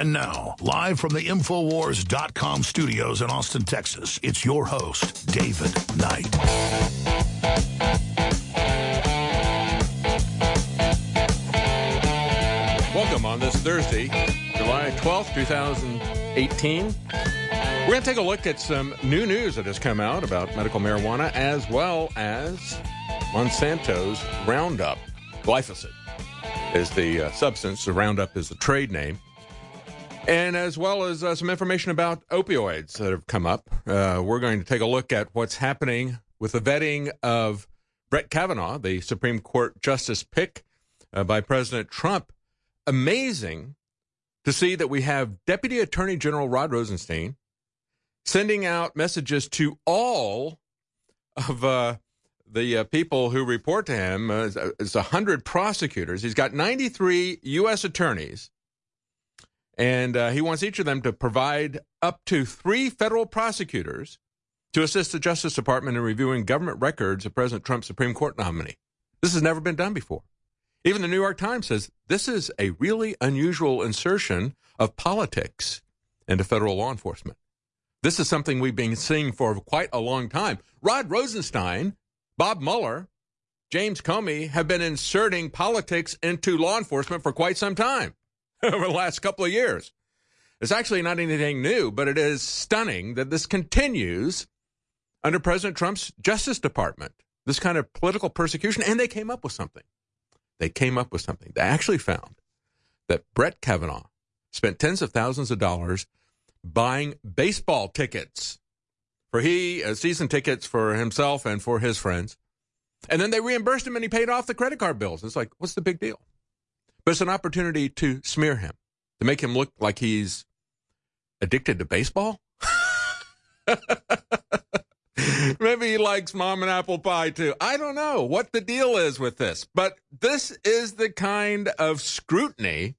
And now, live from the Infowars.com studios in Austin, Texas, it's your host, David Knight. Welcome on this Thursday, July 12th, 2018. We're going to take a look at some new news that has come out about medical marijuana, as well as Monsanto's Roundup. Glyphosate is the substance. The Roundup is the trade name. And as well as some information about opioids that have come up. We're going to take a look at what's happening with the vetting of Brett Kavanaugh, the Supreme Court justice pick by President Trump. Amazing to see that we have Deputy Attorney General Rod Rosenstein sending out messages to all of the people who report to him. It's 100 prosecutors. He's got 93 U.S. attorneys. And he wants each of them to provide up to 3 federal prosecutors to assist the Justice Department in reviewing government records of President Trump's Supreme Court nominee. This has never been done before. Even the New York Times says this is a really unusual insertion of politics into federal law enforcement. This is something we've been seeing for quite a long time. Rod Rosenstein, Bob Mueller, James Comey have been inserting politics into law enforcement for quite some time. Over the last couple of years. It's actually not anything new, but it is stunning that this continues under President Trump's Justice Department, this kind of political persecution, and they came up with something. They actually found that Brett Kavanaugh spent tens of thousands of dollars buying baseball tickets season tickets for himself and for his friends, and then they reimbursed him and he paid off the credit card bills. It's like, what's the big deal? But it's an opportunity to smear him, to make him look like he's addicted to baseball. Maybe he likes mom and apple pie, too. I don't know what the deal is with this. But this is the kind of scrutiny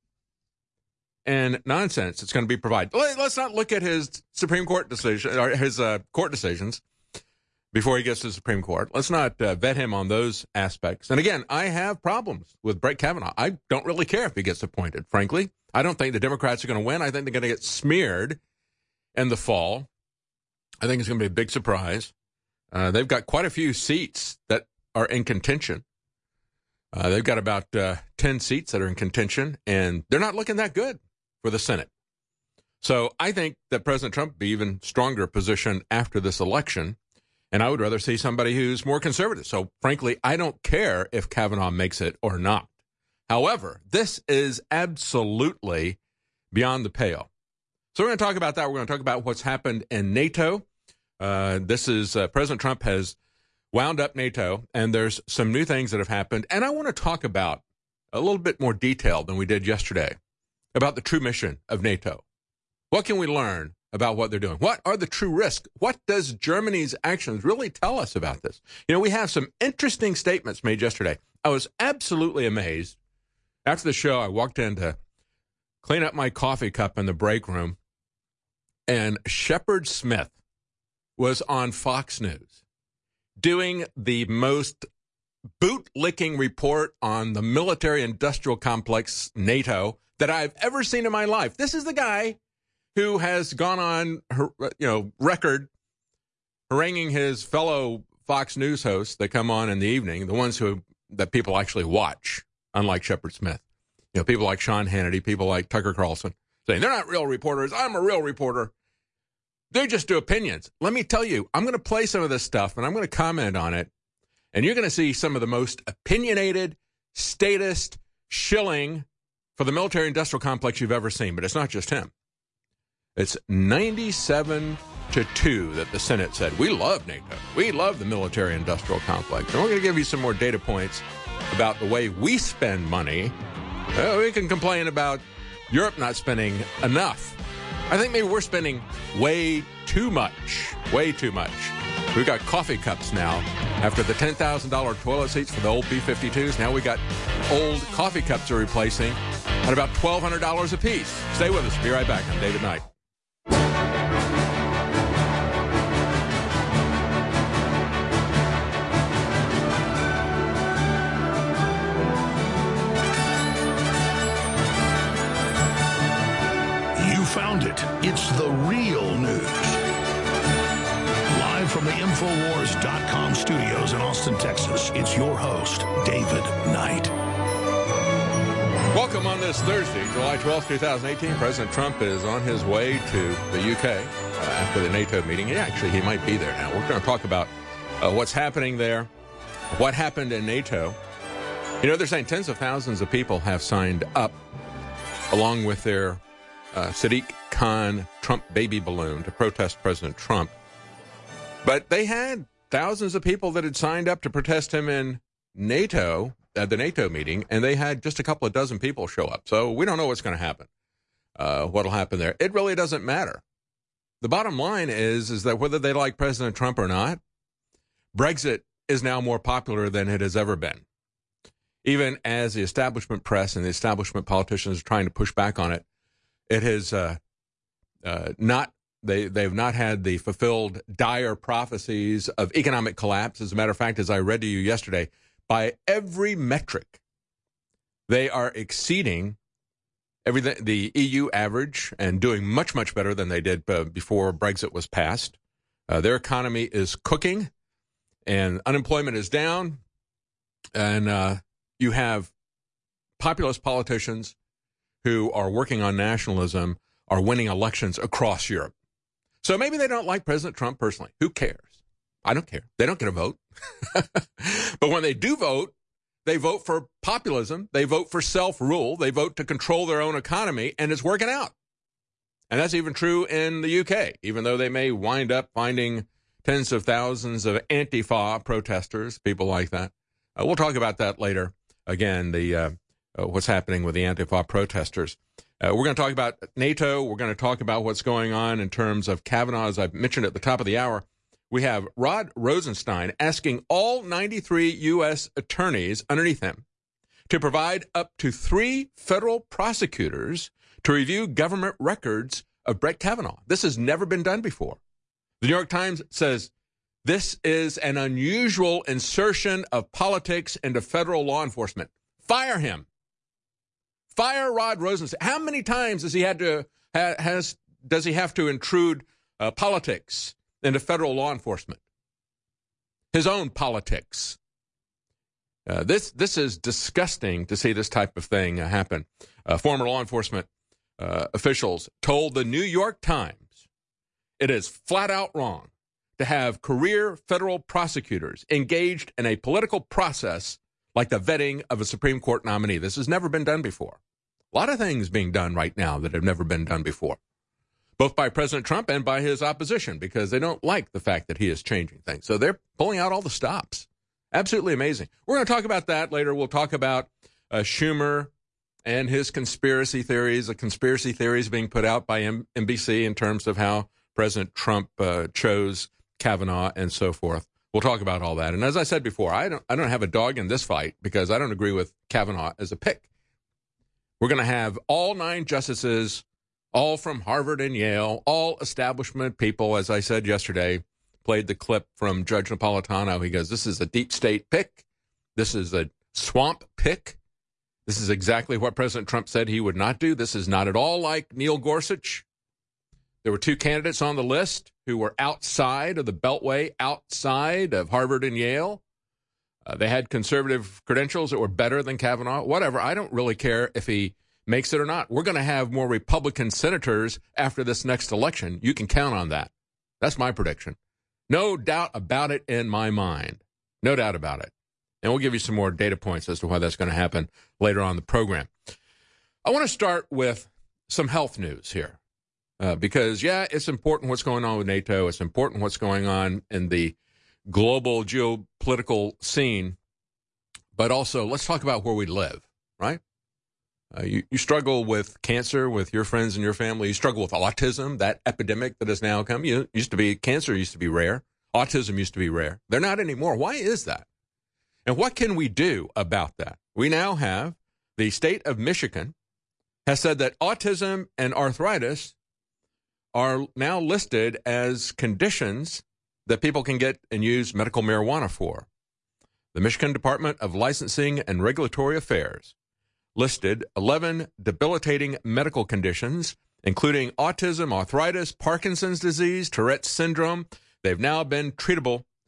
and nonsense that's going to be provided. Let's not look at his Supreme Court decision, or his court decisions before he gets to the Supreme Court. Let's not vet him on those aspects. And again, I have problems with Brett Kavanaugh. I don't really care if he gets appointed, frankly. I don't think the Democrats are going to win. I think they're going to get smeared in the fall. I think it's going to be a big surprise. They've got quite a few seats that are in contention. They've got about 10 seats that are in contention, and they're not looking that good for the Senate. So I think that President Trump will be even stronger position after this election. And I would rather see somebody who's more conservative. So, frankly, I don't care if Kavanaugh makes it or not. However, this is absolutely beyond the pale. So we're going to talk about that. We're going to talk about what's happened in NATO. President Trump has wound up NATO, and there's some new things that have happened. And I want to talk about a little bit more detail than we did yesterday about the true mission of NATO. What can we learn about what they're doing? What are the true risks? What does Germany's actions really tell us about this? You know, we have some interesting statements made yesterday. I was absolutely amazed. After the show, I walked in to clean up my coffee cup in the break room, and Shepard Smith was on Fox News doing the most boot-licking report on the military-industrial complex, NATO, that I've ever seen in my life. This is the guy who has gone on, record haranguing his fellow Fox News hosts that come on in the evening, the ones that people actually watch, unlike Shepard Smith. You know, people like Sean Hannity, people like Tucker Carlson, saying they're not real reporters. I'm a real reporter. They just do opinions. Let me tell you, I'm going to play some of this stuff, and I'm going to comment on it, and you're going to see some of the most opinionated, statist, shilling for the military-industrial complex you've ever seen. But it's not just him. It's 97-2 that the Senate said, we love NATO. We love the military-industrial complex. And we're going to give you some more data points about the way we spend money. We can complain about Europe not spending enough. I think maybe we're spending way too much. Way too much. We've got coffee cups now. After the $10,000 toilet seats for the old B-52s, now we got old coffee cups are replacing at about $1,200 a piece. Stay with us. Be right back. I'm David Knight. InfoWars.com studios in Austin, Texas, it's your host, David Knight. Welcome on this Thursday, July 12th, 2018. President Trump is on his way to the UK after the NATO meeting. He might be there now. We're going to talk about what's happening there, what happened in NATO. You know, they're saying tens of thousands of people have signed up along with their Sadiq Khan Trump baby balloon to protest President Trump. But they had thousands of people that had signed up to protest him in NATO, at the NATO meeting, and they had just a couple of dozen people show up. So we don't know what's going to happen, what'll happen there. It really doesn't matter. The bottom line is that whether they like President Trump or not, Brexit is now more popular than it has ever been. Even as the establishment press and the establishment politicians are trying to push back on it, it has not. They've not had the fulfilled dire prophecies of economic collapse. As a matter of fact, as I read to you yesterday, by every metric, they are exceeding everything, the EU average, and doing much, much better than they did before Brexit was passed. Their economy is cooking, and unemployment is down, and you have populist politicians who are working on nationalism are winning elections across Europe. So maybe they don't like President Trump personally. Who cares? I don't care. They don't get a vote. But when they do vote, they vote for populism. They vote for self-rule. They vote to control their own economy, and it's working out. And that's even true in the UK, even though they may wind up finding tens of thousands of Antifa protesters, people like that. We'll talk about that later. Again, the what's happening with the Antifa protesters. We're going to talk about NATO. We're going to talk about what's going on in terms of Kavanaugh. As I mentioned at the top of the hour, we have Rod Rosenstein asking all 93 U.S. attorneys underneath him to provide up to 3 federal prosecutors to review government records of Brett Kavanaugh. This has never been done before. The New York Times says this is an unusual insertion of politics into federal law enforcement. Fire him. Fire Rod Rosenstein. How many times does he have to intrude politics into federal law enforcement? His own politics. This is disgusting to see this type of thing happen. Former law enforcement officials told the New York Times it is flat out wrong to have career federal prosecutors engaged in a political process like the vetting of a Supreme Court nominee. This has never been done before. A lot of things being done right now that have never been done before, both by President Trump and by his opposition, because they don't like the fact that he is changing things. So they're pulling out all the stops. Absolutely amazing. We're going to talk about that later. We'll talk about Schumer and his conspiracy theories, the conspiracy theories being put out by NBC in terms of how President Trump chose Kavanaugh and so forth. We'll talk about all that. And as I said before, I don't have a dog in this fight because I don't agree with Kavanaugh as a pick. We're going to have all 9 justices, all from Harvard and Yale, all establishment people. As I said yesterday, played the clip from Judge Napolitano. He goes, this is a deep state pick. This is a swamp pick. This is exactly what President Trump said he would not do. This is not at all like Neil Gorsuch. There were 2 candidates on the list who were outside of the Beltway, outside of Harvard and Yale. They had conservative credentials that were better than Kavanaugh. Whatever. I don't really care if he makes it or not. We're going to have more Republican senators after this next election. You can count on that. That's my prediction. No doubt about it in my mind. No doubt about it. And we'll give you some more data points as to why that's going to happen later on in the program. I want to start with some health news here. Because, it's important what's going on with NATO. It's important what's going on in the global geopolitical scene. But also, let's talk about where we live, right? You struggle with cancer with your friends and your family. You struggle with autism, that epidemic that has now come. Cancer used to be rare. Autism used to be rare. They're not anymore. Why is that? And what can we do about that? We now have the state of Michigan has said that autism and arthritis are now listed as conditions that people can get and use medical marijuana for. The Michigan Department of Licensing and Regulatory Affairs listed 11 debilitating medical conditions, including autism, arthritis, Parkinson's disease, Tourette's syndrome. They've now been treatable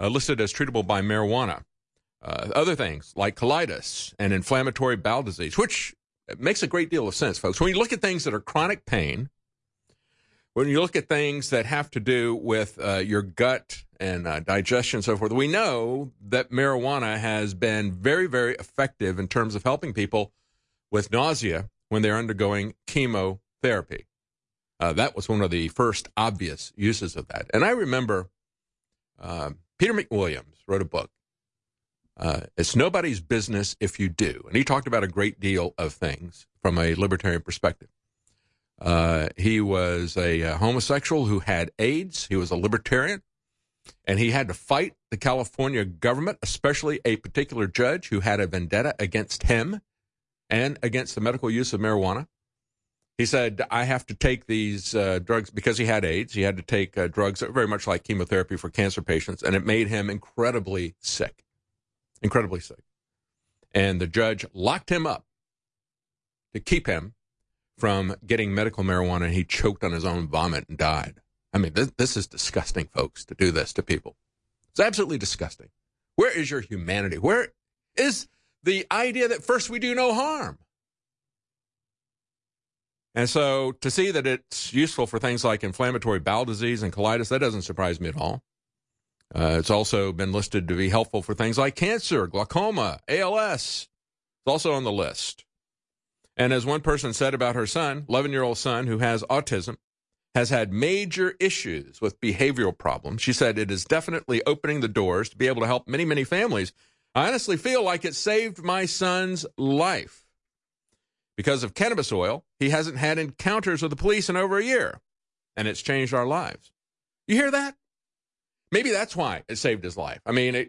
listed as treatable by marijuana. Other things like colitis and inflammatory bowel disease, which makes a great deal of sense, folks. When you look at things that are chronic pain, when you look at things that have to do with your gut and digestion and so forth, we know that marijuana has been very, very effective in terms of helping people with nausea when they're undergoing chemotherapy. That was one of the first obvious uses of that. And I remember Peter McWilliams wrote a book, It's Nobody's Business If You Do. And he talked about a great deal of things from a libertarian perspective. He was a homosexual who had AIDS. He was a libertarian. And he had to fight the California government, especially a particular judge who had a vendetta against him and against the medical use of marijuana. He said, I have to take these drugs because he had AIDS. He had to take drugs that were very much like chemotherapy for cancer patients, and it made him incredibly sick. Incredibly sick. And the judge locked him up to keep him from getting medical marijuana, and he choked on his own vomit and died. I mean, this is disgusting, folks, to do this to people. It's absolutely disgusting. Where is your humanity? Where is the idea that first we do no harm? And so to see that it's useful for things like inflammatory bowel disease and colitis, that doesn't surprise me at all. It's also been listed to be helpful for things like cancer, glaucoma, ALS. It's also on the list. And as one person said about her son, 11-year-old son who has autism, has had major issues with behavioral problems. She said it is definitely opening the doors to be able to help many, many families. I honestly feel like it saved my son's life. Because of cannabis oil, he hasn't had encounters with the police in over a year, and it's changed our lives. You hear that? Maybe that's why it saved his life. I mean,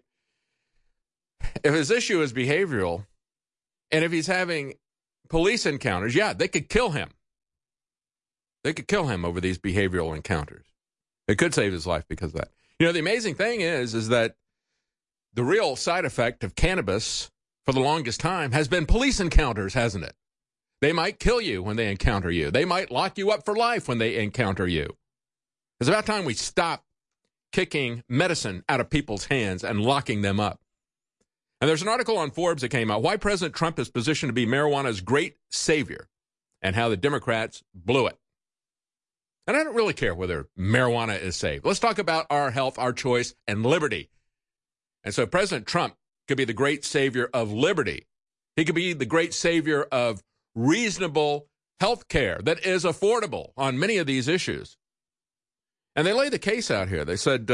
if his issue is behavioral, and if he's having police encounters, yeah, they could kill him. They could kill him over these behavioral encounters. It could save his life because of that. You know, the amazing thing is that the real side effect of cannabis for the longest time has been police encounters, hasn't it? They might kill you when they encounter you. They might lock you up for life when they encounter you. It's about time we stop kicking medicine out of people's hands and locking them up. And there's an article on Forbes that came out, Why President Trump is positioned to be marijuana's great savior and how the Democrats blew it. And I don't really care whether marijuana is safe. Let's talk about our health, our choice, and liberty. And so President Trump could be the great savior of liberty. He could be the great savior of reasonable health care that is affordable on many of these issues. And they lay the case out here. They said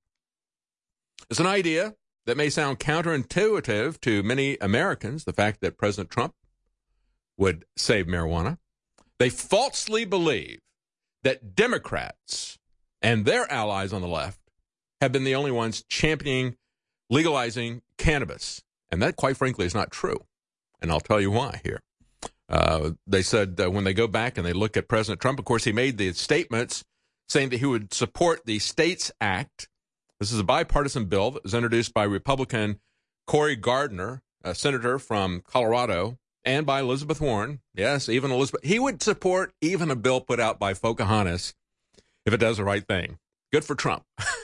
it's an idea that may sound counterintuitive to many Americans, the fact that President Trump would save marijuana. They falsely believe that Democrats and their allies on the left have been the only ones championing legalizing cannabis. And that, quite frankly, is not true. And I'll tell you why here. They said when they go back and they look at President Trump, of course, he made the statements saying that he would support the States Act. This is a bipartisan bill that was introduced by Republican Cory Gardner, a senator from Colorado, and by Elizabeth Warren. Yes, even Elizabeth. He would support even a bill put out by Pocahontas if it does the right thing. Good for Trump.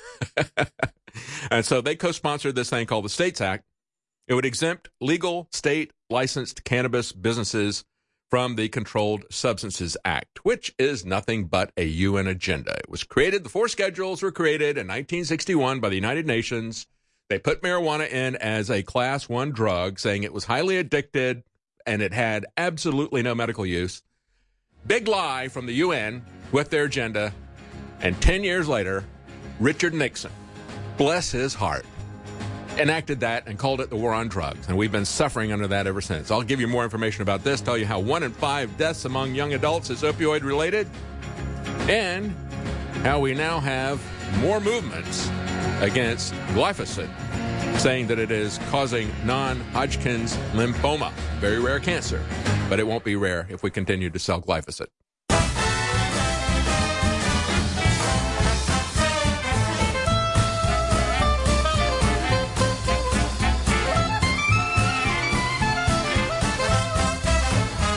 And so they co-sponsored this thing called the States Act. It would exempt legal state licensed cannabis businesses from the Controlled Substances Act, which is nothing but a UN agenda. It was created, the four schedules were created in 1961 by the United Nations. They put marijuana in as a class 1 drug, saying it was highly addicted and it had absolutely no medical use. Big lie from the UN with their agenda. And 10 years later, Richard Nixon, bless his heart, enacted that and called it the war on drugs. And we've been suffering under that ever since. I'll give you more information about this, tell you how 1 in 5 deaths among young adults is opioid related, and how we now have more movements against glyphosate, saying that it is causing non-Hodgkin's lymphoma, very rare cancer, but it won't be rare if we continue to sell glyphosate.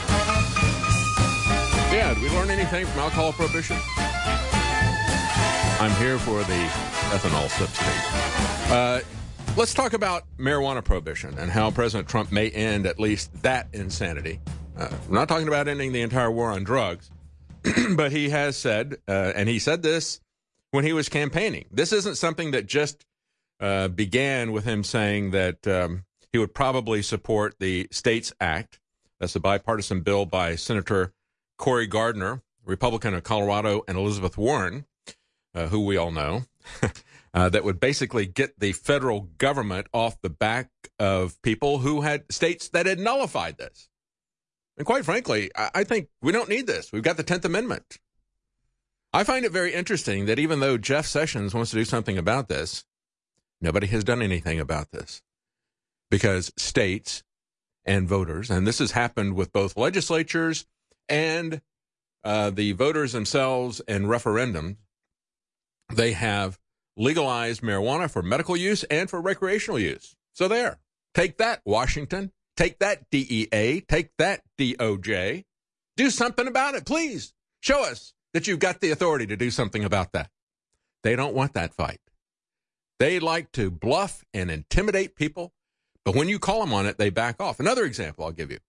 Yeah, did we learn anything from alcohol prohibition? I'm here for the ethanol subsidy. Let's talk about marijuana prohibition and how President Trump may end at least that insanity. We're not talking about ending the entire war on drugs, but he has said, and he said this when he was campaigning. This isn't something that just began with him saying that he would probably support the States Act. That's a bipartisan bill by Senator Cory Gardner, Republican of Colorado, and Elizabeth Warren, who we all know, that would basically get the federal government off the back of people who had states that had nullified this. And quite frankly, I think we don't need this. We've got the 10th Amendment. I find it very interesting that even though Jeff Sessions wants to do something about this, nobody has done anything about this. Because states and voters, and this has happened with both legislatures and the voters themselves in referendum, they have legalized marijuana for medical use and for recreational use. So there. Take that, Washington. Take that, DEA. Take that, DOJ. Do something about it, please. Show us that you've got the authority to do something about that. They don't want that fight. They like to bluff and intimidate people, but when you call them on it, they back off. Another example I'll give you.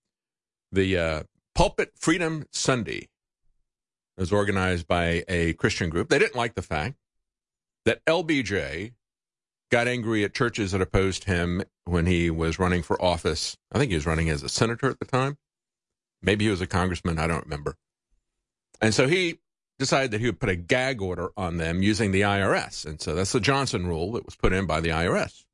The Pulpit Freedom Sunday was organized by a Christian group. They didn't like the fact that LBJ got angry at churches that opposed him when he was running for office. I think he was running as a senator at the time. Maybe he was a congressman. I don't remember. And so he decided that he would put a gag order on them using the IRS. And so that's the Johnson rule that was put in by the IRS.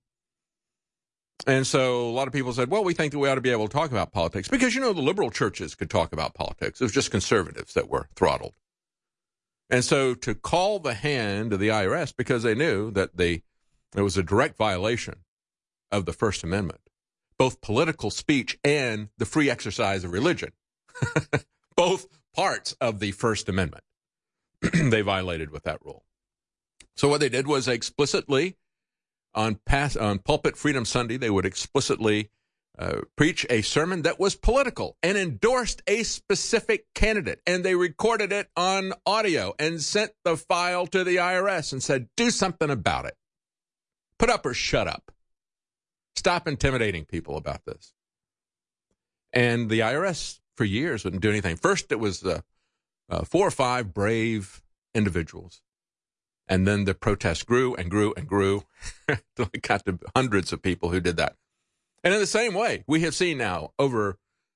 And so a lot of people said, well, we think that we ought to be able to talk about politics because, you know, the liberal churches could talk about politics. It was just conservatives that were throttled. And so to call the hand of the IRS because they knew that it was a direct violation of the First Amendment, both political speech and the free exercise of religion, both parts of the First Amendment, they violated with that rule. So what they did was they explicitly, on Pulpit Freedom Sunday, they would explicitly preach a sermon that was political and endorsed a specific candidate. And they recorded it on audio and sent the file to the IRS and said, do something about it. Put up or shut up. Stop intimidating people about this. And the IRS for years wouldn't do anything. First, it was 4 or 5 brave individuals. And then the protest grew and grew and grew. It got to hundreds of people who did that. And in the same way, we have seen now over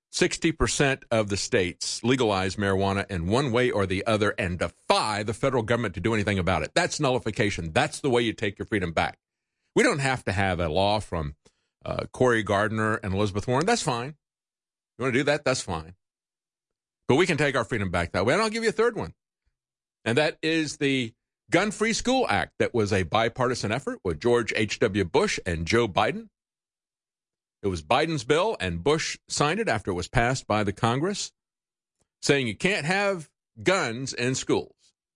60% of the states legalize marijuana in one way or the other and defy the federal government to do anything about it. That's nullification. That's the way you take your freedom back. We don't have to have a law from Cory Gardner and Elizabeth Warren. That's fine. You want to do that? That's fine. But we can take our freedom back that way. And I'll give you a third one. And that is the Gun-Free School Act that was a bipartisan effort with George H.W. Bush and Joe Biden. It was Biden's bill, and Bush signed it after it was passed by the Congress, saying you can't have guns in schools.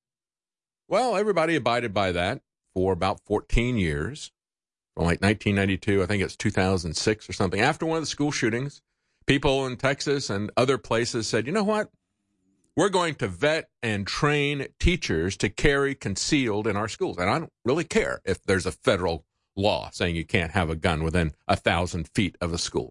Well, everybody abided by that for about 14 years, from like 1992, I think it's 2006 or something. After one of the school shootings, people in Texas and other places said, you know what? We're going to vet and train teachers to carry concealed in our schools. And I don't really care if there's a federal law saying you can't have a gun within 1,000 feet of a school.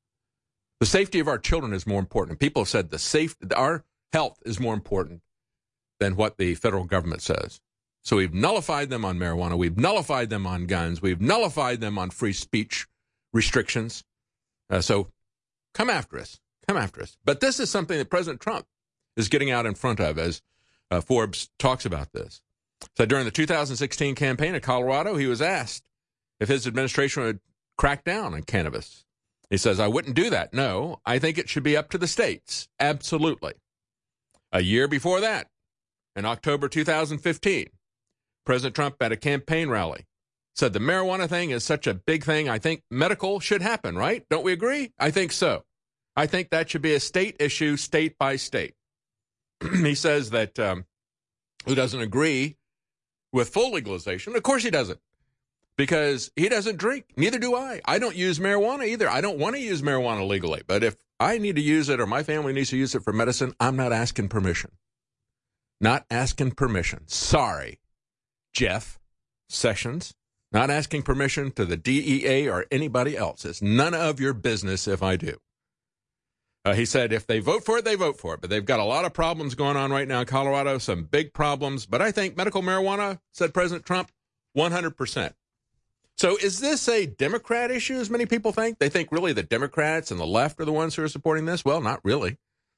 The safety of our children is more important. People have said our health is more important than what the federal government says. So we've nullified them on marijuana. We've nullified them on guns. We've nullified them on free speech restrictions. So come after us. Come after us. But this is something that President Trump is getting out in front of as Forbes talks about this. So during the 2016 campaign in Colorado, he was asked if his administration would crack down on cannabis. He says, I wouldn't do that. No, I think it should be up to the states. Absolutely. A year before that, in October 2015, President Trump at a campaign rally said the marijuana thing is such a big thing. I think medical should happen, right? Don't we agree? I think so. I think that should be a state issue, state by state. He says that who doesn't agree with full legalization? Of course he doesn't, because he doesn't drink. Neither do I. I don't use marijuana either. I don't want to use marijuana legally. But if I need to use it or my family needs to use it for medicine, I'm not asking permission. Not asking permission. Sorry. Jeff Sessions, not asking permission to the DEA or anybody else. It's none of your business if I do. He said if they vote for it, they vote for it. But they've got a lot of problems going on right now in Colorado, some big problems. But I think medical marijuana, said President Trump, 100%. So is this a Democrat issue, as many people think? They think really the Democrats and the left are the ones who are supporting this? Well, not really.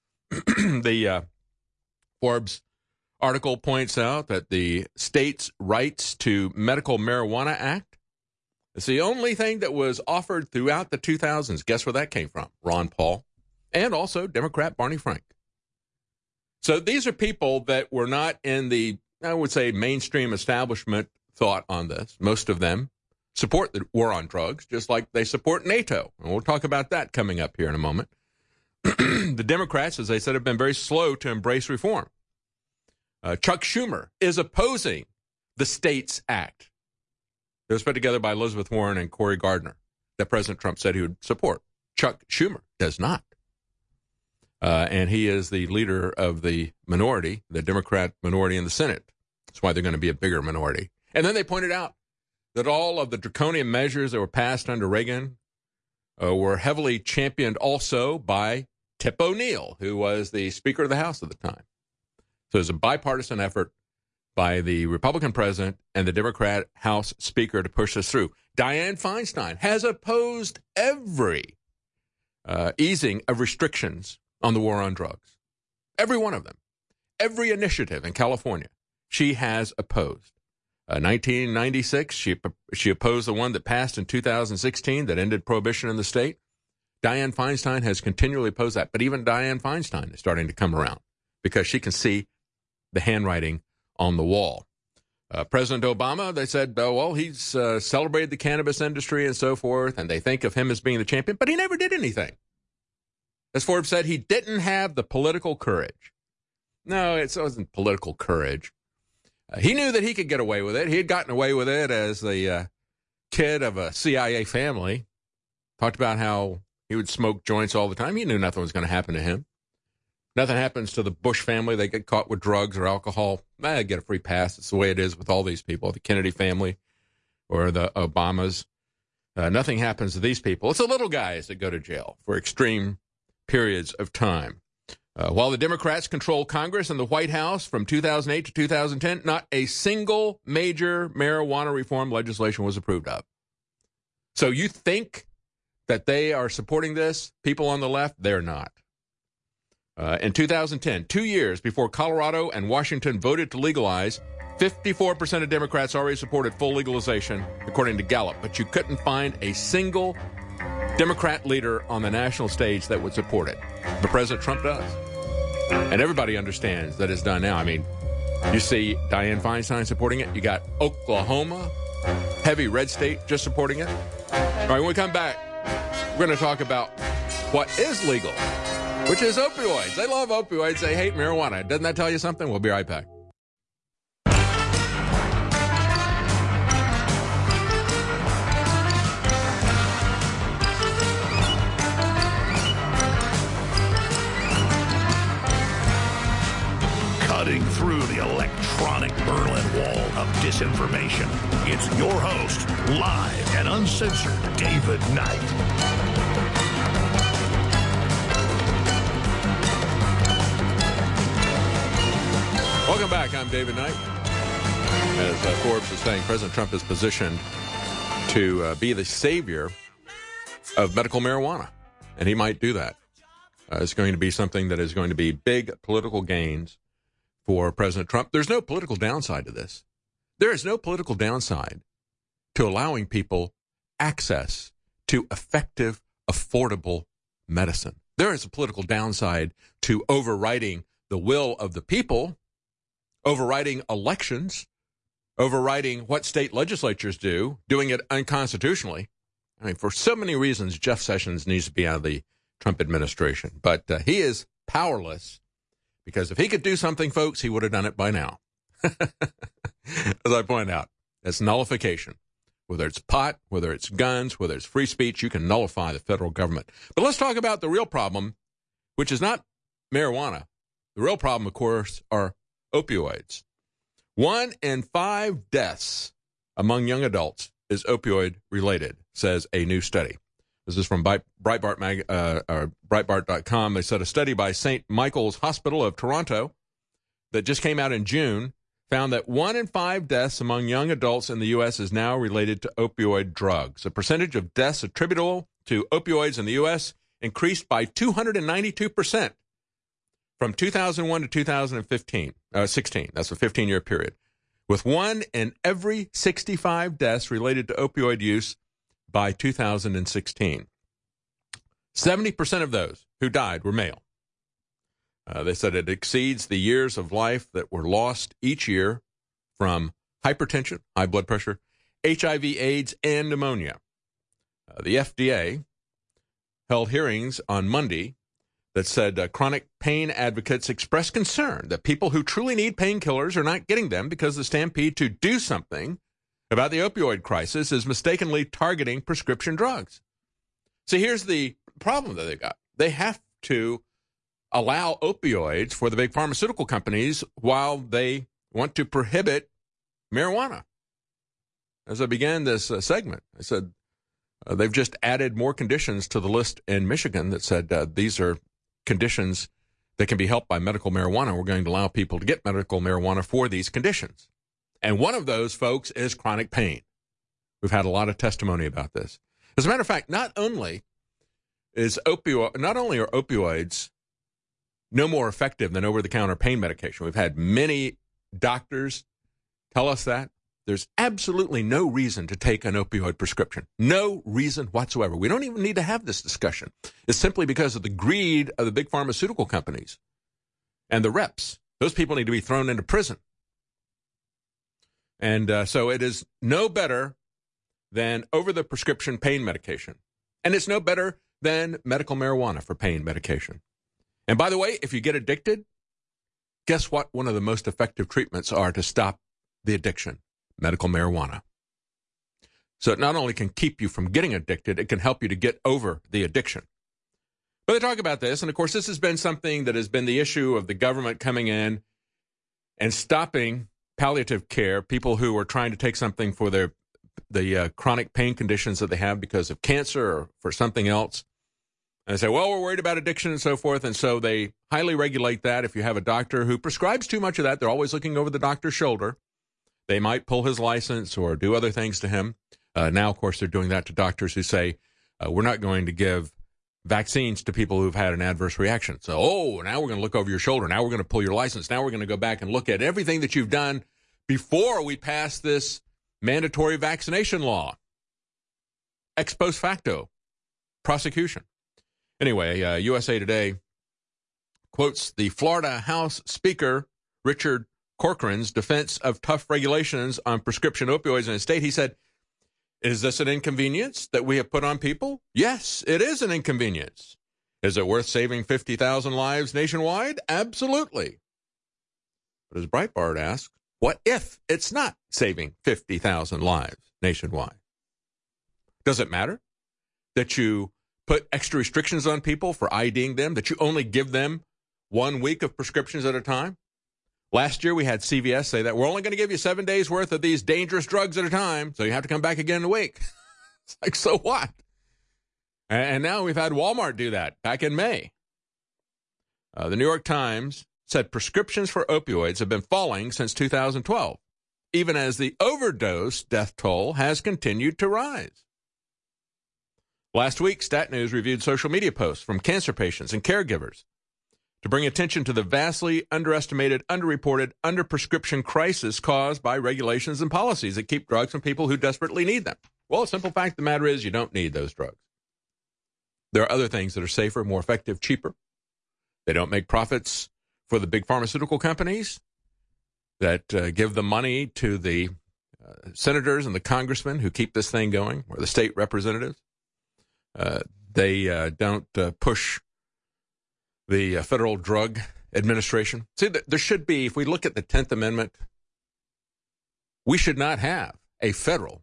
The Forbes article points out that the state's Rights to Medical Marijuana Act is the only thing that was offered throughout the 2000s. Guess where that came from? Ron Paul. And also Democrat Barney Frank. So these are people that were not in the, I would say, mainstream establishment thought on this. Most of them support the war on drugs, just like they support NATO. And we'll talk about that coming up here in a moment. The Democrats, as I said, have been very slow to embrace reform. Chuck Schumer is opposing the States Act. It was put together by Elizabeth Warren and Cory Gardner that President Trump said he would support. Chuck Schumer does not. And he is the leader of the minority, the Democrat minority in the Senate. That's why they're going to be a bigger minority. And then they pointed out that all of the draconian measures that were passed under Reagan were heavily championed also by Tip O'Neill, who was the Speaker of the House at the time. So it's a bipartisan effort by the Republican president and the Democrat House Speaker to push this through. Dianne Feinstein has opposed every easing of restrictions on the war on drugs. Every one of them. Every initiative in California, she has opposed. 1996, she opposed the one that passed in 2016 that ended prohibition in the state. Dianne Feinstein has continually opposed that. But even Dianne Feinstein is starting to come around because she can see the handwriting on the wall. President Obama, they said, well, he's celebrated the cannabis industry and so forth, and they think of him as being the champion, but he never did anything. As Forbes said, he didn't have the political courage. No, it wasn't political courage. He knew that he could get away with it. He had gotten away with it as the kid of a CIA family. Talked about how he would smoke joints all the time. He knew nothing was going to happen to him. Nothing happens to the Bush family. They get caught with drugs or alcohol. They get a free pass. It's the way it is with all these people, the Kennedy family or the Obamas. Nothing happens to these people. It's the little guys that go to jail for extreme periods of time. While the Democrats control Congress and the White House from 2008 to 2010, not a single major marijuana reform legislation was approved of. So you think that they are supporting this? People on the left, they're not. In 2010, 2 years before Colorado and Washington voted to legalize, 54% of Democrats already supported full legalization, according to Gallup. But you couldn't find a single Democrat leader on the national stage that would support it. But President Trump does. And everybody understands that it's done now. I mean, you see Dianne Feinstein supporting it. You got Oklahoma, heavy red state, just supporting it. All right, when we come back, we're going to talk about what is legal, which is opioids. They love opioids. They hate marijuana. Doesn't that tell you something? We'll be right back. Cutting through the electronic Berlin Wall of disinformation, it's your host, live and uncensored, David Knight. Welcome back. I'm David Knight. As Forbes is saying, President Trump is positioned to be the savior of medical marijuana, and he might do that. It's going to be something that is going to be big political gains for President Trump. There's no political downside to this. There is no political downside to allowing people access to effective, affordable medicine. There is a political downside to overriding the will of the people, overriding elections, overriding what state legislatures do, doing it unconstitutionally. I mean, for so many reasons, Jeff Sessions needs to be out of the Trump administration. But he is powerless. Because if he could do something, folks, he would have done it by now. As I point out, it's nullification. Whether it's pot, whether it's guns, whether it's free speech, you can nullify the federal government. But let's talk about the real problem, which is not marijuana. The real problem, of course, are opioids. 1 in 5 deaths among young adults is opioid related, says a new study. This is from Breitbart.com. They said a study by St. Michael's Hospital of Toronto that just came out in June found that 1 in 5 deaths among young adults in the U.S. is now related to opioid drugs. The percentage of deaths attributable to opioids in the U.S. increased by 292% from 2001 to 2016. That's a 15-year period, with 1 in every 65 deaths related to opioid use by 2016. 70% of those who died were male. They said it exceeds the years of life that were lost each year from hypertension, high blood pressure, HIV, AIDS, and pneumonia. The FDA held hearings on Monday that said chronic pain advocates expressed concern that people who truly need painkillers are not getting them because the stampede to do something about the opioid crisis is mistakenly targeting prescription drugs. So here's the problem that they've got. They have to allow opioids for the big pharmaceutical companies while they want to prohibit marijuana. As I began this segment, I said they've just added more conditions to the list in Michigan that said these are conditions that can be helped by medical marijuana. We're going to allow people to get medical marijuana for these conditions. And one of those, folks, is chronic pain. We've had a lot of testimony about this. As a matter of fact, not only are opioids no more effective than over-the-counter pain medication. We've had many doctors tell us that. There's absolutely no reason to take an opioid prescription. No reason whatsoever. We don't even need to have this discussion. It's simply because of the greed of the big pharmaceutical companies and the reps. Those people need to be thrown into prison. And so it is no better than over-the-prescription pain medication. And it's no better than medical marijuana for pain medication. And by the way, if you get addicted, guess what one of the most effective treatments are to stop the addiction? Medical marijuana. So it not only can keep you from getting addicted, it can help you to get over the addiction. But they talk about this, and of course this has been something that has been the issue of the government coming in and stopping palliative care, people who are trying to take something for the chronic pain conditions that they have because of cancer or for something else. And they say, well, we're worried about addiction and so forth, and so they highly regulate that. If you have a doctor who prescribes too much of that, they're always looking over the doctor's shoulder. They might pull his license or do other things to him. Now, of course, they're doing that to doctors who say, we're not going to give vaccines to people who've had an adverse reaction. So, now we're going to look over your shoulder. Now we're going to pull your license. Now we're going to go back and look at everything that you've done before we pass this mandatory vaccination law. Ex post facto prosecution. Anyway, USA Today quotes the Florida House Speaker, Richard Corcoran's defense of tough regulations on prescription opioids in his state. He said, is this an inconvenience that we have put on people? Yes, it is an inconvenience. Is it worth saving 50,000 lives nationwide? Absolutely. But as Breitbart asks, what if it's not saving 50,000 lives nationwide? Does it matter that you put extra restrictions on people for IDing them, that you only give them 1 week of prescriptions at a time? Last year, we had CVS say that we're only going to give you 7 days worth of these dangerous drugs at a time, so you have to come back again in a week. It's like, so what? And now we've had Walmart do that back in May. The New York Times said prescriptions for opioids have been falling since 2012, even as the overdose death toll has continued to rise. Last week, Stat News reviewed social media posts from cancer patients and caregivers to bring attention to the vastly underestimated, underreported, underprescription crisis caused by regulations and policies that keep drugs from people who desperately need them. Well, the simple fact of the matter is you don't need those drugs. There are other things that are safer, more effective, cheaper. They don't make profits for the big pharmaceutical companies that give the money to the senators and the congressmen who keep this thing going, or the state representatives. They don't push the Federal Drug Administration. See, there should be, if we look at the 10th Amendment, we should not have a federal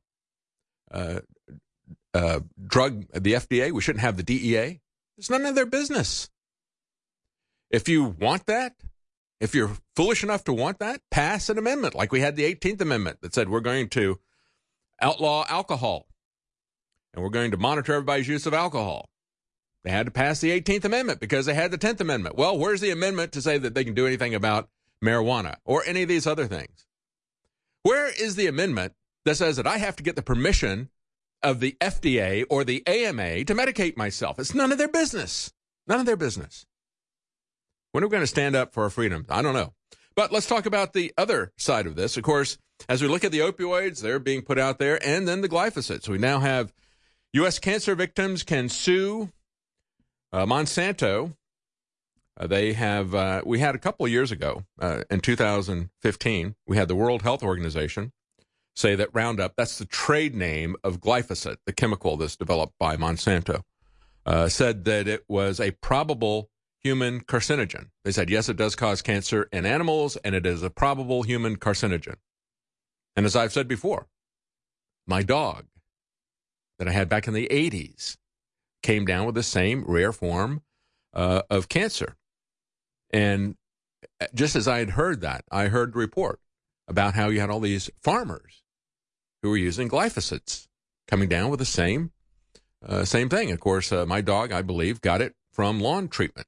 drug, the FDA. We shouldn't have the DEA. It's none of their business. If you want that, if you're foolish enough to want that, pass an amendment like we had the 18th Amendment that said we're going to outlaw alcohol and we're going to monitor everybody's use of alcohol. They had to pass the 18th Amendment because they had the 10th Amendment. Well, where's the amendment to say that they can do anything about marijuana or any of these other things? Where is the amendment that says that I have to get the permission of the FDA or the AMA to medicate myself? It's none of their business. None of their business. When are we going to stand up for our freedoms? I don't know. But let's talk about the other side of this. Of course, as we look at the opioids, they're being put out there, and then the glyphosate. So we now have U.S. cancer victims can sue Monsanto. We had a couple of years ago, in 2015, we had the World Health Organization say that Roundup, that's the trade name of glyphosate, the chemical that's developed by Monsanto, said that it was a probable human carcinogen. They said, yes, it does cause cancer in animals, and it is a probable human carcinogen. And as I've said before, my dog that I had back in the 80s came down with the same rare form of cancer. And just as I had heard that, I heard the report about how you had all these farmers who were using glyphosates coming down with the same thing. Of course, my dog, I believe, got it from lawn treatment,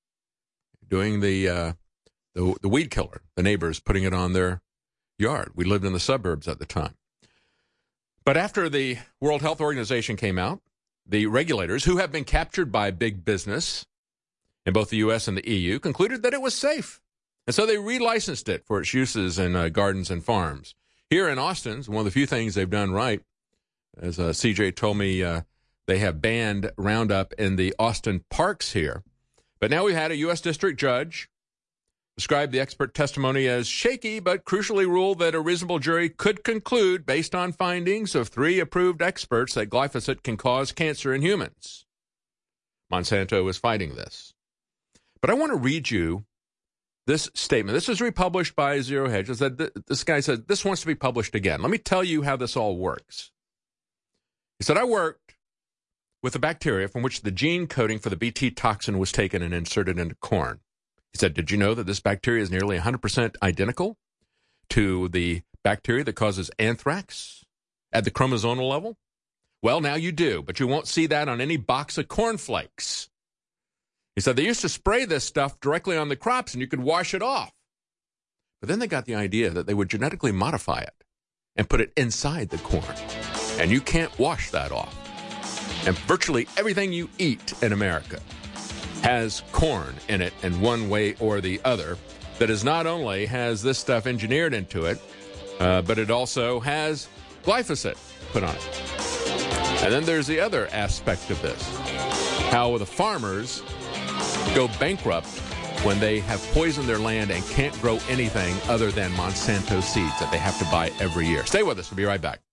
doing the weed killer, the neighbors putting it on their yard. We lived in the suburbs at the time. But after the World Health Organization came out, the regulators, who have been captured by big business in both the U.S. and the EU, concluded that it was safe. And so they relicensed it for its uses in gardens and farms. Here in Austin, one of the few things they've done right, as CJ told me, they have banned Roundup in the Austin parks here. But now we had a U.S. district judge describe the expert testimony as shaky, but crucially ruled that a reasonable jury could conclude, based on findings of 3 approved experts, that glyphosate can cause cancer in humans. Monsanto is fighting this. But I want to read you this statement. This was republished by Zero Hedge. This guy said, this wants to be published again. Let me tell you how this all works. He said, I worked with a bacteria from which the gene coding for the Bt toxin was taken and inserted into corn. He said, did you know that this bacteria is nearly 100% identical to the bacteria that causes anthrax at the chromosomal level? Well, now you do, but you won't see that on any box of cornflakes. He said they used to spray this stuff directly on the crops and you could wash it off. But then they got the idea that they would genetically modify it and put it inside the corn. And you can't wash that off. And virtually everything you eat in America has corn in it in one way or the other, that is not only has this stuff engineered into it, but it also has glyphosate put on it. And then there's the other aspect of this, how the farmers go bankrupt when they have poisoned their land and can't grow anything other than Monsanto seeds that they have to buy every year. Stay with us. We'll be right back.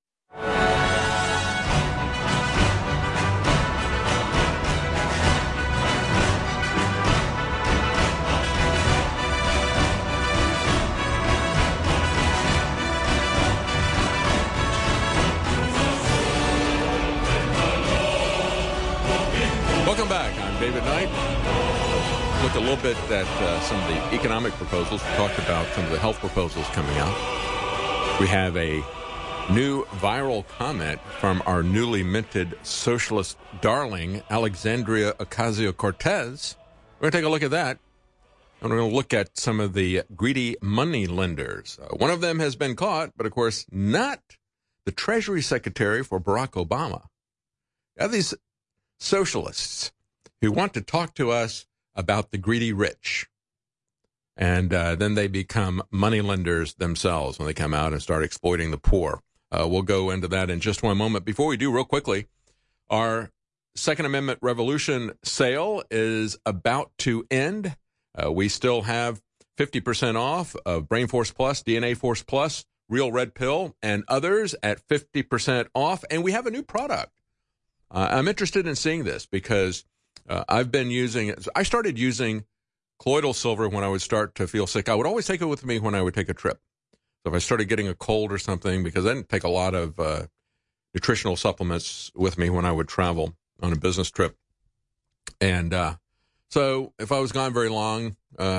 Welcome back. I'm David Knight. Look a little bit at some of the economic proposals. We talked about some of the health proposals coming out. We have a new viral comment from our newly minted socialist darling, Alexandria Ocasio-Cortez. We're going to take a look at that. And we're going to look at some of the greedy money lenders. One of them has been caught, but of course not the Treasury Secretary for Barack Obama. You have these socialists who want to talk to us about the greedy rich. And then they become money lenders themselves when they come out and start exploiting the poor. We'll go into that in just one moment. Before we do, real quickly, our Second Amendment Revolution sale is about to end. We still have 50% off of Brain Force Plus, DNA Force Plus, Real Red Pill, and others at 50% off. And we have a new product. I'm interested in seeing this because I've been using it. I started using colloidal silver when I would start to feel sick. I would always take it with me when I would take a trip. So if I started getting a cold or something, because I didn't take a lot of nutritional supplements with me when I would travel on a business trip. And so if I was gone very long,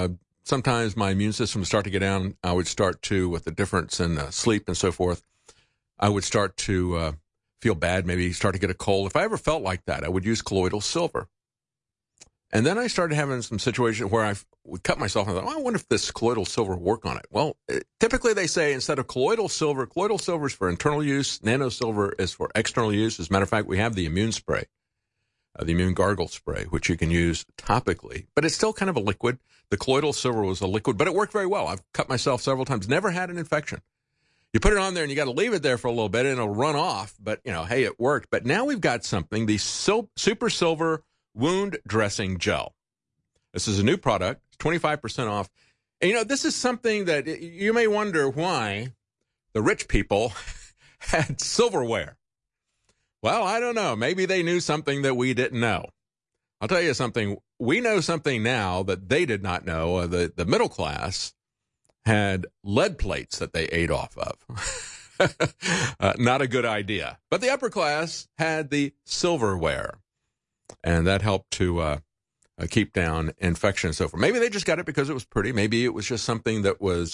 sometimes my immune system would start to get down. I would start to, with the difference in sleep and so forth, I would start to feel bad, maybe start to get a cold. If I ever felt like that, I would use colloidal silver. And then I started having some situations where I would cut myself and I thought, I wonder if this colloidal silver will work on it. Well, typically they say instead of colloidal silver is for internal use, nano silver is for external use. As a matter of fact, we have the immune spray, the immune gargle spray, which you can use topically, but it's still kind of a liquid. The colloidal silver was a liquid, but it worked very well. I've cut myself several times, never had an infection. You put it on there and you got to leave it there for a little bit and it'll run off, but hey, it worked. But now we've got something, the Super Silver Wound Dressing Gel. This is a new product, 25% off. And this is something that you may wonder why the rich people had silverware. Well, I don't know. Maybe they knew something that we didn't know. I'll tell you something. We know something now that they did not know. The middle class had lead plates that they ate off of. Not a good idea. But the upper class had the silverware. And that helped to keep down infection and so forth. Maybe they just got it because it was pretty. Maybe it was just something that was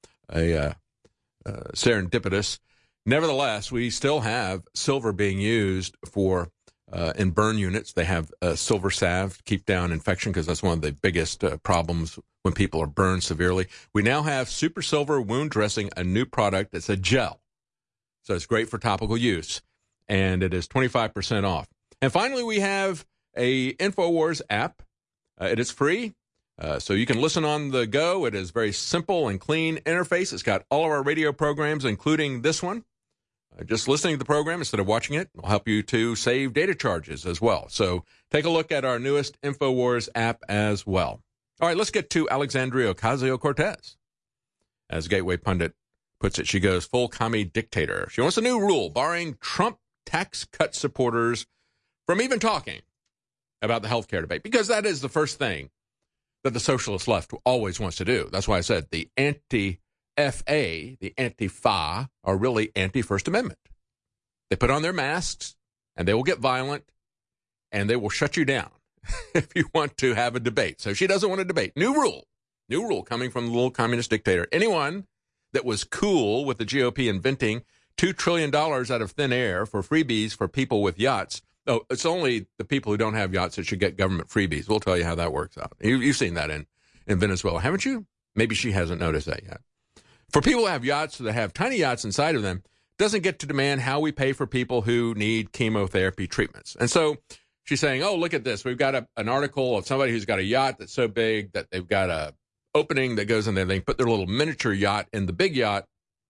serendipitous. Nevertheless, we still have silver being used for in burn units. They have silver salve to keep down infection because that's one of the biggest problems when people are burned severely. We now have Super Silver Wound Dressing, a new product. It's a gel. So it's great for topical use. And it is 25% off. And finally, we have a InfoWars app. It is free, so you can listen on the go. It is very simple and clean interface. It's got all of our radio programs, including this one. Just listening to the program instead of watching it will help you to save data charges as well. So take a look at our newest InfoWars app as well. All right, let's get to Alexandria Ocasio-Cortez. As Gateway Pundit puts it, she goes full commie dictator. She wants a new rule barring Trump tax cut supporters from even talking about the health care debate, because that is the first thing that the socialist left always wants to do. That's why I said the anti-FA, the anti-FA, are really anti-First Amendment. They put on their masks, and they will get violent, and they will shut you down if you want to have a debate. So she doesn't want a debate. New rule coming from the little communist dictator. Anyone that was cool with the GOP inventing $2 trillion out of thin air for freebies for people with yachts. Oh, it's only the people who don't have yachts that should get government freebies. We'll tell you how that works out. You've seen that in Venezuela, haven't you? Maybe she hasn't noticed that yet. For people who have yachts that have tiny yachts inside of them, doesn't get to demand how we pay for people who need chemotherapy treatments. And so she's saying, oh, look at this. We've got an article of somebody who's got a yacht that's so big that they've got a opening that goes in there. They can put their little miniature yacht in the big yacht.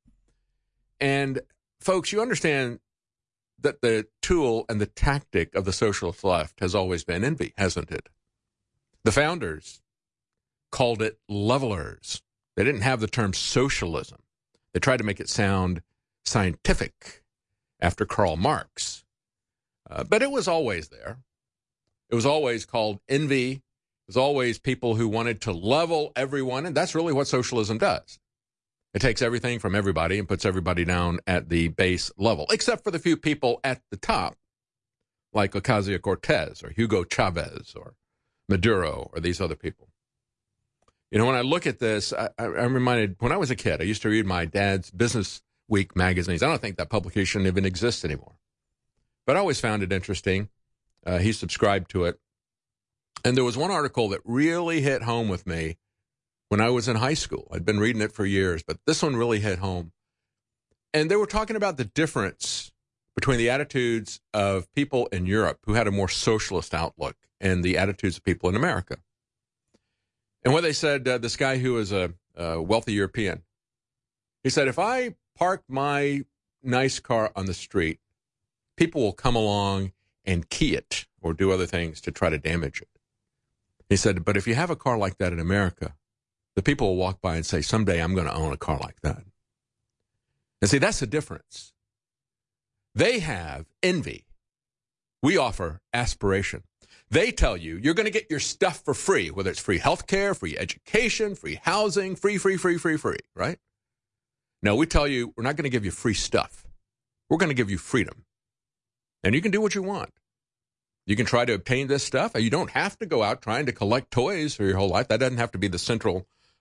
And folks, you understand that the tool and the tactic of the socialist left has always been envy, hasn't it? The founders called it levelers. They didn't have the term socialism. They tried to make it sound scientific after Karl Marx. But it was always there. It was always called envy. It was always people who wanted to level everyone, and that's really what socialism does. It takes everything from everybody and puts everybody down at the base level, except for the few people at the top, like Ocasio-Cortez or Hugo Chavez or Maduro or these other people. When I look at this, I'm reminded, when I was a kid, I used to read my dad's Business Week magazines. I don't think that publication even exists anymore. But I always found it interesting. He subscribed to it. And there was one article that really hit home with me when I was in high school. I'd been reading it for years, but this one really hit home. And they were talking about the difference between the attitudes of people in Europe who had a more socialist outlook and the attitudes of people in America. And what they said, this guy who was a wealthy European, he said, if I park my nice car on the street, people will come along and key it or do other things to try to damage it. He said, but if you have a car like that in America, the people will walk by and say, someday I'm going to own a car like that. And see, that's the difference. They have envy. We offer aspiration. They tell you you're going to get your stuff for free, whether it's free healthcare, free education, free housing, free, right? No, we tell you we're not going to give you free stuff. We're going to give you freedom. And you can do what you want. You can try to obtain this stuff. You don't have to go out trying to collect toys for your whole life. That doesn't have to be the central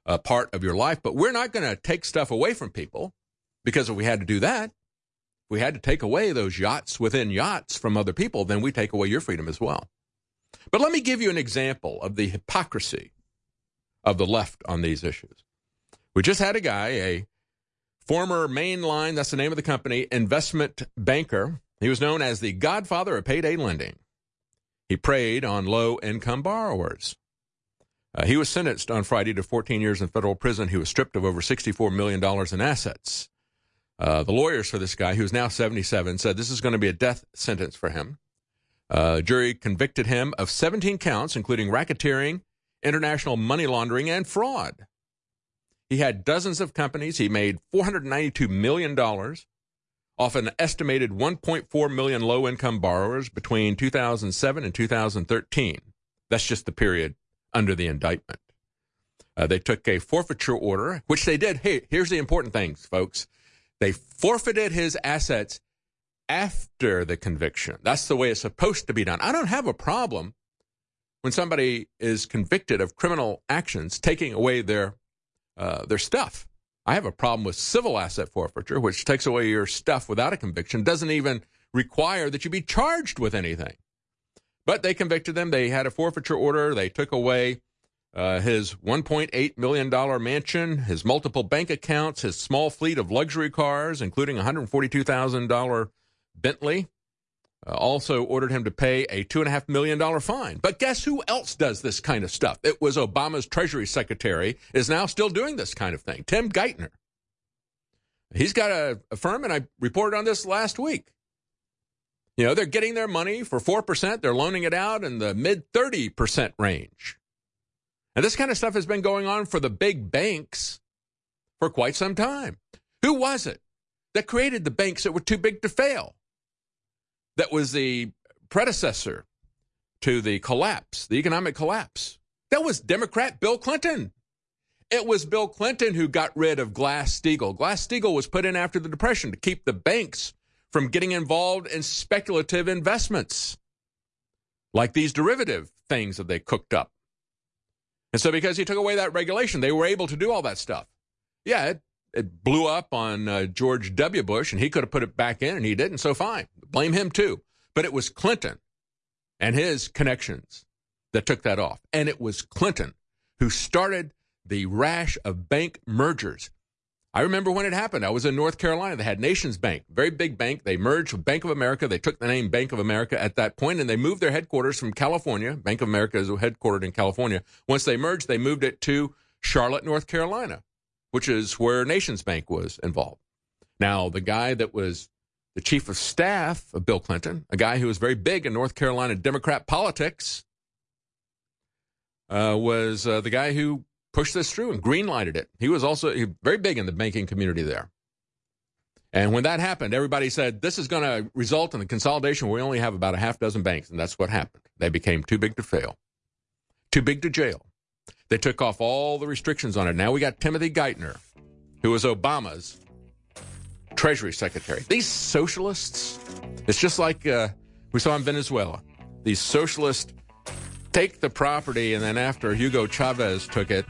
part of your life. But we're not going to take stuff away from people, because if we had to do that, if we had to take away those yachts within yachts from other people, then we take away your freedom as well. But let me give you an example of the hypocrisy of the left on these issues. We just had a guy, a former Mainline, that's the name of the company, investment banker. He was known as the godfather of payday lending. He preyed on low-income borrowers. He was sentenced on Friday to 14 years in federal prison. He was stripped of over $64 million in assets. The lawyers for this guy, who's now 77, said this is going to be a death sentence for him. Jury convicted him of 17 counts, including racketeering, international money laundering, and fraud. He had dozens of companies. He made $492 million off an estimated 1.4 million low-income borrowers between 2007 and 2013. That's just the period under the indictment. They took a forfeiture order, which they did. Hey, here's the important things, folks. They forfeited his assets after the conviction. That's the way it's supposed to be done. I don't have a problem when somebody is convicted of criminal actions taking away their stuff. I have a problem with civil asset forfeiture, which takes away your stuff without a conviction, doesn't even require that you be charged with anything. But they convicted them. They had a forfeiture order. They took away his $1.8 million mansion, his multiple bank accounts, his small fleet of luxury cars, including a $142,000 Bentley. Also ordered him to pay a $2.5 million fine. But guess who else does this kind of stuff? It was Obama's Treasury Secretary, is now still doing this kind of thing, Tim Geithner. He's got a firm, and I reported on this last week. You know, they're getting their money for 4%. They're loaning it out in the mid-30% range. And this kind of stuff has been going on for the big banks for quite some time. Who was it that created the banks that were too big to fail? That was the predecessor to the collapse, the economic collapse. That was Democrat Bill Clinton. It was Bill Clinton who got rid of Glass-Steagall. Glass-Steagall was put in after the Depression to keep the banks from getting involved in speculative investments, like these derivative things that they cooked up. And so because he took away that regulation, they were able to do all that stuff. Yeah, it blew up on George W. Bush, and he could have put it back in, and he didn't, so fine. Blame him too. But it was Clinton and his connections that took that off. And it was Clinton who started the rash of bank mergers. I remember when it happened. I was in North Carolina. They had Nations Bank, very big bank. They merged with Bank of America. They took the name Bank of America at that point, and they moved their headquarters from California. Bank of America is headquartered in California. Once they merged, they moved it to Charlotte, North Carolina, which is where Nations Bank was involved. Now, the guy that was the chief of staff of Bill Clinton, a guy who was very big in North Carolina Democrat politics, was the guy who pushed this through and green-lighted it. He was also very big in the banking community there. And when that happened, everybody said, this is going to result in the consolidation where we only have about a half dozen banks. And that's what happened. They became too big to fail, too big to jail. They took off all the restrictions on it. Now we got Timothy Geithner, who was Obama's Treasury Secretary. These socialists, it's just like we saw in Venezuela. These socialists take the property, and then after Hugo Chavez took it,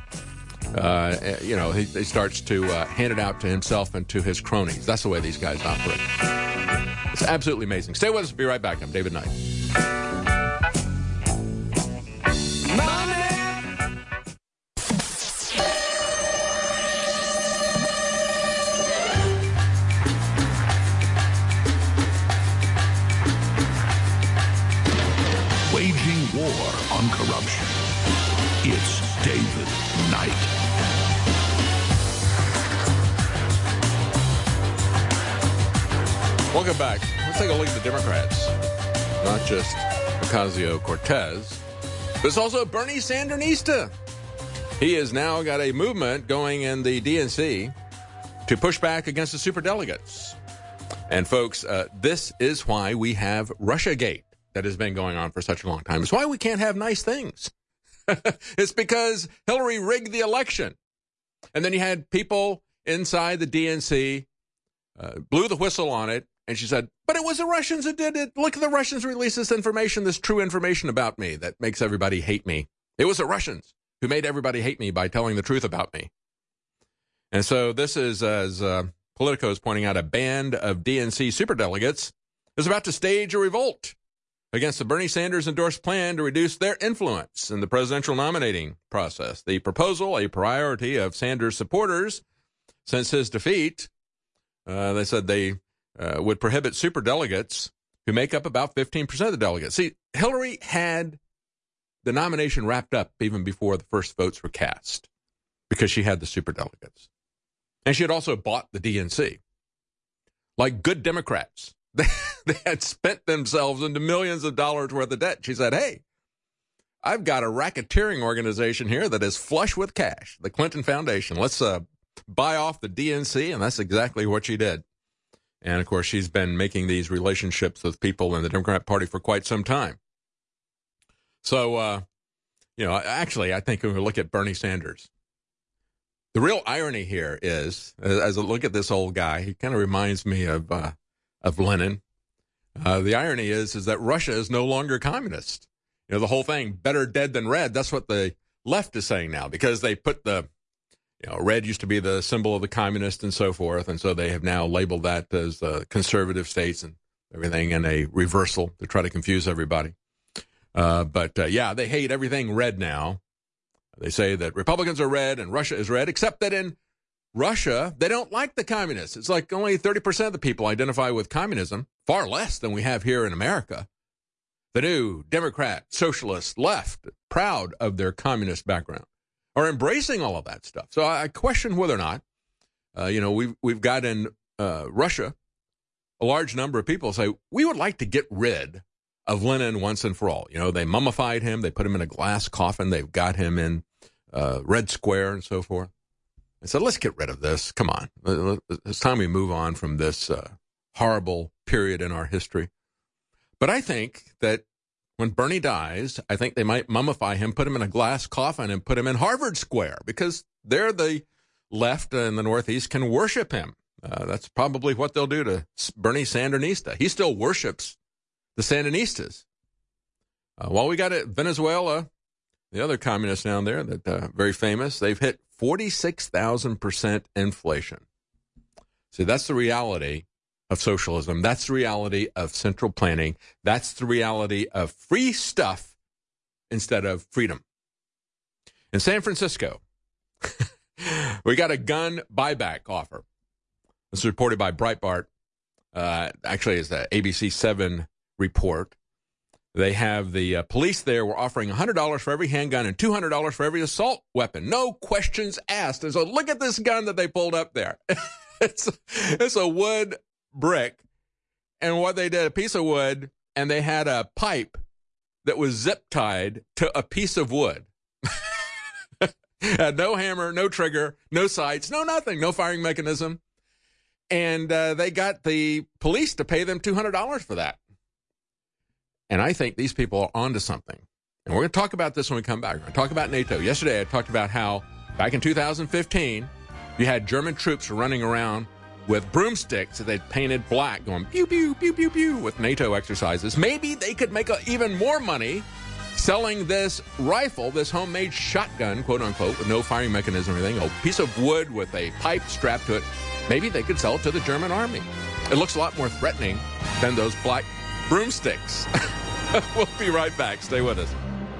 he starts to hand it out to himself and to his cronies. That's the way these guys operate. It's absolutely amazing. Stay with us. We'll be right back. I'm David Knight. Waging war on corruption. It's David Knight. Welcome back. Let's take a look at the Democrats. Not just Ocasio-Cortez, but it's also Bernie Sandernista. He has now got a movement going in the DNC to push back against the superdelegates. And folks, this is why we have Russiagate that has been going on for such a long time. It's why we can't have nice things. It's because Hillary rigged the election. And then you had people inside the DNC blew the whistle on it. And she said, but it was the Russians that did it. Look at the Russians release this information, this true information about me that makes everybody hate me. It was the Russians who made everybody hate me by telling the truth about me. And so this is, as Politico is pointing out, a band of DNC superdelegates is about to stage a revolt against the Bernie Sanders endorsed plan to reduce their influence in the presidential nominating process. The proposal, a priority of Sanders supporters since his defeat, they said they would prohibit superdelegates who make up about 15% of the delegates. See, Hillary had the nomination wrapped up even before the first votes were cast because she had the superdelegates. And she had also bought the DNC. Like good Democrats, they had spent themselves into millions of dollars worth of debt. She said, hey, I've got a racketeering organization here that is flush with cash, the Clinton Foundation. Let's buy off the DNC, and that's exactly what she did. And, of course, she's been making these relationships with people in the Democrat Party for quite some time. So, actually, I think when we look at Bernie Sanders, the real irony here is, as I look at this old guy, he kind of reminds me of Lenin. The irony is that Russia is no longer communist. You know, the whole thing, better dead than red, that's what the left is saying now, because they put red used to be the symbol of the communist and so forth, and so they have now labeled that as conservative states and everything, and a reversal to try to confuse everybody. But they hate everything red now. They say that Republicans are red and Russia is red, except that in Russia, they don't like the communists. It's like only 30% of the people identify with communism, far less than we have here in America. The new Democrat, socialist, left, proud of their communist background, are embracing all of that stuff. So I question whether or not, we've got in Russia a large number of people say, we would like to get rid of Lenin once and for all. You know, they mummified him. They put him in a glass coffin. They've got him in Red Square and so forth. I said, let's get rid of this. Come on. It's time we move on from this horrible period in our history. But I think that when Bernie dies, I think they might mummify him, put him in a glass coffin, and put him in Harvard Square, because there the left in the Northeast can worship him. That's probably what they'll do to Bernie Sandinista. He still worships the Sandinistas. While we got it, Venezuela, the other communists down there that very famous, they've hit 46,000% inflation. See, that's the reality of socialism. That's the reality of central planning. That's the reality of free stuff instead of freedom. In San Francisco, we got a gun buyback offer. This is reported by Breitbart. Actually, it's the ABC 7 report. They have the police there were offering $100 for every handgun and $200 for every assault weapon. No questions asked. And so look at this gun that they pulled up there. It's a wood brick. And what they did, a piece of wood, and they had a pipe that was zip tied to a piece of wood. Had no hammer, no trigger, no sights, no nothing, no firing mechanism. And they got the police to pay them $200 for that. And I think these people are onto something. And we're going to talk about this when we come back. We're going to talk about NATO. Yesterday, I talked about how back in 2015, you had German troops running around with broomsticks that they'd painted black, going pew, pew, pew, pew, pew, with NATO exercises. Maybe they could make even more money selling this rifle, this homemade shotgun, quote unquote, with no firing mechanism or anything, a piece of wood with a pipe strapped to it. Maybe they could sell it to the German army. It looks a lot more threatening than those black broomsticks. We'll be right back. Stay with us.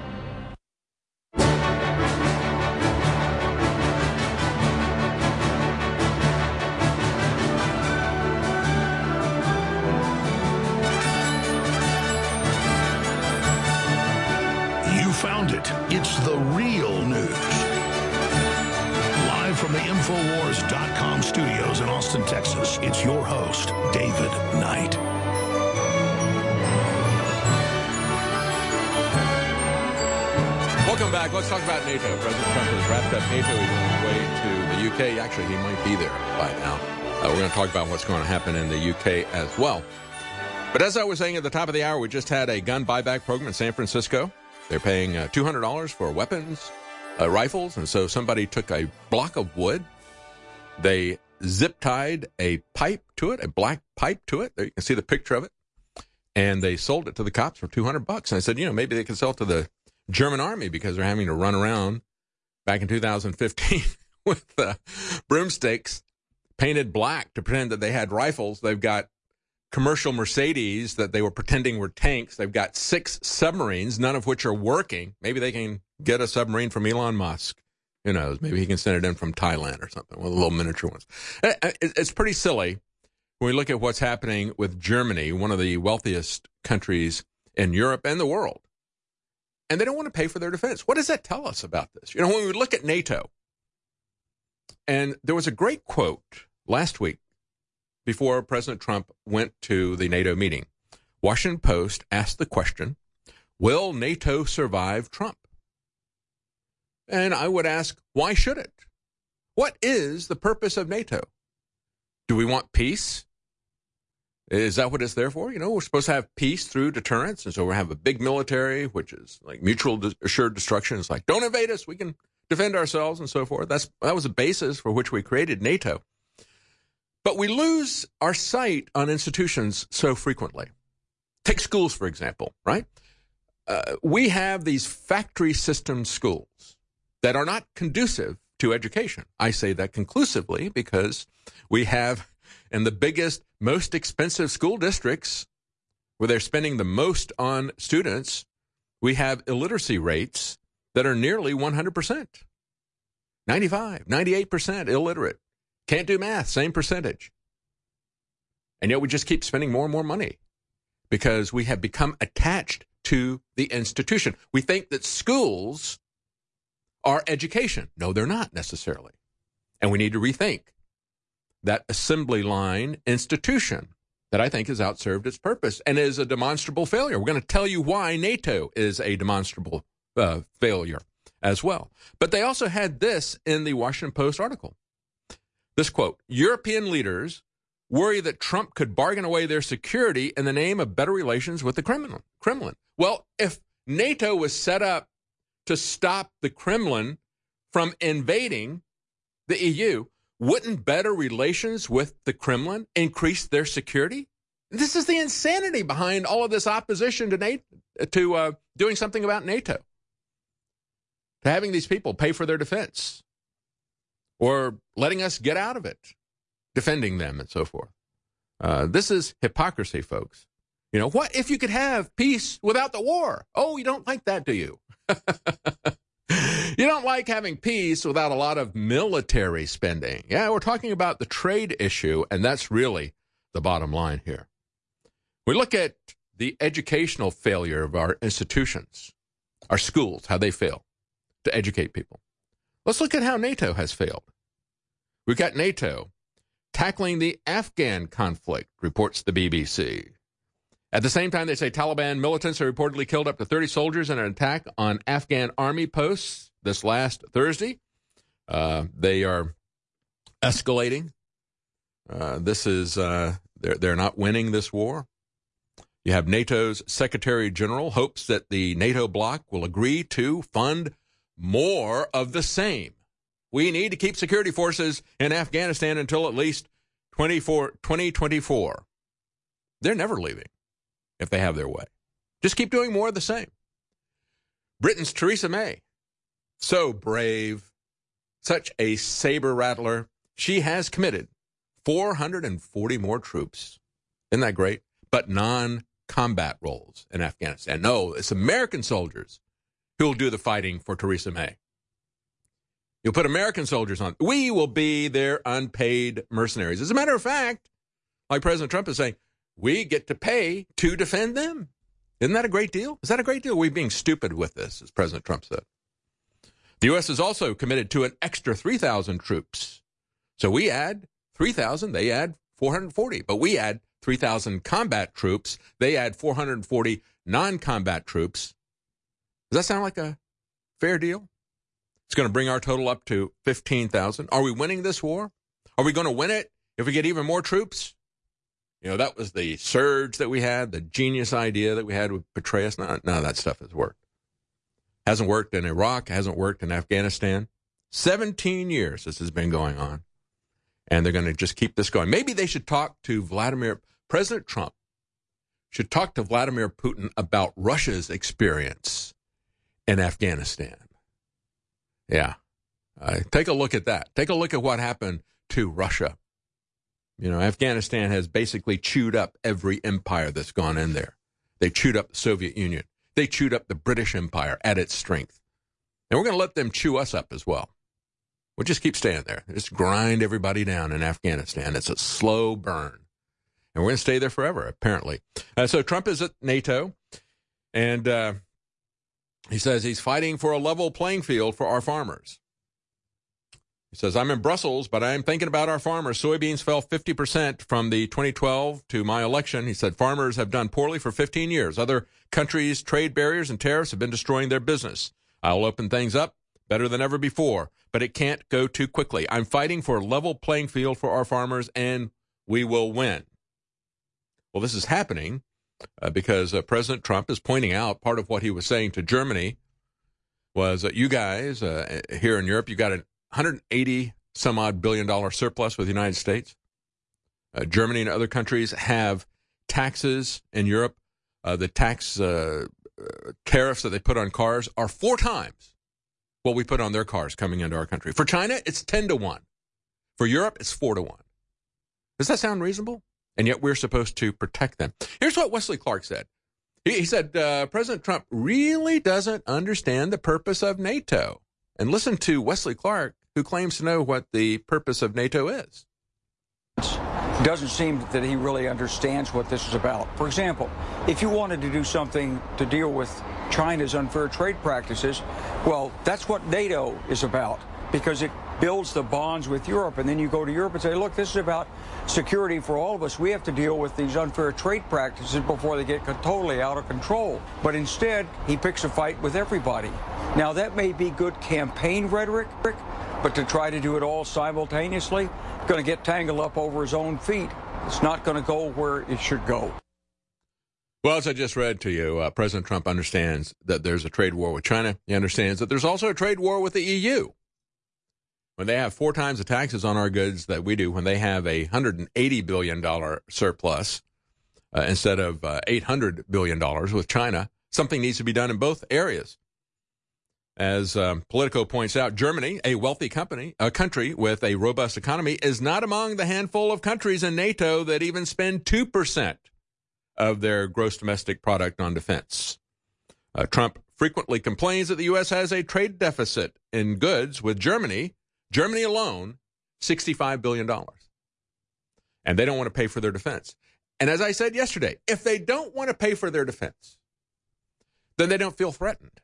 You found it. It's the real news. Live from the Infowars.com studios in Austin, Texas, it's your host, David Knight. Welcome back. Let's talk about NATO. President Trump has wrapped up NATO. He's on his way to the UK. Actually, he might be there by now. We're going to talk about what's going to happen in the UK as well. But as I was saying at the top of the hour, we just had a gun buyback program in San Francisco. They're paying $200 for weapons, rifles. And so somebody took a block of wood. They zip-tied a pipe to it, a black pipe to it. There you can see the picture of it. And they sold it to the cops for $200. And I said, maybe they could sell it to the German army because they're having to run around back in 2015 with broomsticks painted black to pretend that they had rifles. They've got commercial Mercedes that they were pretending were tanks. They've got 6 submarines, none of which are working. Maybe they can get a submarine from Elon Musk. Who knows? Maybe he can send it in from Thailand or something, one of the little miniature ones. It's pretty silly when we look at what's happening with Germany, one of the wealthiest countries in Europe and the world. And they don't want to pay for their defense. What does that tell us about this? You know, when we look at NATO, and there was a great quote last week before President Trump went to the NATO meeting. Washington Post asked the question, will NATO survive Trump? And I would ask, why should it? What is the purpose of NATO? Do we want peace? Is that what it's there for? You know, we're supposed to have peace through deterrence, and so we have a big military, which is like mutual assured destruction. It's like, don't invade us, we can defend ourselves and so forth. That was the basis for which we created NATO. But we lose our sight on institutions so frequently. Take schools, for example, right? We have these factory system schools that are not conducive to education. I say that conclusively because we have in the biggest, most expensive school districts where they're spending the most on students, we have illiteracy rates that are nearly 100%. 95, 98% illiterate. Can't do math, same percentage. And yet we just keep spending more and more money because we have become attached to the institution. We think that schools are education. No, they're not necessarily. And we need to rethink that assembly line institution that I think has outserved its purpose and is a demonstrable failure. We're going to tell you why NATO is a demonstrable failure as well. But they also had this in the Washington Post article. This quote, European leaders worry that Trump could bargain away their security in the name of better relations with the Kremlin. Well, if NATO was set up to stop the Kremlin from invading the EU, wouldn't better relations with the Kremlin increase their security? This is the insanity behind all of this opposition to NATO, to doing something about NATO, to having these people pay for their defense or letting us get out of it, defending them and so forth. This is hypocrisy, folks. You know, what if you could have peace without the war? Oh, you don't like that, do you? You don't like having peace without a lot of military spending. Yeah, we're talking about the trade issue, and that's really the bottom line here. We look at the educational failure of our institutions, our schools, how they fail to educate people. Let's look at how NATO has failed. We've got NATO tackling the Afghan conflict, reports the BBC. At the same time, they say Taliban militants have reportedly killed up to 30 soldiers in an attack on Afghan army posts this last Thursday. They are escalating. They're not winning this war. You have NATO's Secretary General hopes that the NATO bloc will agree to fund more of the same. We need to keep security forces in Afghanistan until at least 2024. They're never leaving if they have their way. Just keep doing more of the same. Britain's Theresa May, so brave, such a saber rattler. She has committed 440 more troops. Isn't that great? But non-combat roles in Afghanistan. No, it's American soldiers who will do the fighting for Theresa May. You'll put American soldiers on. We will be their unpaid mercenaries. As a matter of fact, like President Trump is saying, we get to pay to defend them. Isn't that a great deal? Is that a great deal? We're being stupid with this, as President Trump said. The U.S. is also committed to an extra 3,000 troops. So we add 3,000, they add 440. But we add 3,000 combat troops, they add 440 non-combat troops. Does that sound like a fair deal? It's going to bring our total up to 15,000. Are we winning this war? Are we going to win it if we get even more troops? You know, that was the surge that we had, the genius idea that we had with Petraeus. None of that stuff has worked. Hasn't worked in Iraq, hasn't worked in Afghanistan. 17 years this has been going on. And they're going to just keep this going. Maybe they should talk to President Trump should talk to Vladimir Putin about Russia's experience in Afghanistan. Yeah, Take a look at that. Take a look at what happened to Russia. You know, Afghanistan has basically chewed up every empire that's gone in there. They chewed up the Soviet Union. They chewed up the British Empire at its strength. And we're going to let them chew us up as well. We'll just keep staying there. Just grind everybody down in Afghanistan. It's a slow burn. And we're going to stay there forever, apparently. So Trump is at NATO, and he says he's fighting for a level playing field for our farmers. He says, I'm in Brussels, but I'm thinking about our farmers. Soybeans fell 50% from the 2012 to my election. He said farmers have done poorly for 15 years. Other countries' trade barriers and tariffs have been destroying their business. I'll open things up better than ever before, but it can't go too quickly. I'm fighting for a level playing field for our farmers, and we will win. Well, this is happening because President Trump is pointing out part of what he was saying to Germany was that you guys here in Europe, you got an $180-some-odd billion surplus with the United States. Germany and other countries have taxes in Europe. The tax tariffs that they put on cars are 4 times what we put on their cars coming into our country. For China, it's 10-1. For Europe, it's 4-1. Does that sound reasonable? And yet we're supposed to protect them. Here's what Wesley Clark said. He said, President Trump really doesn't understand the purpose of NATO. And listen to Wesley Clark, who claims to know what the purpose of NATO is. It doesn't seem that he really understands what this is about. For example, if you wanted to do something to deal with China's unfair trade practices, well, that's what NATO is about, because it builds the bonds with Europe. And then you go to Europe and say, look, this is about security for all of us. We have to deal with these unfair trade practices before they get totally out of control. But instead, he picks a fight with everybody. Now, that may be good campaign rhetoric, but to try to do it all simultaneously, going to get tangled up over his own feet. It's not going to go where it should go. Well, as I just read to you, President Trump understands that there's a trade war with China. He understands that there's also a trade war with the EU. When they have 4 times the taxes on our goods that we do, when they have a $180 billion surplus instead of $800 billion with China, something needs to be done in both areas. As Politico points out, Germany, a wealthy country with a robust economy, is not among the handful of countries in NATO that even spend 2% of their gross domestic product on defense. Trump frequently complains that the U.S. has a trade deficit in goods with Germany alone, $65 billion. And they don't want to pay for their defense. And as I said yesterday, if they don't want to pay for their defense, then they don't feel threatened.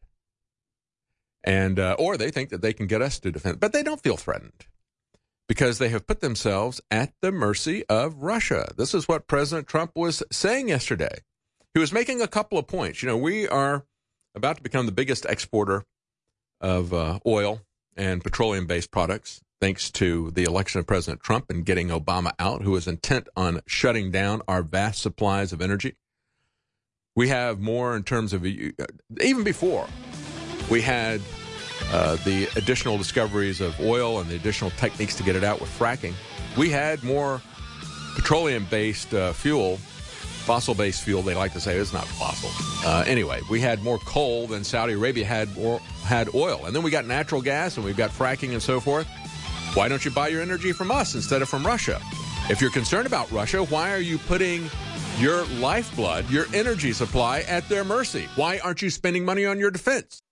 And or they think that they can get us to defend, but they don't feel threatened because they have put themselves at the mercy of Russia. This is what President Trump was saying yesterday. He was making a couple of points. You know, we are about to become the biggest exporter of oil and petroleum-based products, thanks to the election of President Trump and getting Obama out, who is intent on shutting down our vast supplies of energy. We have more in terms of, even before, we had the additional discoveries of oil and the additional techniques to get it out with fracking. We had more petroleum-based fuel, fossil-based fuel, they like to say. It's not fossil. Anyway, we had more coal than Saudi Arabia had oil. And then we got natural gas and we've got fracking and so forth. Why don't you buy your energy from us instead of from Russia? If you're concerned about Russia, why are you putting your lifeblood, your energy supply at their mercy? Why aren't you spending money on your defense?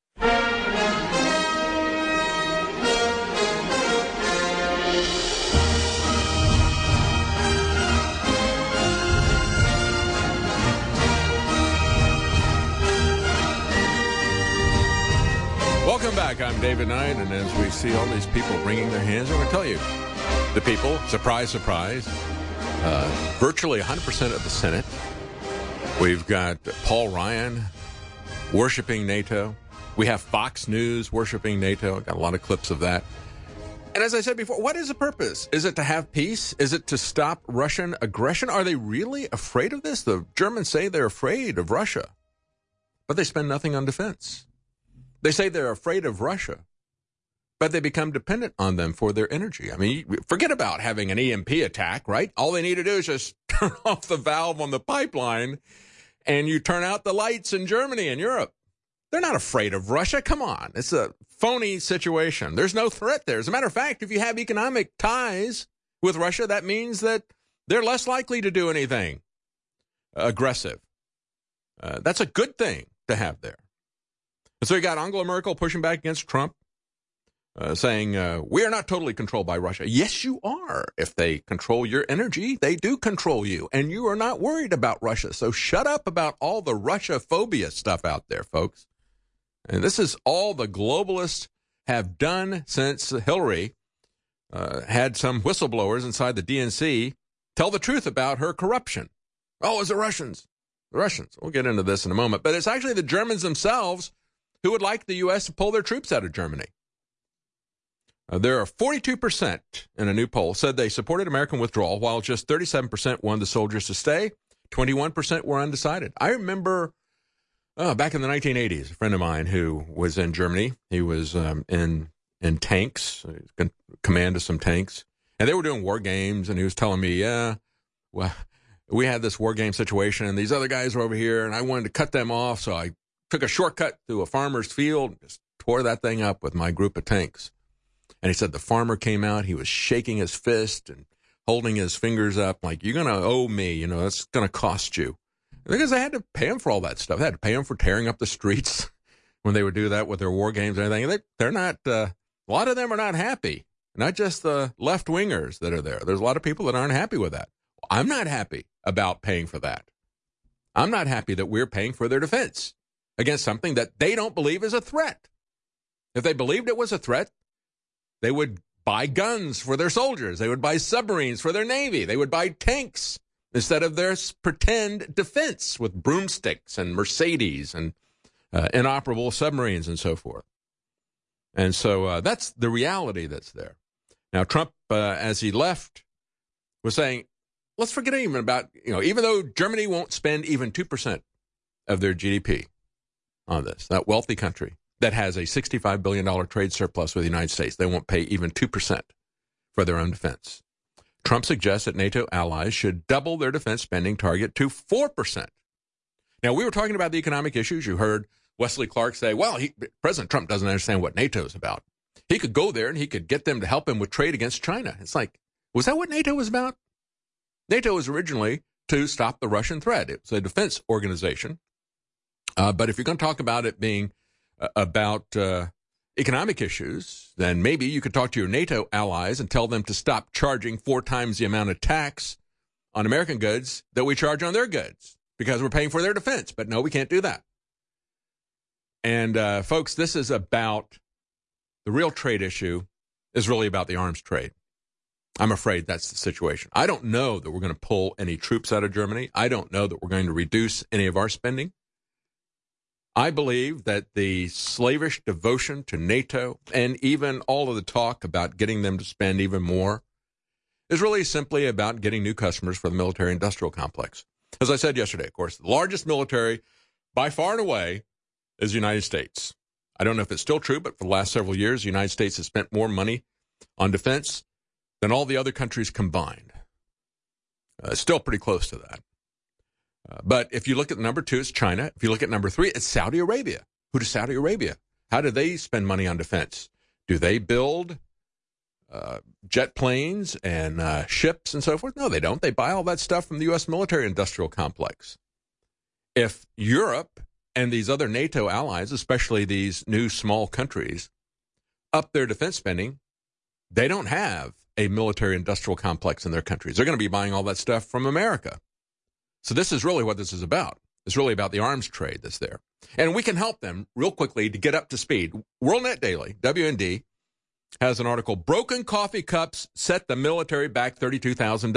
Welcome back. I'm David Knight, and as we see all these people wringing their hands, I'm going to tell you, the people, surprise, surprise, virtually 100% of the Senate. We've got Paul Ryan worshiping NATO. We have Fox News worshiping NATO. I've got a lot of clips of that. And as I said before, what is the purpose? Is it to have peace? Is it to stop Russian aggression? Are they really afraid of this? The Germans say they're afraid of Russia, but they spend nothing on defense. They say they're afraid of Russia, but they become dependent on them for their energy. I mean, forget about having an EMP attack, right? All they need to do is just turn off the valve on the pipeline, and you turn out the lights in Germany and Europe. They're not afraid of Russia. Come on. It's a phony situation. There's no threat there. As a matter of fact, if you have economic ties with Russia, that means that they're less likely to do anything aggressive. That's a good thing to have there. And so you got Angela Merkel pushing back against Trump, saying, we are not totally controlled by Russia. Yes, you are. If they control your energy, they do control you, and you are not worried about Russia. So shut up about all the Russia phobia stuff out there, folks. And this is all the globalists have done since Hillary had some whistleblowers inside the DNC tell the truth about her corruption. Oh, it's the Russians. The Russians. We'll get into this in a moment. But it's actually the Germans themselves who would like the U.S. to pull their troops out of Germany. There are 42% in a new poll said they supported American withdrawal, while just 37% wanted the soldiers to stay. 21% were undecided. I remember back in the 1980s, a friend of mine who was in Germany, he was in tanks, command of some tanks, and they were doing war games, and he was telling me, well, we had this war game situation, and these other guys were over here, and I wanted to cut them off, so I took a shortcut through a farmer's field and just tore that thing up with my group of tanks. And he said the farmer came out, he was shaking his fist and holding his fingers up like, you're going to owe me, that's going to cost you. Because they had to pay him for all that stuff. They had to pay him for tearing up the streets when they would do that with their war games and everything. They're not, a lot of them are not happy. Not just the left-wingers that are there. There's a lot of people that aren't happy with that. I'm not happy about paying for that. I'm not happy that we're paying for their defense against something that they don't believe is a threat. If they believed it was a threat, they would buy guns for their soldiers. They would buy submarines for their Navy. They would buy tanks instead of their pretend defense with broomsticks and Mercedes and inoperable submarines and so forth. And so that's the reality that's there. Now, Trump, as he left, was saying, let's forget even about, even though Germany won't spend even 2% of their GDP on this, that wealthy country that has a $65 billion trade surplus with the United States, they won't pay even 2% for their own defense. Trump suggests that NATO allies should double their defense spending target to 4%. Now, we were talking about the economic issues. You heard Wesley Clark say, well, President Trump doesn't understand what NATO is about. He could go there and he could get them to help him with trade against China. It's like, was that what NATO was about? NATO was originally to stop the Russian threat. It was a defense organization. But if you're going to talk about it being about economic issues, then maybe you could talk to your NATO allies and tell them to stop charging 4 times the amount of tax on American goods that we charge on their goods because we're paying for their defense. But no, we can't do that. And folks, this is about the real trade issue is really about the arms trade. I'm afraid that's the situation. I don't know that we're going to pull any troops out of Germany. I don't know that we're going to reduce any of our spending. I believe that the slavish devotion to NATO and even all of the talk about getting them to spend even more is really simply about getting new customers for the military-industrial complex. As I said yesterday, of course, the largest military by far and away is the United States. I don't know if it's still true, but for the last several years, the United States has spent more money on defense than all the other countries combined. It's still pretty close to that. But if you look at number 2, it's China. If you look at number 3, it's Saudi Arabia. Who does Saudi Arabia? How do they spend money on defense? Do they build jet planes and ships and so forth? No, they don't. They buy all that stuff from the U.S. military-industrial complex. If Europe and these other NATO allies, especially these new small countries, up their defense spending, they don't have a military-industrial complex in their countries. They're going to be buying all that stuff from America. So this is really what this is about. It's really about the arms trade that's there. And we can help them real quickly to get up to speed. WorldNet Daily, WND, has an article, Broken Coffee Cups Set the Military Back $32,000.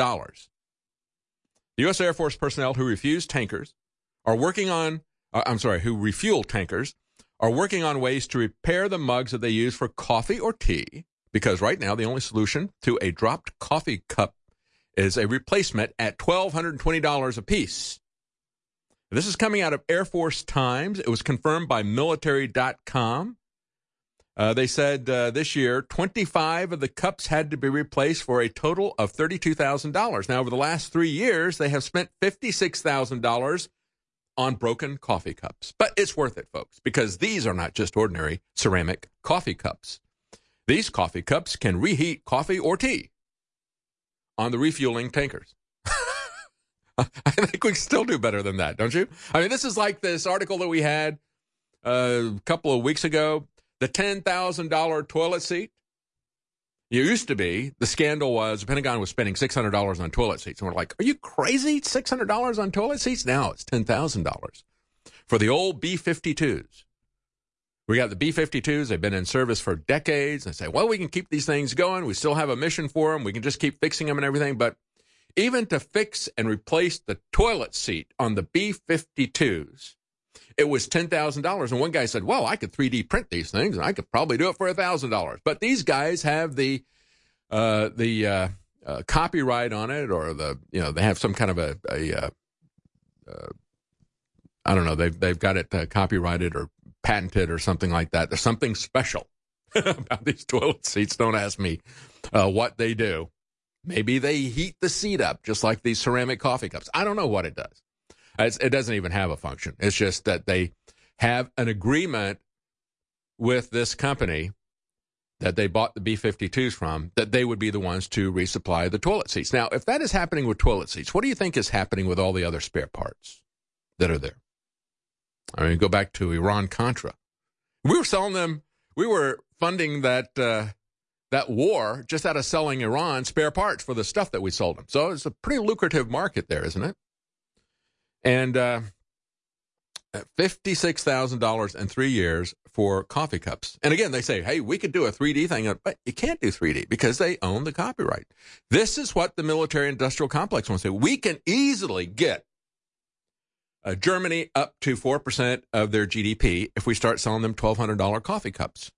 The U.S. Air Force personnel who refuse tankers are working on, who refuel tankers are working on ways to repair the mugs that they use for coffee or tea, because right now the only solution to a dropped coffee cup is a replacement at $1,220 a piece. This is coming out of Air Force Times. It was confirmed by military.com. They said this year 25 of the cups had to be replaced for a total of $32,000. Now, over the last 3 years, they have spent $56,000 on broken coffee cups. But it's worth it, folks, because these are not just ordinary ceramic coffee cups. These coffee cups can reheat coffee or tea on the refueling tankers. I think we can still do better than that, don't you? I mean, this is like this article that we had a couple of weeks ago, the $10,000 toilet seat. It used to be, the scandal was, the Pentagon was spending $600 on toilet seats. And we're like, are you crazy? $600 on toilet seats? Now it's $10,000 for the old B-52s. We got the B-52s. They've been in service for decades. They say, well, we can keep these things going. We still have a mission for them. We can just keep fixing them and everything. But even to fix and replace the toilet seat on the B-52s, it was $10,000. And one guy said, well, I could 3D print these things, and I could probably do it for $1,000. But these guys have the copyright on it, or they have some kind of I don't know, they've got it copyrighted or patented or something like that. There's something special about these toilet seats. Don't ask me what they do. Maybe they heat the seat up just like these ceramic coffee cups. I don't know what it does. It doesn't even have a function. It's just that they have an agreement with this company that they bought the B-52s from, that they would be the ones to resupply the toilet seats. Now, if that is happening with toilet seats, what do you think is happening with all the other spare parts that are there? I mean, go back to Iran-Contra. We were selling them. We were funding that war just out of selling Iran spare parts for the stuff that we sold them. So it's a pretty lucrative market there, isn't it? And $56,000 in 3 years for coffee cups. And again, they say, hey, we could do a 3D thing, but you can't do 3D because they own the copyright. This is what the military-industrial complex wants to say. We can easily get Germany up to 4% of their GDP if we start selling them $1,200 coffee cups.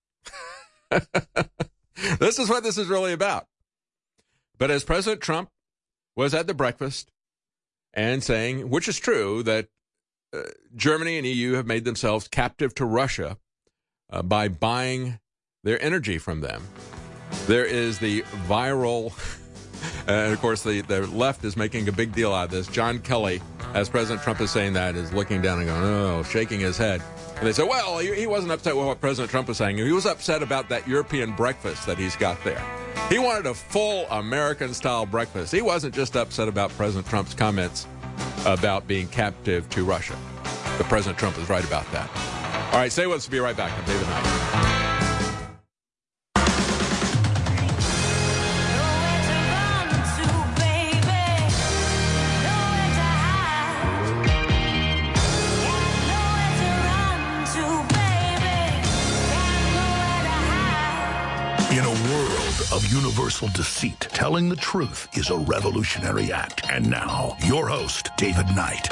This is what this is really about. But as President Trump was at the breakfast and saying, which is true, that Germany and EU have made themselves captive to Russia by buying their energy from them. There is the viral, and of course the left is making a big deal out of this. John Kelly, as President Trump is saying that, is looking down and going, oh, shaking his head. And they say, well, he wasn't upset with what President Trump was saying. He was upset about that European breakfast that he's got there. He wanted a full American-style breakfast. He wasn't just upset about President Trump's comments about being captive to Russia. But President Trump is right about that. All right, stay with us. We'll be right back. I'm David Knight. In a world of universal deceit, telling the truth is a revolutionary act. And now, your host, David Knight.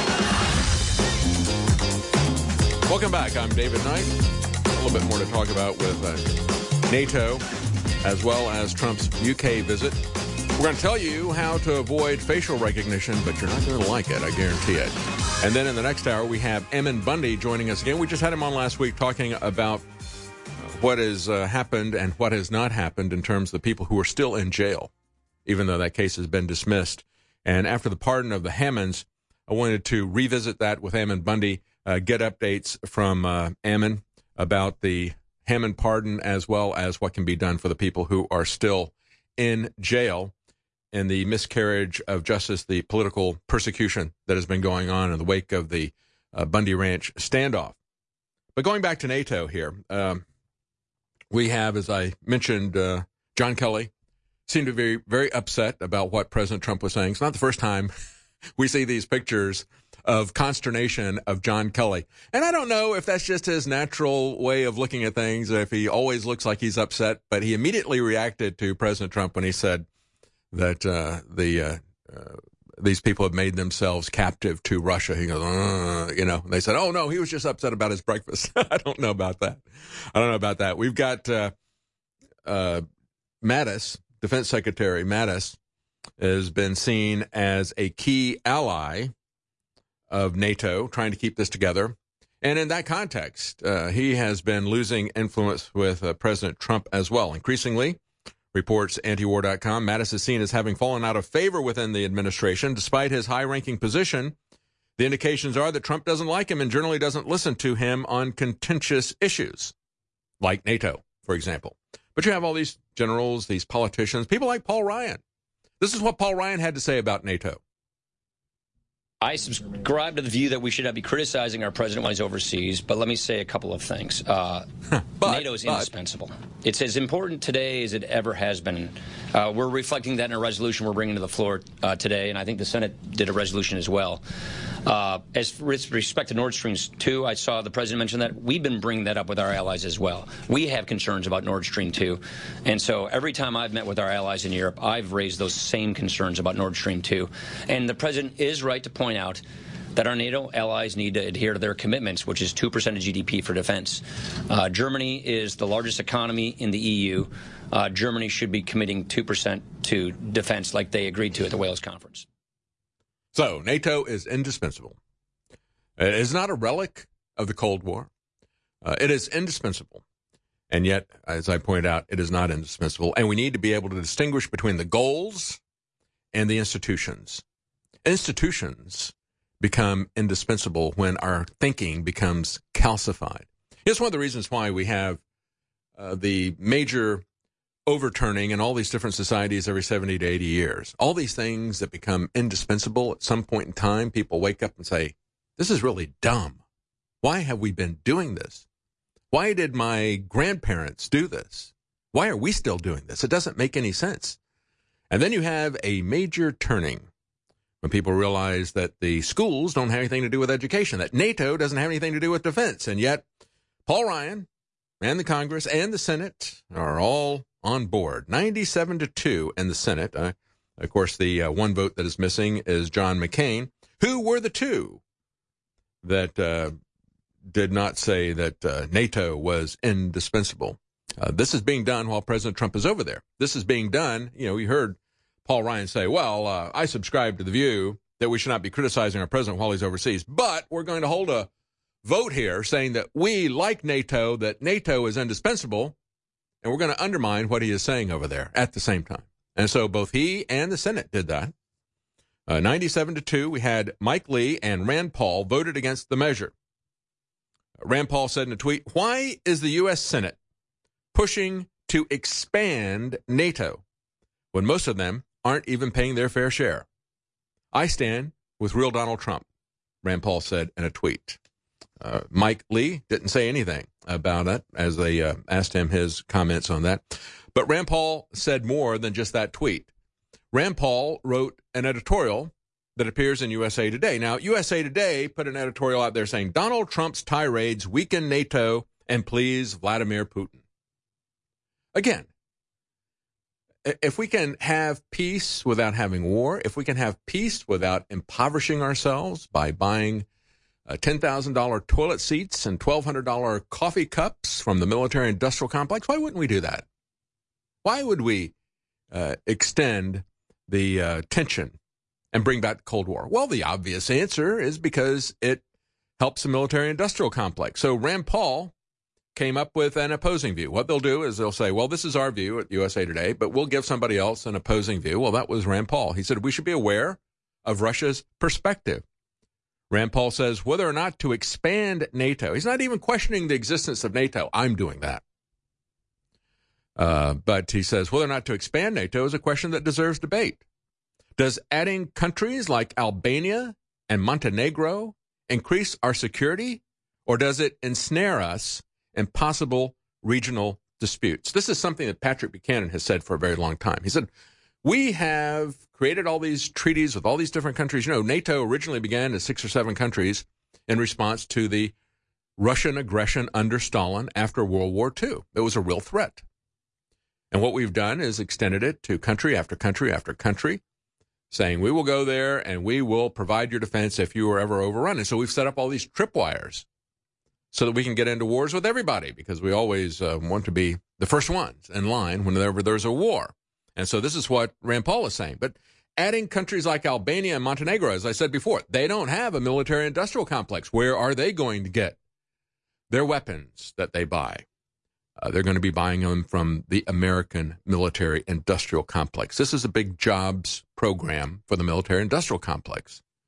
Welcome back. I'm David Knight. A little bit more to talk about with NATO, as well as Trump's UK visit. We're going to tell you how to avoid facial recognition, but you're not going to like it, I guarantee it. And then in the next hour, we have Ammon Bundy joining us again. We just had him on last week talking about what has happened and what has not happened in terms of the people who are still in jail, even though that case has been dismissed. And after the pardon of the Hammonds, I wanted to revisit that with Ammon Bundy, get updates from Ammon about the Hammond pardon, as well as what can be done for the people who are still in jail in the miscarriage of justice, the political persecution that has been going on in the wake of the Bundy Ranch standoff. But going back to NATO here, we have, as I mentioned, John Kelly seemed to be very, very upset about what President Trump was saying. It's not the first time we see these pictures of consternation of John Kelly. And I don't know if that's just his natural way of looking at things, or if he always looks like he's upset, but he immediately reacted to President Trump when he said that these people have made themselves captive to Russia. He goes, and they said, oh, no, he was just upset about his breakfast. I don't know about that. We've got Mattis, Defense Secretary Mattis, has been seen as a key ally of NATO, trying to keep this together. And in that context, he has been losing influence with President Trump as well. Increasingly, reports antiwar.com, Mattis is seen as having fallen out of favor within the administration, despite his high-ranking position The indications are that Trump doesn't like him and generally doesn't listen to him on contentious issues, like NATO, for example. But you have all these generals, these politicians, people like Paul Ryan. This is what Paul Ryan had to say about NATO. I subscribe to the view that we should not be criticizing our president when he's overseas, but let me say a couple of things. NATO is indispensable. It's as important today as it ever has been. We're reflecting that in a resolution we're bringing to the floor today, and I think the Senate did a resolution as well. As with respect to Nord Stream 2, I saw the president mention that. We've been bringing that up with our allies as well. We have concerns about Nord Stream 2, and so every time I've met with our allies in Europe, I've raised those same concerns about Nord Stream 2. And the president is right to point out that our NATO allies need to adhere to their commitments, which is 2% of GDP for defense. Germany is the largest economy in the EU. Germany should be committing 2% to defense like they agreed to at the Wales Conference. So NATO is indispensable. It is not a relic of the Cold War. It is indispensable. And yet, as I pointed out, it is not indispensable. And we need to be able to distinguish between the goals and the institutions. Institutions become indispensable when our thinking becomes calcified. It's one of the reasons why we have the major overturning in all these different societies every 70 to 80 years. All these things that become indispensable at some point in time, people wake up and say, this is really dumb. Why have we been doing this? Why did my grandparents do this? Why are we still doing this? It doesn't make any sense. And then you have a major turning when people realize that the schools don't have anything to do with education, that NATO doesn't have anything to do with defense. And yet Paul Ryan and the Congress and the Senate are all on board. 97-2 in the Senate. Of course, the one vote that is missing is John McCain. Who were the two that did not say that NATO was indispensable? This is being done while President Trump is over there. This is being done. You know, we heard Paul Ryan say, well, I subscribe to the view that we should not be criticizing our president while he's overseas, but we're going to hold a vote here saying that we like NATO, that NATO is indispensable, and we're going to undermine what he is saying over there at the same time. And so both he and the Senate did that. 97-2, we had Mike Lee and Rand Paul voted against the measure. Rand Paul said in a tweet, why is the U.S. Senate pushing to expand NATO when most of them aren't even paying their fair share? I stand with real Donald Trump, Rand Paul said in a tweet. Mike Lee didn't say anything about it as they asked him his comments on that. But Rand Paul said more than just that tweet. Rand Paul wrote an editorial that appears in USA Today. Now, USA Today put an editorial out there saying, Donald Trump's tirades weaken NATO and please Vladimir Putin. Again, if we can have peace without having war, if we can have peace without impoverishing ourselves by buying $10,000 toilet seats and $1,200 coffee cups from the military-industrial complex, why wouldn't we do that? Why would we extend the tension and bring back the Cold War? Well, the obvious answer is because it helps the military-industrial complex. So Rand Paul came up with an opposing view. What they'll do is they'll say, well, this is our view at USA Today, but we'll give somebody else an opposing view. Well, that was Rand Paul. He said we should be aware of Russia's perspective. Rand Paul says whether or not to expand NATO. He's not even questioning the existence of NATO. I'm doing that. But he says whether or not to expand NATO is a question that deserves debate. Does adding countries like Albania and Montenegro increase our security, or does it ensnare us in possible regional disputes? This is something that Patrick Buchanan has said for a very long time. He said, we have created all these treaties with all these different countries. You know, NATO originally began as 6 or 7 countries in response to the Russian aggression under Stalin after World War II. It was a real threat. And what we've done is extended it to country after country after country, saying we will go there and we will provide your defense if you are ever overrun. And so we've set up all these tripwires so that we can get into wars with everybody, because we always want to be the first ones in line whenever there's a war. And so this is what Rand Paul is saying. But adding countries like Albania and Montenegro, as I said before, they don't have a military-industrial complex. Where are they going to get their weapons that they buy? They're going to be buying them from the American military-industrial complex. This is a big jobs program for the military-industrial complex.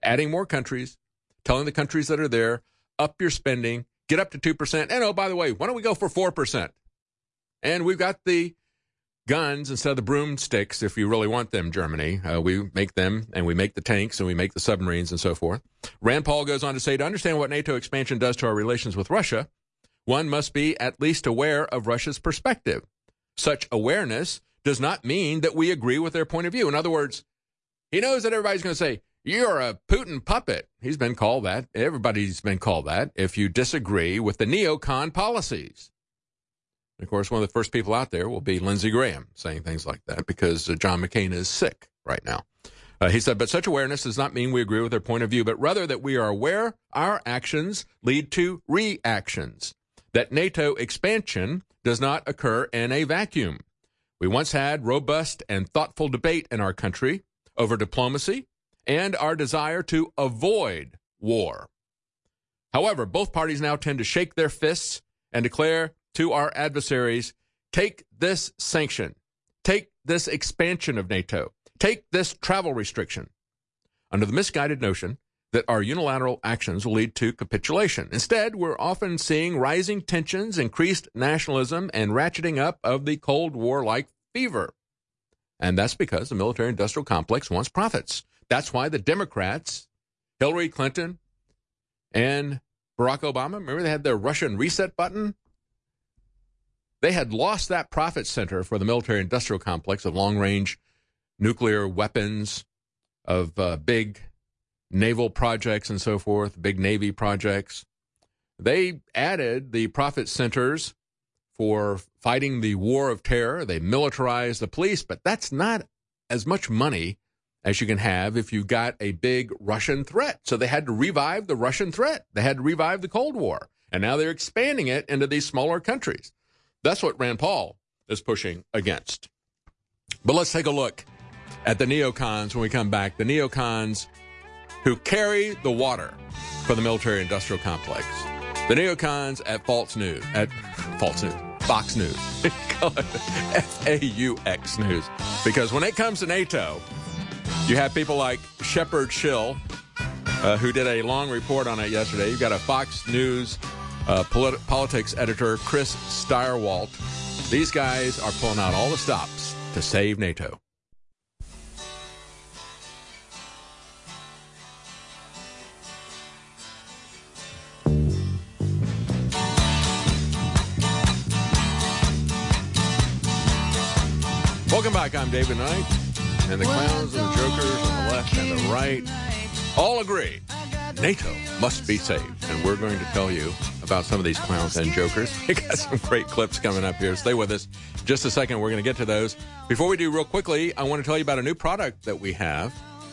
adding more countries, telling the countries that are there, up your spending, get up to 2%. And, oh, by the way, why don't we go for 4%? And we've got the guns instead of the broomsticks, if you really want them, Germany. We make them, and we make the tanks, and we make the submarines and so forth. Rand Paul goes on to say, to understand what NATO expansion does to our relations with Russia, one must be at least aware of Russia's perspective. Such awareness does not mean that we agree with their point of view. In other words, he knows that everybody's going to say, you're a Putin puppet. He's been called that. Everybody's been called that if you disagree with the neocon policies. Of course, one of the first people out there will be Lindsey Graham saying things like that because John McCain is sick right now. He said, but such awareness does not mean we agree with their point of view, but rather that we are aware our actions lead to reactions, that NATO expansion does not occur in a vacuum. We once had robust and thoughtful debate in our country over diplomacy and our desire to avoid war. However, both parties now tend to shake their fists and declare to our adversaries, take this sanction, take this expansion of NATO, take this travel restriction, under the misguided notion that our unilateral actions will lead to capitulation. Instead, we're often seeing rising tensions, increased nationalism, and ratcheting up of the Cold War-like fever. And that's because the military-industrial complex wants profits. That's why the Democrats, Hillary Clinton and Barack Obama, remember they had their Russian reset button? They had lost that profit center for the military-industrial complex of long-range nuclear weapons, of big naval projects and so forth, big Navy projects. They added the profit centers for fighting the war of terror. They militarized the police, but that's not as much money as you can have if you got a big Russian threat. So they had to revive the Russian threat. They had to revive the Cold War. And now they're expanding it into these smaller countries. That's what Rand Paul is pushing against. But let's take a look at the neocons when we come back. The neocons who carry the water for the military-industrial complex. The neocons at Fox News. Fox News. Call it F-A-U-X News. Because when it comes to NATO, you have people like Shepard Schill, who did a long report on it yesterday. You've got a Fox News politics editor, Chris Stirewalt. These guys are pulling out all the stops to save NATO. Welcome back. I'm David Knight, and the clowns and the jokers on the left and the right all agree NATO must be saved. And we're going to tell you about some of these clowns and jokers. We got some great clips coming up here. Stay with us. Just a second, we're going to get to those. Before we do, real quickly, I want to tell you about a new product that we have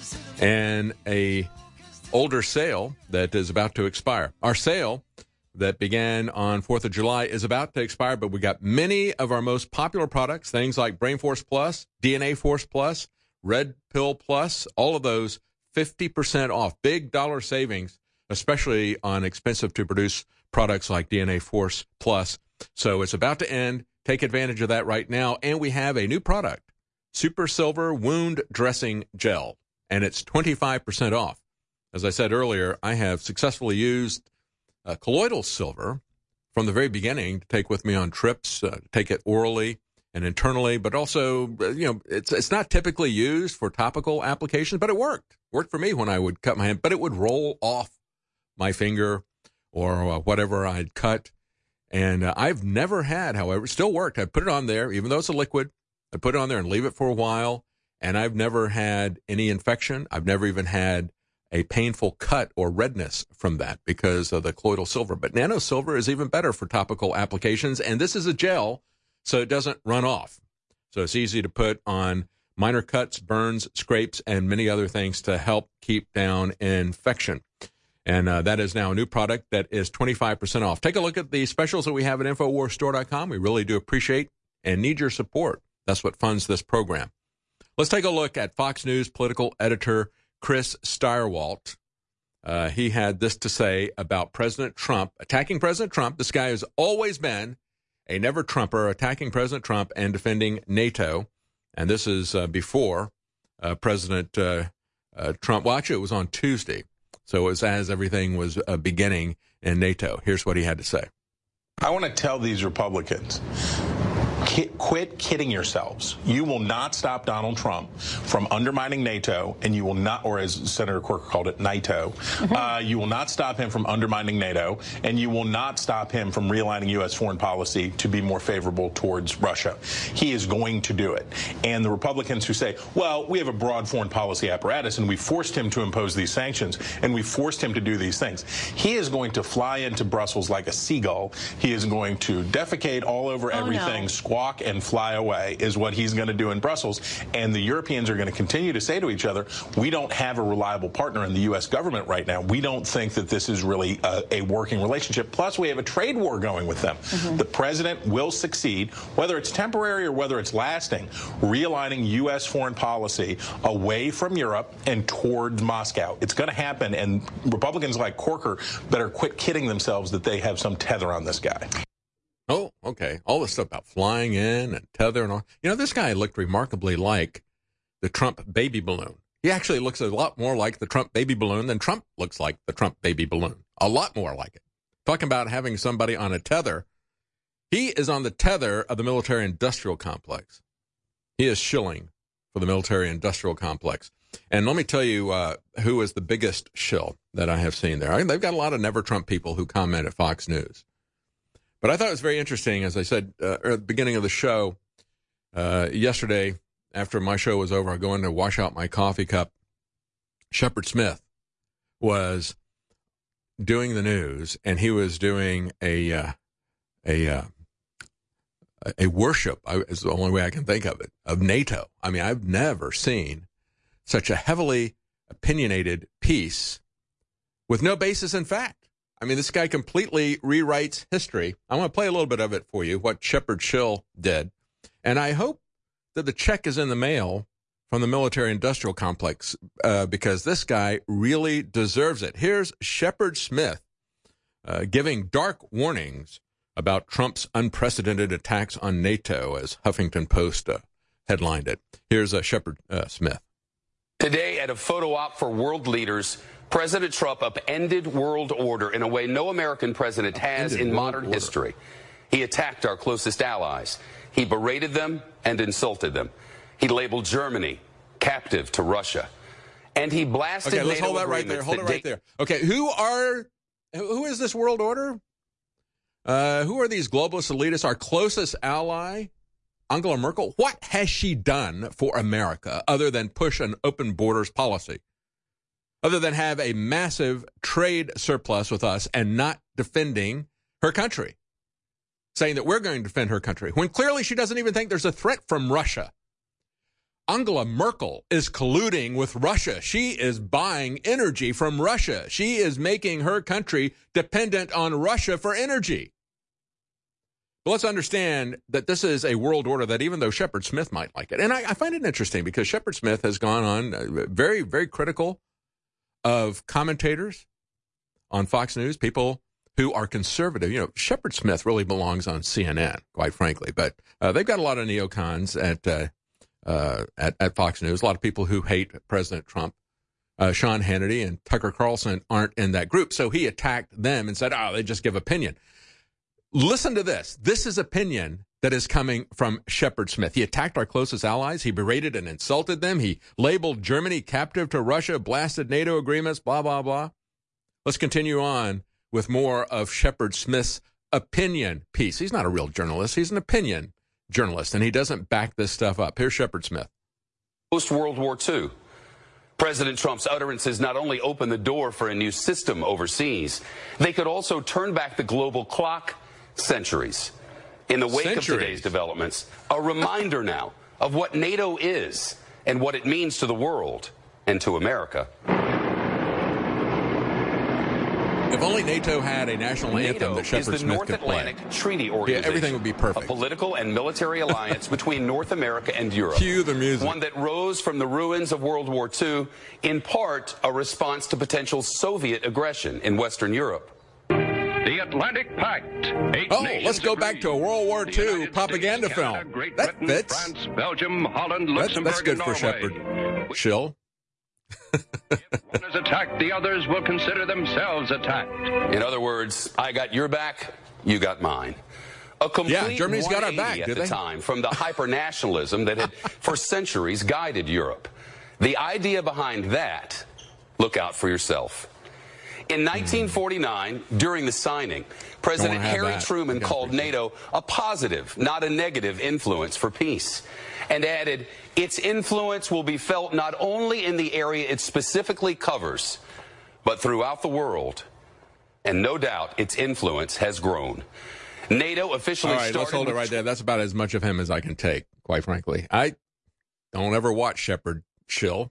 and a older sale that is about to expire. Our sale that began on 4th of July is about to expire, but we got many of our most popular products, things like Brain Force Plus, DNA Force Plus, Red Pill Plus, all of those 50% off. Big dollar savings, especially on expensive to produce products like DNA Force Plus. So it's about to end. Take advantage of that right now. And we have a new product, Super Silver Wound Dressing Gel, and it's 25% off. As I said earlier, I have successfully used colloidal silver from the very beginning to take with me on trips, take it orally and internally, but also, it's not typically used for topical applications, but it worked. Worked for me when I would cut my hand, but it would roll off my finger or whatever I'd cut. And I've never had, however, it still worked. I put it on there, even though it's a liquid. I put it on there and leave it for a while, and I've never had any infection. I've never even had a painful cut or redness from that because of the colloidal silver. But nano silver is even better for topical applications, and this is a gel, so it doesn't run off. So it's easy to put on minor cuts, burns, scrapes, and many other things to help keep down infection. And that is now a new product that is 25% off. Take a look at the specials that we have at InfoWarsStore.com. We really do appreciate and need your support. That's what funds this program. Let's take a look at Fox News political editor Chris Stirewalt. He had this to say about President Trump, attacking President Trump. This guy has always been a never-Trumper, attacking President Trump and defending NATO. And this is before President Trump. Well, actually, it was on Tuesday. So it was as everything was beginning in NATO. Here's what he had to say. I want to tell these Republicans, quit kidding yourselves. You will not stop Donald Trump from undermining NATO, and you will not, or as Senator Corker called it, NATO. You will not stop him from undermining NATO, and you will not stop him from realigning U.S. foreign policy to be more favorable towards Russia. He is going to do it. And the Republicans who say, well, we have a broad foreign policy apparatus, and we forced him to impose these sanctions, and we forced him to do these things. He is going to fly into Brussels like a seagull. He is going to defecate all over everything, squawk and fly away is what he's going to do in Brussels. And the Europeans are going to continue to say to each other, we don't have a reliable partner in the U.S. government right now. We don't think that this is really a working relationship. Plus, we have a trade war going with them. The president will succeed, whether it's temporary or whether it's lasting, realigning U.S. foreign policy away from Europe and towards Moscow. It's going to happen, and Republicans like Corker better quit kidding themselves that they have some tether on this guy. Oh, okay. All this stuff about flying in and tether and all. You know, this guy looked remarkably like the Trump baby balloon. He actually looks a lot more like the Trump baby balloon than Trump looks like the Trump baby balloon. A lot more like it. Talking about having somebody on a tether. He is on the tether of the military-industrial complex. He is shilling for the military-industrial complex. And let me tell you who is the biggest shill that I have seen there. They've got a lot of Never Trump people who comment at Fox News. But I thought it was very interesting, as I said at the beginning of the show, yesterday, after my show was over, I go in to wash out my coffee cup. Shepard Smith was doing the news, and he was doing a worship, is the only way I can think of it, of NATO. I mean, I've never seen such a heavily opinionated piece with no basis in fact. I mean, this guy completely rewrites history. I want to play a little bit of it for you, what Shepard Schill did. And I hope that the check is in the mail from the military-industrial complex because this guy really deserves it. Here's Shepard Smith giving dark warnings about Trump's unprecedented attacks on NATO, as Huffington Post headlined it. Here's Shepard Smith. Today, at a photo op for world leaders, President Trump upended world order in a way no American president has in modern history. He attacked our closest allies. He berated them and insulted them. He labeled Germany captive to Russia. And he blasted NATO. Okay, let's hold that right there. Hold it right there. Okay, who is this world order? Who are these globalist elitists? Our closest ally, Angela Merkel. What has she done for America other than push an open borders policy? Other than have a massive trade surplus with us and not defending her country, saying that we're going to defend her country, when clearly she doesn't even think there's a threat from Russia. Angela Merkel is colluding with Russia. She is buying energy from Russia. She is making her country dependent on Russia for energy. But let's understand that this is a world order that even though Shepard Smith might like it, and I find it interesting because Shepard Smith has gone on very, very critical of commentators on Fox News, people who are conservative. You know, Shepard Smith really belongs on CNN, quite frankly. But they've got a lot of neocons at Fox News, a lot of people who hate President Trump. Sean Hannity and Tucker Carlson aren't in that group. So he attacked them and said, they just give opinion. Listen to this. This is opinion that is coming from Shepard Smith. He attacked our closest allies. He berated and insulted them. He labeled Germany captive to Russia, blasted NATO agreements, blah, blah, blah. Let's continue on with more of Shepard Smith's opinion piece. He's not a real journalist. He's an opinion journalist, and he doesn't back this stuff up. Here's Shepard Smith. Post-World War II, President Trump's utterances not only opened the door for a new system overseas, they could also turn back the global clock centuries. In the wake of today's developments, a reminder now of what NATO is and what it means to the world and to America. If only NATO had a national anthem that Shepard Smith could play. NATO is the North Atlantic Treaty Organization. Yeah, everything would be perfect. A political and military alliance between North America and Europe. Cue the music. One that rose from the ruins of World War II, in part a response to potential Soviet aggression in Western Europe. The Atlantic Pact. Let's go back to a World War II propaganda film. That fits. France, Belgium, Holland, Luxembourg, that's good for Shepard Schill. If one is attacked, the others will consider themselves attacked. In other words, I got your back, you got mine. A complete Germany's got our back, at did the they? time from the hyper-nationalism that had for centuries guided Europe. The idea behind that, look out for yourself. In 1949, during the signing, President Harry Truman called NATO a positive, not a negative influence for peace, and added, its influence will be felt not only in the area it specifically covers, but throughout the world. And no doubt, its influence has grown. NATO officially started... All right, let's hold it right there. That's about as much of him as I can take, quite frankly. I don't ever watch Shepard Chill.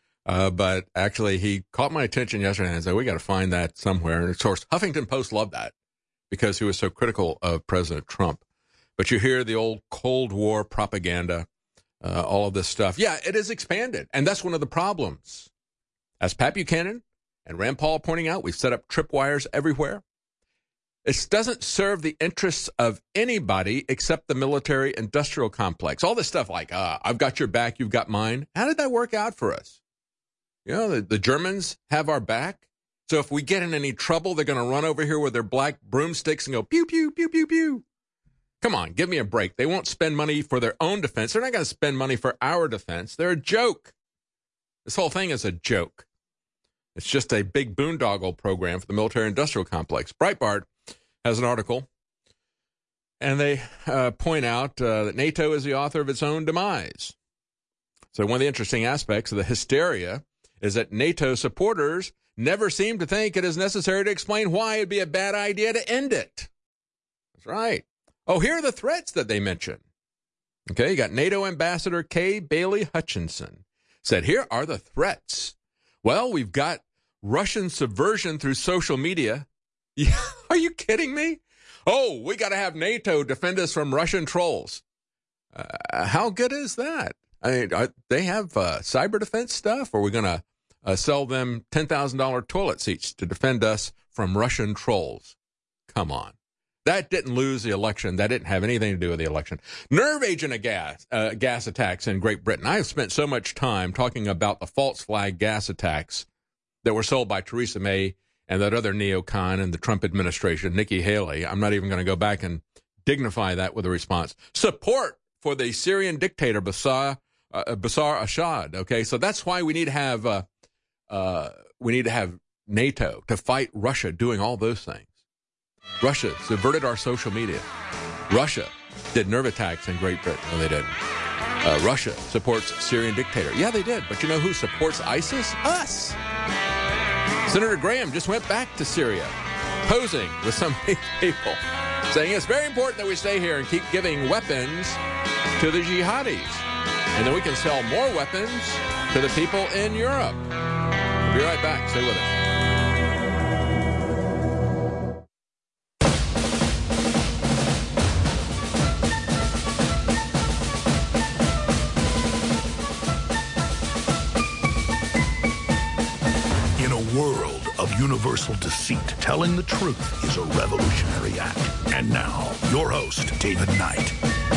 But actually, he caught my attention yesterday and said, we got to find that somewhere. And of course, Huffington Post loved that because he was so critical of President Trump. But you hear the old Cold War propaganda, all of this stuff. Yeah, it is expanded. And that's one of the problems. As Pat Buchanan and Rand Paul pointing out, we've set up tripwires everywhere. It doesn't serve the interests of anybody except the military-industrial complex. All this stuff like, I've got your back, you've got mine. How did that work out for us? You know, the Germans have our back. So if we get in any trouble, they're going to run over here with their black broomsticks and go, pew, pew, pew, pew, pew. Come on, give me a break. They won't spend money for their own defense. They're not going to spend money for our defense. They're a joke. This whole thing is a joke. It's just a big boondoggle program for the military-industrial complex. Breitbart has an article, and they point out that NATO is the author of its own demise. So one of the interesting aspects of the hysteria is that NATO supporters never seem to think it is necessary to explain why it'd be a bad idea to end it. That's right. Oh, here are the threats that they mention. Okay, you got NATO Ambassador Kay Bailey Hutchinson said, here are the threats. Well, we've got Russian subversion through social media. Yeah, are you kidding me? Oh, we got to have NATO defend us from Russian trolls. How good is that? I mean, they have cyber defense stuff, or are we going to sell them $10,000 toilet seats to defend us from Russian trolls? Come on. That didn't lose the election. That didn't have anything to do with the election. Nerve agent gas attacks in Great Britain. I have spent so much time talking about the false flag gas attacks that were sold by Theresa May and that other neocon in the Trump administration, Nikki Haley. I'm not even going to go back and dignify that with a response. Support for the Syrian dictator Bashar Assad. Okay, so that's why we need to have NATO to fight Russia doing all those things. Russia subverted our social media. Russia did nerve attacks in Great Britain. No, they didn't. Russia supports Syrian dictator. Yeah, they did. But you know who supports ISIS? Us. Senator Graham just went back to Syria, posing with some of these people, saying it's very important that we stay here and keep giving weapons to the jihadis. And then we can sell more weapons to the people in Europe. We'll be right back. Stay with us. In a world of universal deceit, telling the truth is a revolutionary act. And now, your host, David Knight.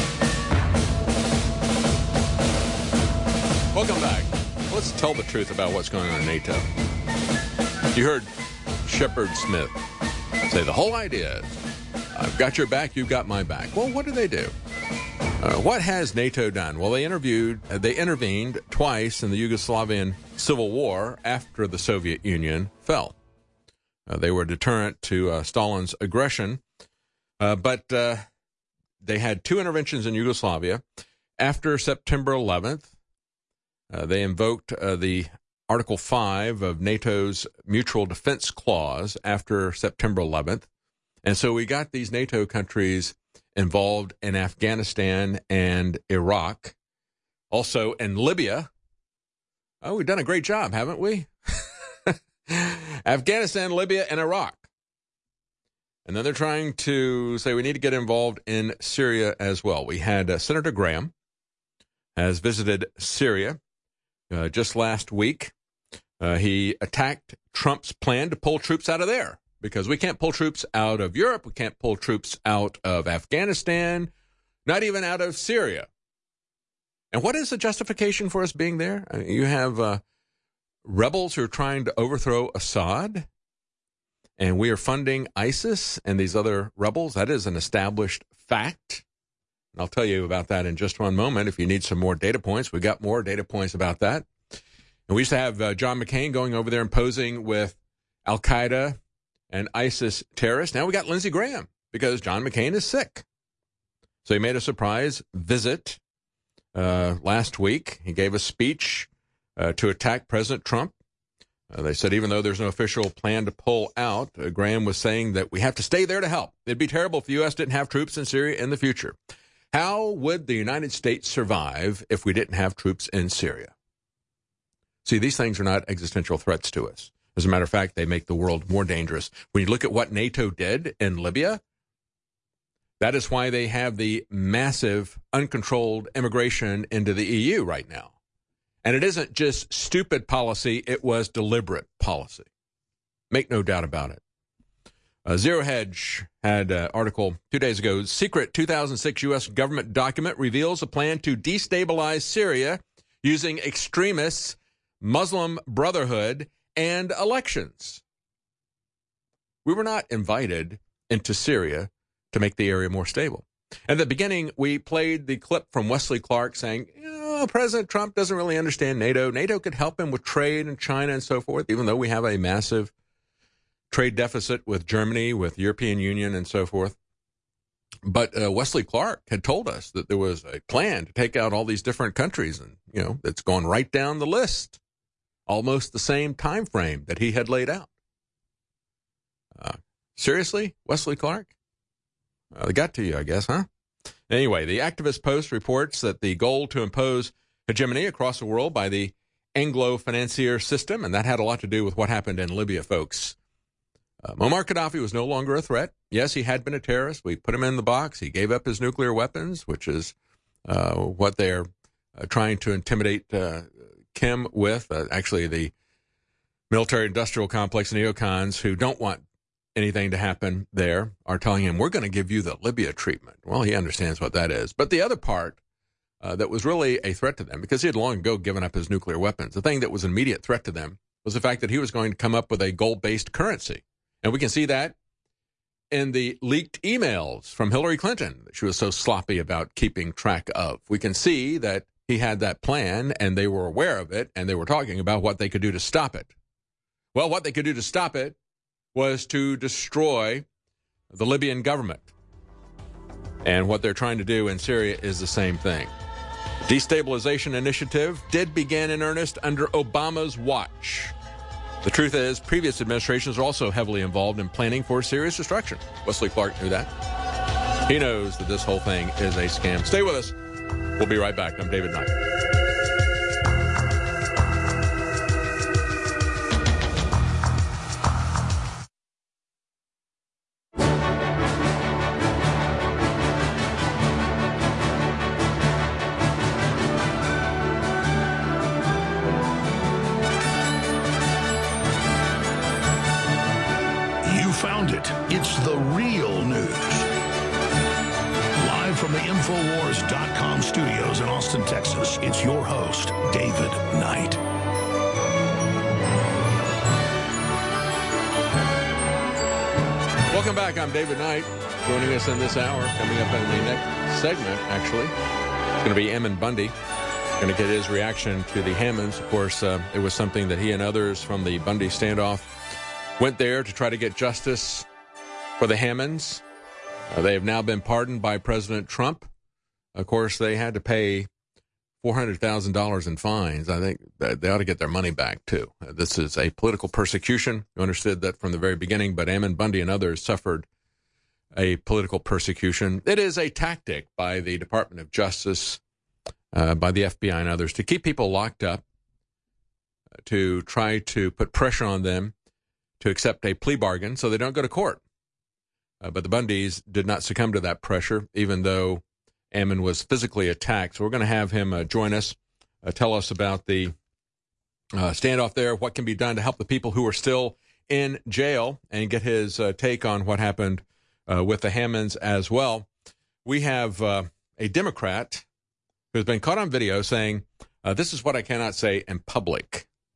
Welcome back. Let's tell the truth about what's going on in NATO. You heard Shepard Smith say the whole idea is, I've got your back, you've got my back. Well, what do they do? What has NATO done? Well, they intervened twice in the Yugoslavian Civil War after the Soviet Union fell. They were a deterrent to Stalin's aggression, but they had two interventions in Yugoslavia. After September 11th, they invoked the Article 5 of NATO's Mutual Defense Clause after September 11th. And so we got these NATO countries involved in Afghanistan and Iraq, also in Libya. Oh, we've done a great job, haven't we? Afghanistan, Libya, and Iraq. And then they're trying to say we need to get involved in Syria as well. We had Senator Graham has visited Syria just last week. He attacked Trump's plan to pull troops out of there. Because we can't pull troops out of Europe, we can't pull troops out of Afghanistan, not even out of Syria. And what is the justification for us being there? You have rebels who are trying to overthrow Assad, and we are funding ISIS and these other rebels. That is an established fact. And I'll tell you about that in just one moment. If you need some more data points, we got more data points about that. And we used to have John McCain going over there and posing with Al-Qaeda and ISIS terrorists. Now we got Lindsey Graham because John McCain is sick. So he made a surprise visit last week. He gave a speech to attack President Trump. They said even though there's no official plan to pull out, Graham was saying that we have to stay there to help. It'd be terrible if the U.S. didn't have troops in Syria in the future. How would the United States survive if we didn't have troops in Syria? See, these things are not existential threats to us. As a matter of fact, they make the world more dangerous. When you look at what NATO did in Libya, that is why they have the massive uncontrolled immigration into the EU right now. And it isn't just stupid policy, it was deliberate policy. Make no doubt about it. Zero Hedge had an article 2 days ago. Secret 2006 U.S. government document reveals a plan to destabilize Syria using extremists, Muslim Brotherhood, and elections. We were not invited into Syria to make the area more stable. At the beginning, we played the clip from Wesley Clark saying, President Trump doesn't really understand NATO. NATO could help him with trade and China and so forth, even though we have a massive trade deficit with Germany, with the European Union and so forth. But Wesley Clark had told us that there was a plan to take out all these different countries, and, it's gone right down the list, almost the same time frame that he had laid out. Seriously, Wesley Clark? They got to you, I guess, huh? Anyway, the Activist Post reports that the goal to impose hegemony across the world by the Anglo financier system, and that had a lot to do with what happened in Libya, folks. Muammar Gaddafi was no longer a threat. Yes, he had been a terrorist. We put him in the box. He gave up his nuclear weapons, which is what they're trying to intimidate Kim with. Actually, the military-industrial complex neocons who don't want anything to happen there are telling him, we're going to give you the Libya treatment. Well, he understands what that is. But the other part that was really a threat to them, because he had long ago given up his nuclear weapons, the thing that was an immediate threat to them was the fact that he was going to come up with a gold-based currency. And we can see that in the leaked emails from Hillary Clinton that she was so sloppy about keeping track of. We can see that he had that plan, and they were aware of it, and they were talking about what they could do to stop it. Well, what they could do to stop it was to destroy the Libyan government. And what they're trying to do in Syria is the same thing. The destabilization initiative did begin in earnest under Obama's watch. The truth is, previous administrations are also heavily involved in planning for serious destruction. Wesley Clark knew that. He knows that this whole thing is a scam. Stay with us. We'll be right back. I'm David Knight. It's the real news. Live from the Infowars.com studios in Austin, Texas, it's your host, David Knight. Welcome back. I'm David Knight. Joining us in this hour, coming up in the next segment, actually, it's going to be Ammon Bundy. Going to get his reaction to the Hammonds. Of course, it was something that he and others from the Bundy standoff went there to try to get justice for the Hammonds. They have now been pardoned by President Trump. Of course, they had to pay $400,000 in fines. I think that they ought to get their money back, too. This is a political persecution. You understood that from the very beginning, but Ammon Bundy and others suffered a political persecution. It is a tactic by the Department of Justice, by the FBI and others, to keep people locked up, to try to put pressure on them to accept a plea bargain so they don't go to court. But the Bundys did not succumb to that pressure, even though Ammon was physically attacked. So we're going to have him join us, tell us about the standoff there, what can be done to help the people who are still in jail, and get his take on what happened with the Hammonds as well. We have a Democrat who has been caught on video saying, this is what I cannot say in public.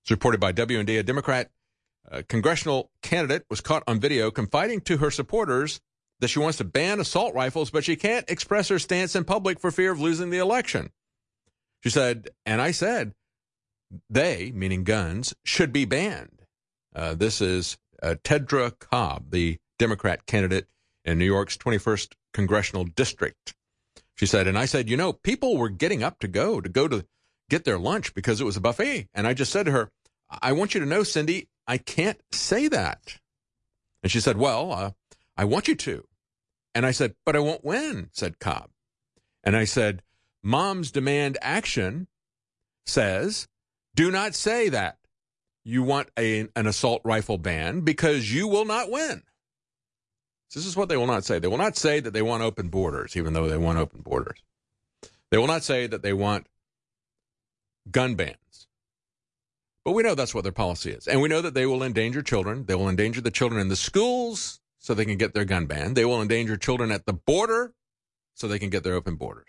It's reported by WND. A Democrat congressional candidate was caught on video confiding to her supporters that she wants to ban assault rifles, but she can't express her stance in public for fear of losing the election. She said, and I said, they, meaning guns, should be banned. This is Tedra Cobb, the Democrat candidate in New York's 21st Congressional District. She said, and I said, you know, people were getting up to go to get their lunch because it was a buffet. And I just said to her, I want you to know, Cindy, I can't say that. And she said, well, I want you to. And I said, but I won't win, said Cobb. And I said, Moms Demand Action says, do not say that you want an assault rifle ban because you will not win. This is what they will not say. They will not say that they want open borders, even though they want open borders. They will not say that they want gun bans. But we know that's what their policy is. And we know that they will endanger children. They will endanger the children in the schools so they can get their gun ban. They will endanger children at the border so they can get their open borders.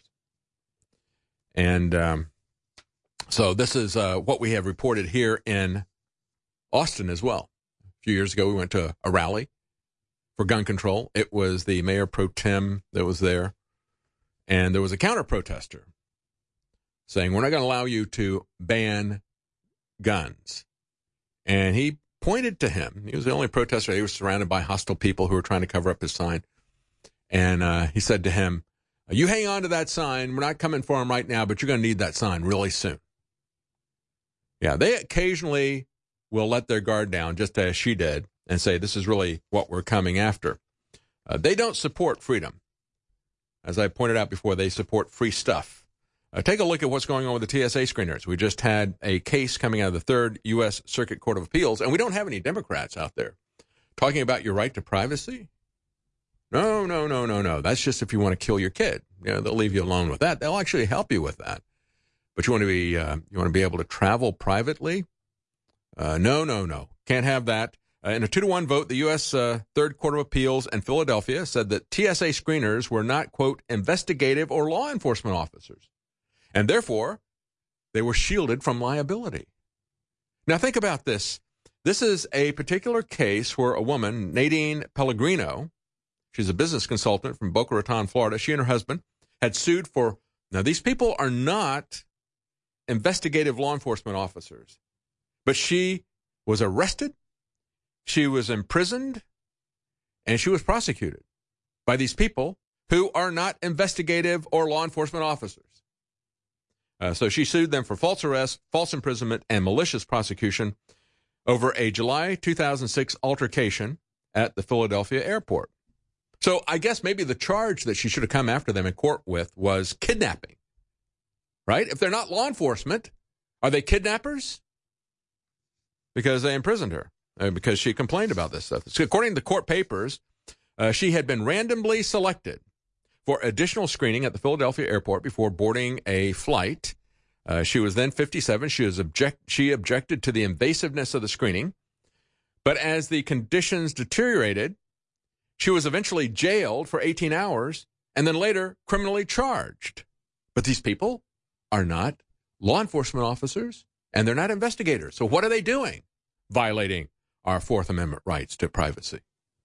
And so this is what we have reported here in Austin as well. A few years ago, we went to a rally for gun control. It was the mayor pro tem that was there. And there was a counter-protester saying, we're not going to allow you to ban guns. And he pointed to him. He was the only protester. He was surrounded by hostile people who were trying to cover up his sign. And he said to him, you hang on to that sign. We're not coming for him right now, but you're going to need that sign really soon. Yeah, they occasionally will let their guard down, just as she did, and say, this is really what we're coming after. They don't support freedom. As I pointed out before, they support free stuff. Take a look at what's going on with the TSA screeners. We just had a case coming out of the Third U.S. Circuit Court of Appeals, and we don't have any Democrats out there talking about your right to privacy. No. That's just if you want to kill your kid. You know, they'll leave you alone with that. They'll actually help you with that. But you want to be able to travel privately? No. Can't have that. In a 2-1 vote, the U.S. Third Court of Appeals in Philadelphia said that TSA screeners were not, quote, investigative or law enforcement officers, and therefore they were shielded from liability. Now think about this. This is a particular case where a woman, Nadine Pellegrino, she's a business consultant from Boca Raton, Florida. She and her husband had sued for, now these people are not investigative law enforcement officers, but she was arrested, she was imprisoned, and she was prosecuted by these people who are not investigative or law enforcement officers. So she sued them for false arrest, false imprisonment, and malicious prosecution over a July 2006 altercation at the Philadelphia airport. So I guess maybe the charge that she should have come after them in court with was kidnapping, right? If they're not law enforcement, are they kidnappers? Because they imprisoned her, because she complained about this stuff. So according to the court papers, she had been randomly selected for additional screening at the Philadelphia airport before boarding a flight. She was then 57. She objected to the invasiveness of the screening. But as the conditions deteriorated, she was eventually jailed for 18 hours and then later criminally charged. But these people are not law enforcement officers and they're not investigators. So what are they doing? Violating our Fourth Amendment rights to privacy,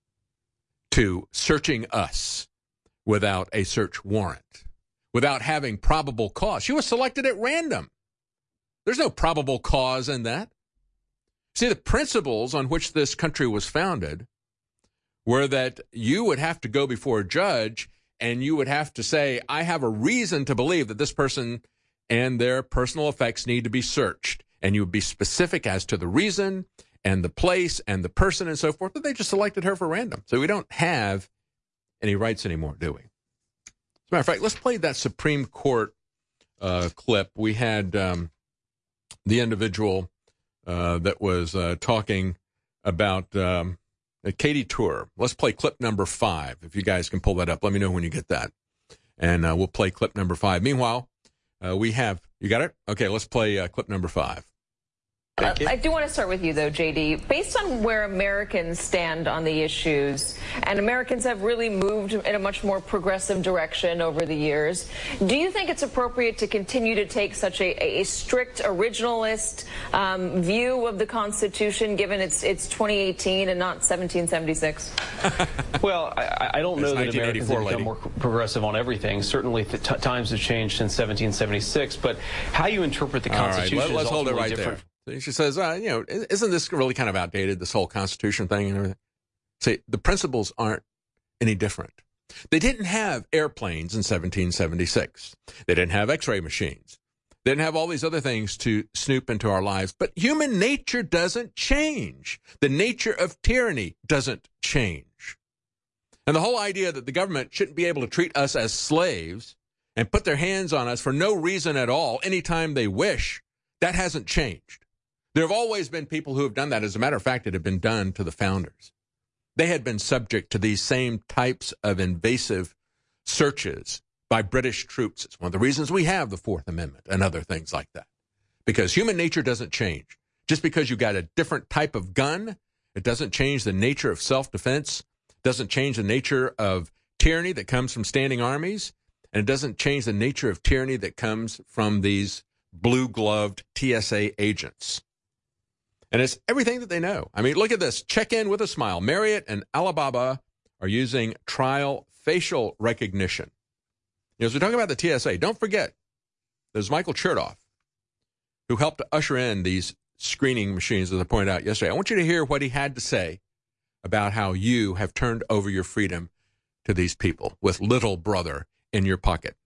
to searching us without a search warrant, without having probable cause. She was selected at random. There's no probable cause in that. See, the principles on which this country was founded were that you would have to go before a judge and you would have to say, I have a reason to believe that this person and their personal effects need to be searched. And you would be specific as to the reason and the place and the person and so forth, but they just selected her for random. So we don't have any rights anymore, do we? As a matter of fact, let's play that Supreme Court clip. We had the individual that was talking about Katie Tour. Let's play clip number 5. If you guys can pull that up, let me know when you get that. And we'll play clip number 5. Meanwhile, we have, you got it? Okay, let's play clip number 5. I do want to start with you, though, J.D. Based on where Americans stand on the issues, and Americans have really moved in a much more progressive direction over the years, do you think it's appropriate to continue to take such a strict originalist view of the Constitution, given it's 2018 and not 1776? Well, I don't know that Americans have become more progressive on everything. Certainly, times have changed since 1776, but how you interpret the Constitution is let's hold it right different. there. She says, isn't this really kind of outdated, this whole Constitution thing and everything? See, the principles aren't any different. They didn't have airplanes in 1776. They didn't have X-ray machines. They didn't have all these other things to snoop into our lives. But human nature doesn't change. The nature of tyranny doesn't change. And the whole idea that the government shouldn't be able to treat us as slaves and put their hands on us for no reason at all, anytime they wish, that hasn't changed. There have always been people who have done that. As a matter of fact, it had been done to the founders. They had been subject to these same types of invasive searches by British troops. It's one of the reasons we have the Fourth Amendment and other things like that. Because human nature doesn't change. Just because you got a different type of gun, it doesn't change the nature of self-defense, doesn't change the nature of tyranny that comes from standing armies, and it doesn't change the nature of tyranny that comes from these blue-gloved TSA agents. And it's everything that they know. I mean, look at this. Check in with a smile. Marriott and Alibaba are using trial facial recognition. As we talk about the TSA, don't forget, there's Michael Chertoff, who helped to usher in these screening machines, as I pointed out yesterday. I want you to hear what he had to say about how you have turned over your freedom to these people with little brother in your pocket.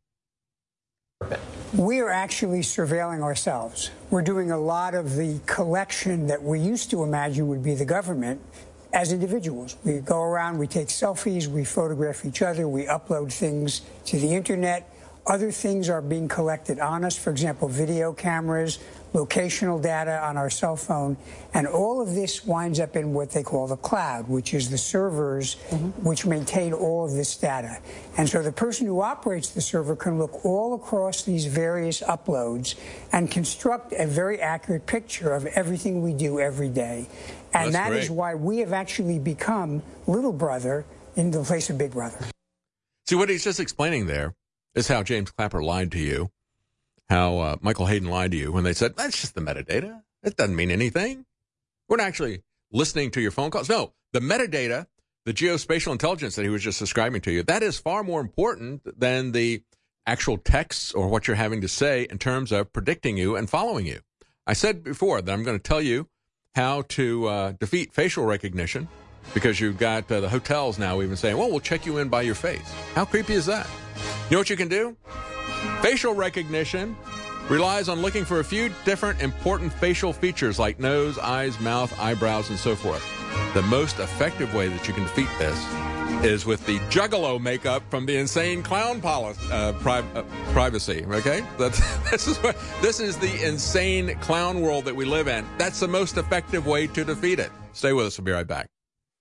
We are actually surveilling ourselves. We're doing a lot of the collection that we used to imagine would be the government as individuals. We go around, we take selfies, we photograph each other, we upload things to the internet. Other things are being collected on us, for example, video cameras, locational data on our cell phone, and all of this winds up in what they call the cloud, which is the servers which maintain all of this data. And so the person who operates the server can look all across these various uploads and construct a very accurate picture of everything we do every day. And that is why we have actually become little brother in the place of big brother. See, what he's just explaining there is how James Clapper lied to you, how Michael Hayden lied to you when they said, that's just the metadata. It doesn't mean anything. We're not actually listening to your phone calls. No, the metadata, the geospatial intelligence that he was just describing to you, that is far more important than the actual texts or what you're having to say in terms of predicting you and following you. I said before that I'm going to tell you how to defeat facial recognition, because you've got the hotels now even saying, well, we'll check you in by your face. How creepy is that? You know what you can do? Facial recognition relies on looking for a few different important facial features like nose, eyes, mouth, eyebrows, and so forth. The most effective way that you can defeat this is with the Juggalo makeup from the Insane Clown Privacy, okay? This is the insane clown world that we live in. That's the most effective way to defeat it. Stay with us. We'll be right back.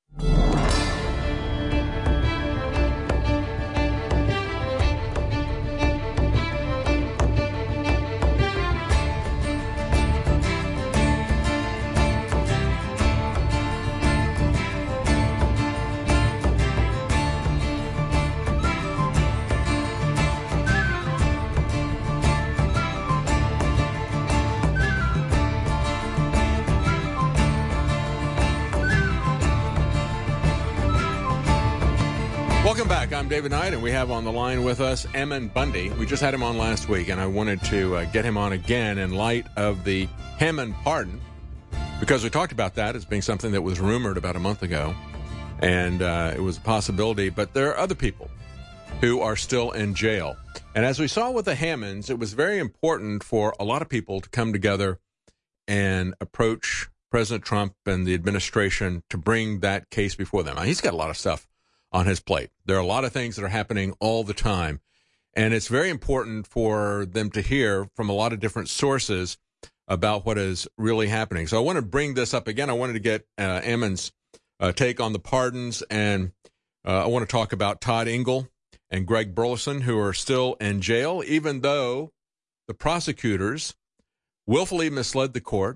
Welcome back. I'm David Knight, and we have on the line with us Ammon Bundy. We just had him on last week, and I wanted to get him on again in light of the Hammond pardon, because we talked about that as being something that was rumored about a month ago, and it was a possibility. But there are other people who are still in jail. And as we saw with the Hammonds, it was very important for a lot of people to come together and approach President Trump and the administration to bring that case before them. Now, he's got a lot of stuff on his plate. There are a lot of things that are happening all the time, and it's very important for them to hear from a lot of different sources about what is really happening. So I want to bring this up again. I wanted to get Ammon's take on the pardons, and I want to talk about Todd Engel and Greg Burleson, who are still in jail, even though the prosecutors willfully misled the court,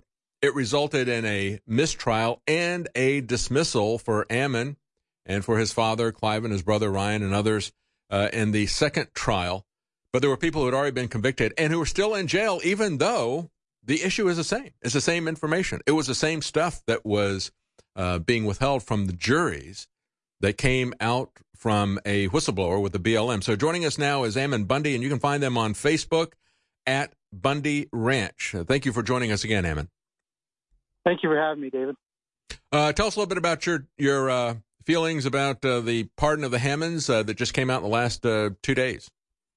It resulted in a mistrial and a dismissal for Ammon and for his father, Clive, and his brother, Ryan, and others in the second trial. But there were people who had already been convicted and who were still in jail, even though the issue is the same. It's the same information. It was the same stuff that was being withheld from the juries that came out from a whistleblower with the BLM. So joining us now is Ammon Bundy, and you can find them on Facebook at Bundy Ranch. Thank you for joining us again, Ammon. Thank you for having me, David. Tell us a little bit about your feelings about the pardon of the Hammonds that just came out in the last 2 days.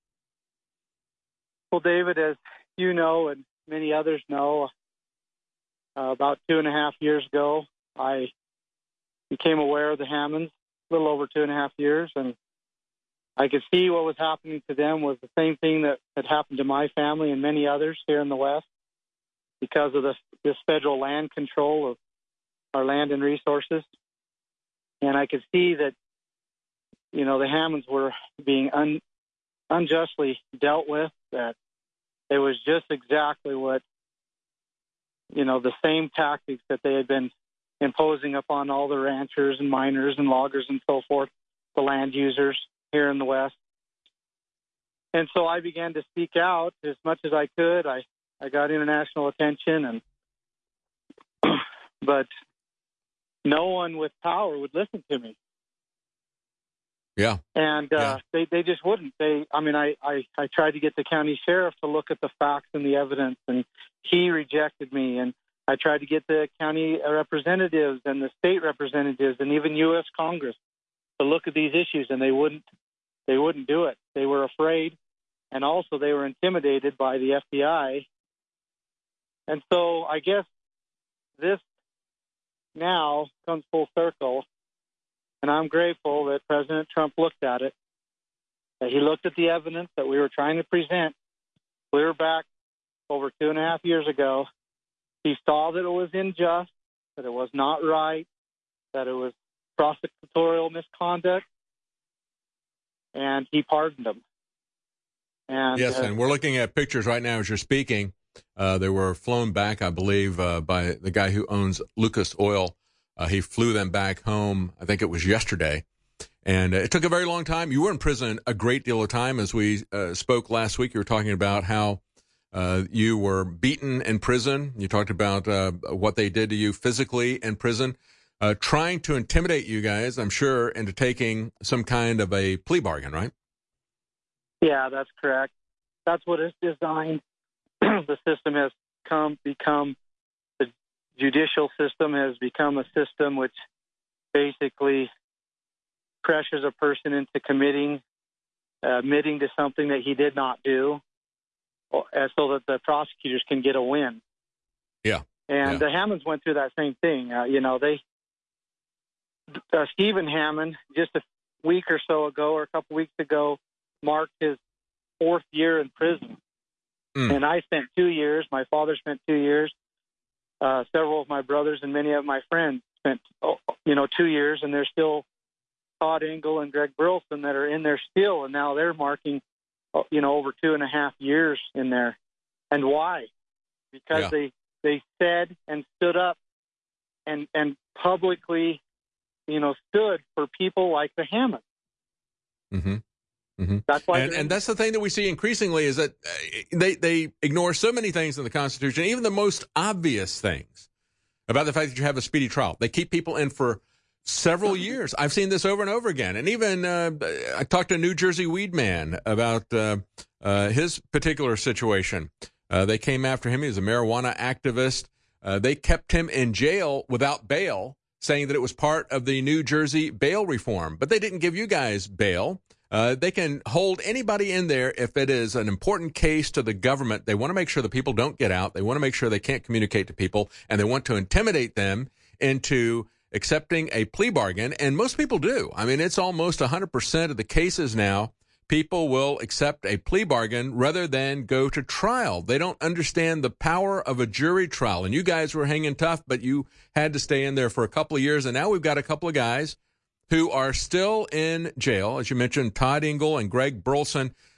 Well, David, as you know and many others know, about 2.5 years ago, I became aware of the Hammonds, a little over 2.5 years, and I could see what was happening to them was the same thing that had happened to my family and many others here in the West because of this federal land control of our land and resources. And I could see that, the Hammonds were being unjustly dealt with, that it was just exactly what, the same tactics that they had been imposing upon all the ranchers and miners and loggers and so forth, the land users here in the West. And so I began to speak out as much as I could. I got international attention, but no one with power would listen to me. Yeah. And they just wouldn't. I tried to get the county sheriff to look at the facts and the evidence, and he rejected me. And I tried to get the county representatives and the state representatives and even U.S. Congress to look at these issues, and they wouldn't do it. They were afraid, and also they were intimidated by the FBI. And so I guess this now comes full circle, and I'm grateful that President Trump looked at it, that he looked at the evidence that we were trying to present clear back over 2.5 years ago. He saw that it was unjust, that it was not right, that it was prosecutorial misconduct, and he pardoned them. And, yes, and we're looking at pictures right now as you're speaking. They were flown back, I believe, by the guy who owns Lucas Oil. He flew them back home, I think it was yesterday. And it took a very long time. You were in prison a great deal of time. As we spoke last week, you were talking about how you were beaten in prison. You talked about what they did to you physically in prison, trying to intimidate you guys, I'm sure, into taking some kind of a plea bargain, right? Yeah, that's correct. That's what it's designed. The system has become, the judicial system has become a system which basically pressures a person into admitting to something that he did not do, so that the prosecutors can get a win. Yeah. And the Hammonds went through that same thing. Stephen Hammond, just a week or so ago, or a couple weeks ago, marked his 4th year in prison. And I spent 2 years. My father spent 2 years. Several of my brothers and many of my friends spent, 2 years, and there's still Todd Engel and Greg Burleson that are in there still, and now they're marking, over 2.5 years in there. And why? Because they said and stood up and publicly, stood for people like the Hammonds. Mm-hmm. Mm-hmm. That's why, and that's the thing that we see increasingly is that they ignore so many things in the Constitution, even the most obvious things about the fact that you have a speedy trial. They keep people in for several years. I've seen this over and over again. And even I talked to a New Jersey weed man about his particular situation. They came after him. He was a marijuana activist. They kept him in jail without bail, saying that it was part of the New Jersey bail reform. But they didn't give you guys bail. They can hold anybody in there if it is an important case to the government. They want to make sure that people don't get out. They want to make sure they can't communicate to people, and they want to intimidate them into accepting a plea bargain. And most people do. I mean, it's almost 100% of the cases now. People will accept a plea bargain rather than go to trial. They don't understand the power of a jury trial. And you guys were hanging tough, but you had to stay in there for a couple of years. And now we've got a couple of guys who are still in jail. As you mentioned, Todd Engel and Greg Burleson.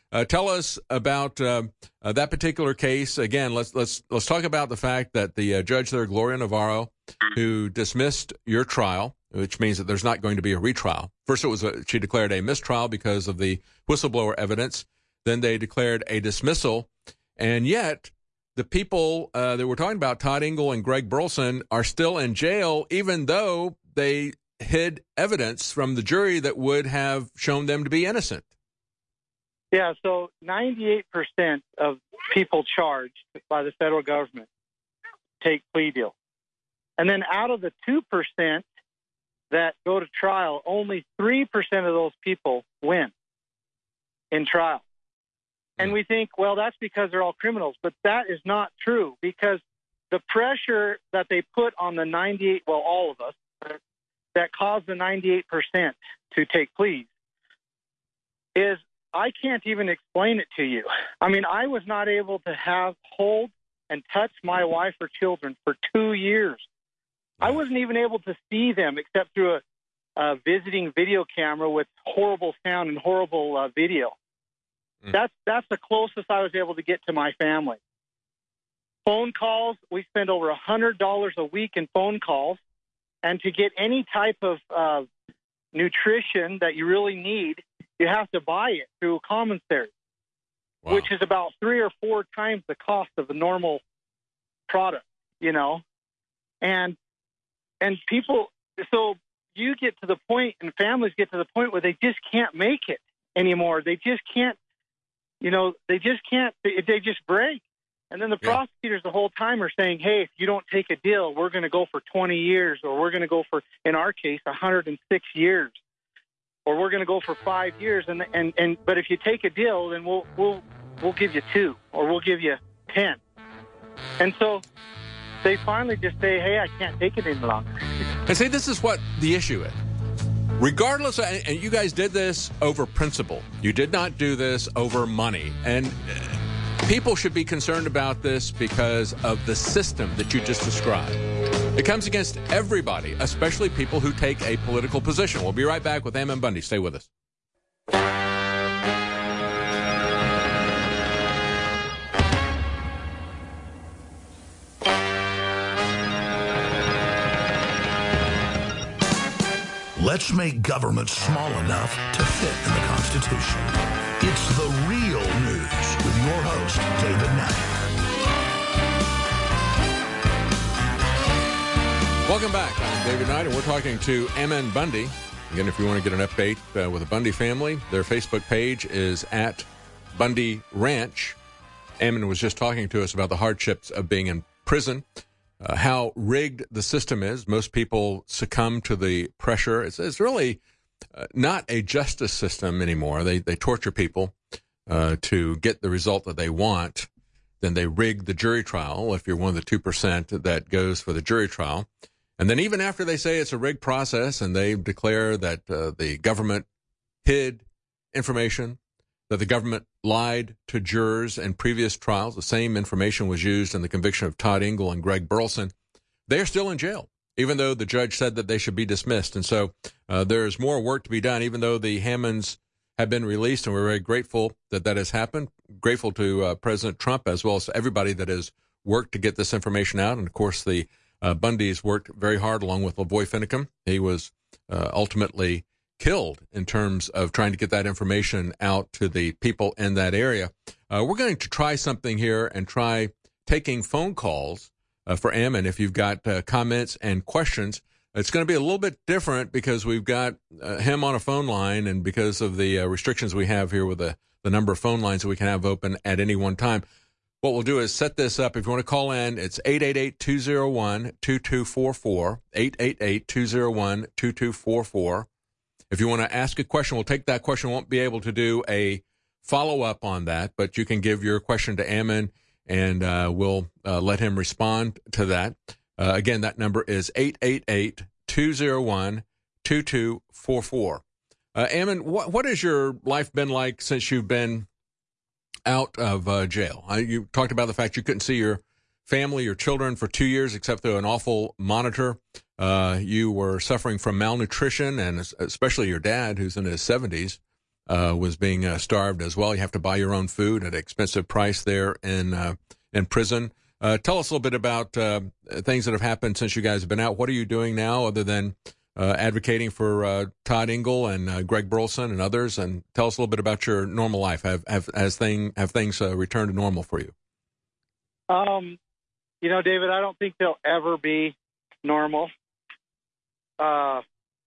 Tell us about that particular case. Again, let's talk about the fact that the judge there, Gloria Navarro, who dismissed your trial, which means that there's not going to be a retrial. First, she declared a mistrial because of the whistleblower evidence. Then they declared a dismissal, and yet the people that we're talking about, Todd Engel and Greg Burleson, are still in jail, even though they hid evidence from the jury that would have shown them to be innocent. Yeah, so 98% of people charged by the federal government take plea deals. And then out of the 2% that go to trial, only 3% of those people win in trial. And we think, well, that's because they're all criminals. But that is not true, because the pressure that they put on the 98, well, all of us, that caused the 98% to take pleas is, I can't even explain it to you. I mean, I was not able to hold and touch my wife or children for 2 years. I wasn't even able to see them except through a visiting video camera with horrible sound and horrible video. That's the closest I was able to get to my family. Phone calls, we spend over $100 a week in phone calls. And to get any type of nutrition that you really need, you have to buy it through a commissary, which is about 3 or 4 times the cost of a normal product, you know. And people, so you get to the point, and families get to the point where they just can't make it anymore. They just can't, you know, they just break. And then the prosecutors the whole time are saying, hey, if you don't take a deal, we're going to go for 20 years, or we're going to go for, in our case, 106 years, or we're going to go for 5 years. But if you take a deal, then we'll give you 2, or we'll give you 10. And so they finally just say, hey, I can't take it any longer. And see, this is what the issue is. Regardless, and you guys did this over principle. You did not do this over money. And people should be concerned about this because of the system that you just described. It comes against everybody, especially people who take a political position. We'll be right back with Ammon Bundy. Stay with us. Let's make government small enough to fit in the Constitution. It's The Real News with your host, David Knight. Welcome back. I'm David Knight, and we're talking to Ammon Bundy. Again, if you want to get an update with the Bundy family, their Facebook page is at Bundy Ranch. Ammon was just talking to us about the hardships of being in prison, how rigged the system is. Most people succumb to the pressure. It's really not a justice system anymore. They torture people to get the result that they want. Then they rig the jury trial if you're one of the 2% that goes for the jury trial. And then even after they say it's a rigged process and they declare that the government hid information, that the government lied to jurors in previous trials, the same information was used in the conviction of Todd Engel and Greg Burleson, they're still in jail, even though the judge said that they should be dismissed. And so there's more work to be done, even though the Hammonds have been released, and we're very grateful that that has happened. Grateful to President Trump, as well as everybody that has worked to get this information out. And, of course, the Bundys worked very hard along with Lavoy Finicum. He was ultimately killed in terms of trying to get that information out to the people in that area. We're going to try something here and try taking phone calls for Ammon. If you've got comments and questions, it's going to be a little bit different because we've got him on a phone line, and because of the restrictions we have here with the number of phone lines that we can have open at any one time. What we'll do is set this up. If you want to call in, it's 888-201-2244, 888-201-2244. If you want to ask a question, we'll take that question. Won't be able to do a follow-up on that, but you can give your question to Ammon, and we'll let him respond to that. Again, that number is 888-201-2244. Ammon, what has your life been like since you've been out of jail? You talked about the fact you couldn't see your family, your children for 2 years, except through an awful monitor. You were suffering from malnutrition, and especially your dad, who's in his 70s, was being starved as well. You have to buy your own food at an expensive price there in prison. Tell us a little bit about things that have happened since you guys have been out. What are you doing now other than advocating for Todd Engel and Greg Burleson and others? And tell us a little bit about your normal life. Have things returned to normal for you? David, I don't think they'll ever be normal. But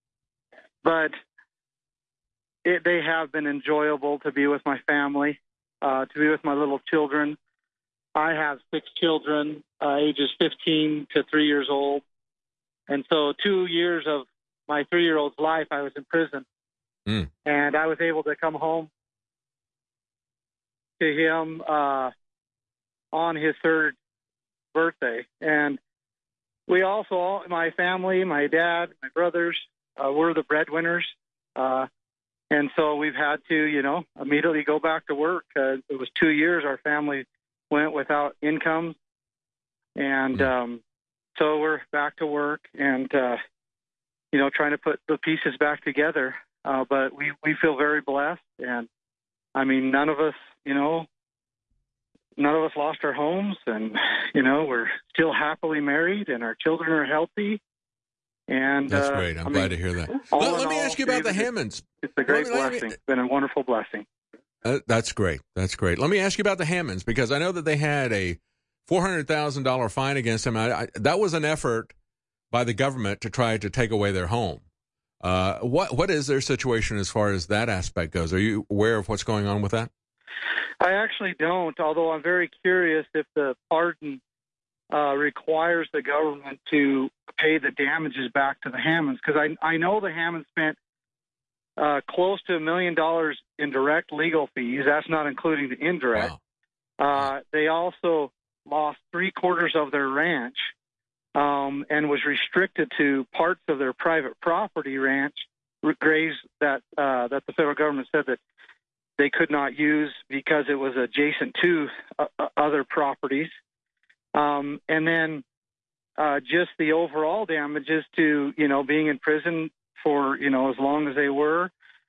they have been enjoyable to be with my family, to be with my little children. I have 6 children, ages 15 to 3 years old. And so 2 years of my 3-year-old's life, I was in prison. And I was able to come home to him on his 3rd birthday. And we also, my family, my dad, my brothers, we're the breadwinners. And so we've had to, immediately go back to work. It was 2 years our family went without income. And so we're back to work and, trying to put the pieces back together. But we feel very blessed. And, I mean, none of us lost our homes. And, we're still happily married and our children are healthy. And that's great. I'm glad to hear that. Let me ask you about the Hammonds. It's a great blessing. It's been a wonderful blessing. That's great. That's great. Let me ask you about the Hammonds, because I know that they had a $400,000 fine against them. That was an effort by the government to try to take away their home. What is their situation as far as that aspect goes? Are you aware of what's going on with that? I actually don't, although I'm very curious if the pardon requires the government to pay the damages back to the Hammonds, because I know the Hammonds spent close to $1 million in direct legal fees. That's not including the indirect. Wow. They also lost 3/4 of their ranch and was restricted to parts of their private property ranch graze that the federal government said that they could not use because it was adjacent to other properties. And then just the overall damages to, being in prison for, as long as they were.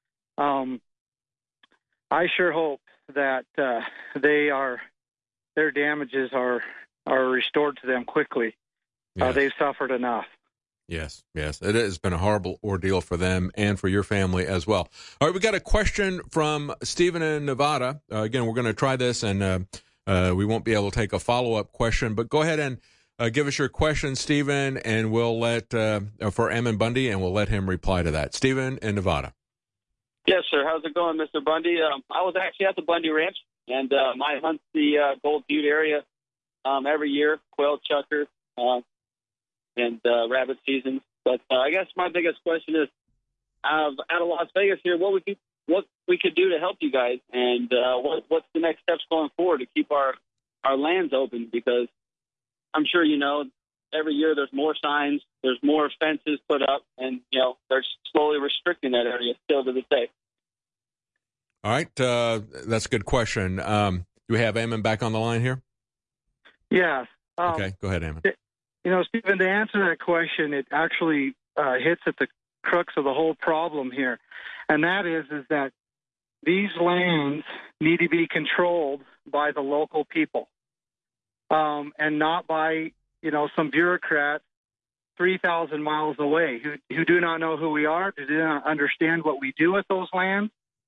I sure hope that their damages are restored to them quickly. Yes. They've suffered enough. Yes. It has been a horrible ordeal for them and for your family as well. All right, we got a question from Stephen in Nevada. Again, we're going to try this, and we won't be able to take a follow-up question, but go ahead and give us your question, Stephen, and we'll let for Ammon Bundy, and we'll let him reply to that. Stephen in Nevada. Yes, sir. How's it going, Mr. Bundy? I was actually at the Bundy Ranch, and I hunt the Gold Butte area every year, quail, chucker, and rabbit season. But I guess my biggest question is, out of Las Vegas here, what we could do to help you guys, and what's the next steps going forward to keep our lands open? Because I'm sure every year there's more signs, there's more fences put up, and they're slowly restricting that area still to this day. All right, that's a good question. Do we have Ammon back on the line here? Yes. Okay, go ahead, Ammon. Stephen, to answer that question, it actually hits at the crux of the whole problem here, and that is that these lands need to be controlled by the local people, and not by some bureaucrats 3,000 miles away who do not know who we are, who do not understand what we do with those lands.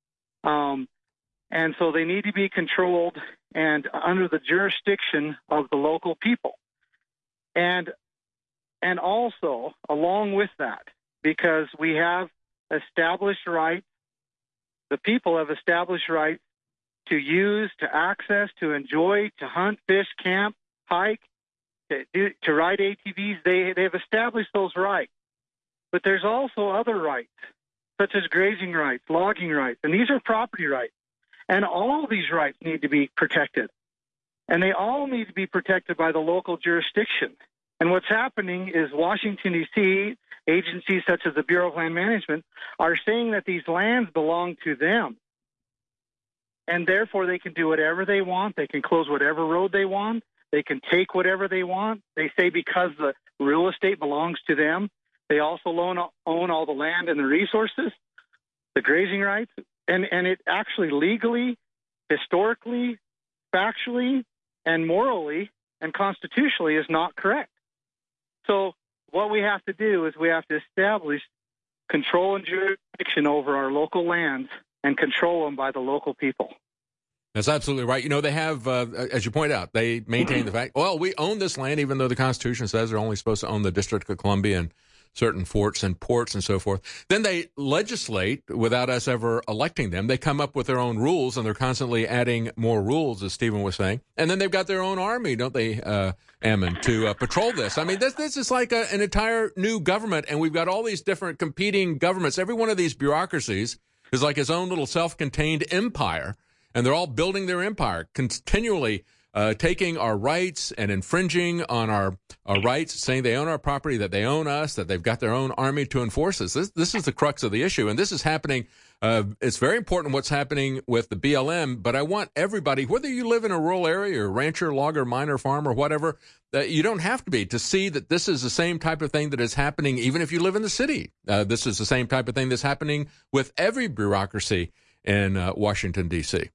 And so they need to be controlled and under the jurisdiction of the local people. And also, along with that, because we have established rights, the people have established rights to use, to access, to enjoy, to hunt, fish, camp, hike, to ride ATVs. They've established those rights. But there's also other rights, such as grazing rights, logging rights, and these are property rights. And all these rights need to be protected. And they all need to be protected by the local jurisdiction. And what's happening is Washington, D.C., agencies such as the Bureau of Land Management are saying that these lands belong to them. And therefore, they can do whatever they want. They can close whatever road they want. They can take whatever they want. They say because the real estate belongs to them, they also own all the land and the resources, the grazing rights. and it actually legally, historically, factually, and morally and constitutionally is not correct. So what we have to do is we have to establish control and jurisdiction over our local lands and control them by the local people. That's absolutely right. You know, they have, as you point out, they maintain the fact, well, we own this land, even though the Constitution says they're only supposed to own the District of Columbia and certain forts and ports and so forth. Then they legislate without us ever electing them. They come up with their own rules, and they're constantly adding more rules, as Stephen was saying. And then they've got their own army, don't they, Ammon, to patrol this. I mean, this is like an entire new government, and we've got all these different competing governments. Every one of these bureaucracies is like its own little self-contained empire, and they're all building their empire, continually taking our rights and infringing on our rights, saying they own our property, that they own us, that they've got their own army to enforce this. This is the crux of the issue, and this is happening. It's very important what's happening with the BLM, but I want everybody, whether you live in a rural area or rancher, logger, miner, farmer, whatever, you don't have to be to see that this is the same type of thing that is happening even if you live in the city. This is the same type of thing that's happening with every bureaucracy in Washington, D.C.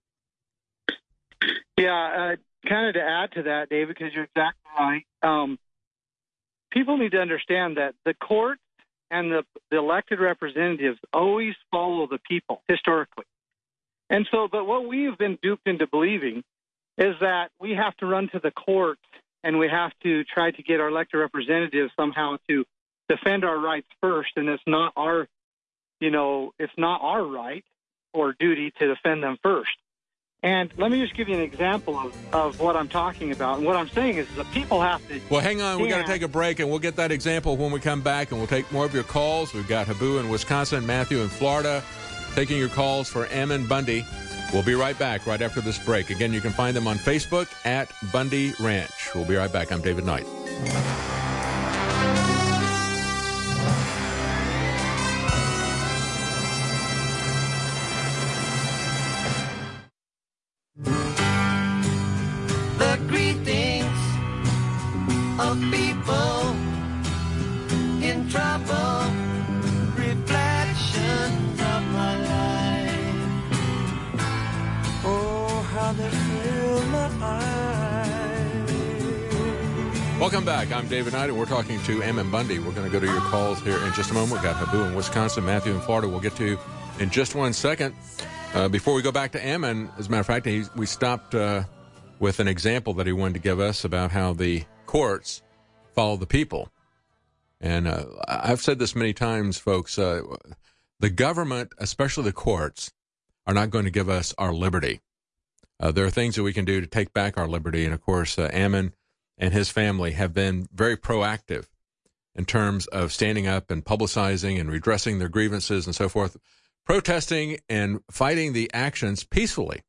Yeah, kind of to add to that, David, because you're exactly right. People need to understand that the court and the elected representatives always follow the people historically. And so, but what we have been duped into believing is that we have to run to the court and we have to try to get our elected representatives somehow to defend our rights first. And it's not our, it's not our right or duty to defend them first. And let me just give you an example of what I'm talking about. And what I'm saying is the people have to... Well, hang on. We got to take a break, and we'll get that example when we come back, and we'll take more of your calls. We've got Habu in Wisconsin, Matthew in Florida, taking your calls for Ammon Bundy. We'll be right back right after this break. Again, you can find them on Facebook at Bundy Ranch. We'll be right back. I'm David Knight. People in trouble, reflections of my life. Oh, how they fill my eyes. Welcome back. I'm David Knight, and we're talking to Ammon Bundy. We're going to go to your calls here in just a moment. We've got Habu in Wisconsin, Matthew in Florida. We'll get to in just 1 second. Before we go back to Ammon, as a matter of fact, we stopped with an example that he wanted to give us about how the courts follow the people. And I've said this many times, folks, the government, especially the courts, are not going to give us our liberty. There are things that we can do to take back our liberty. And, of course, Ammon and his family have been very proactive in terms of standing up and publicizing and redressing their grievances and so forth, protesting and fighting the actions peacefully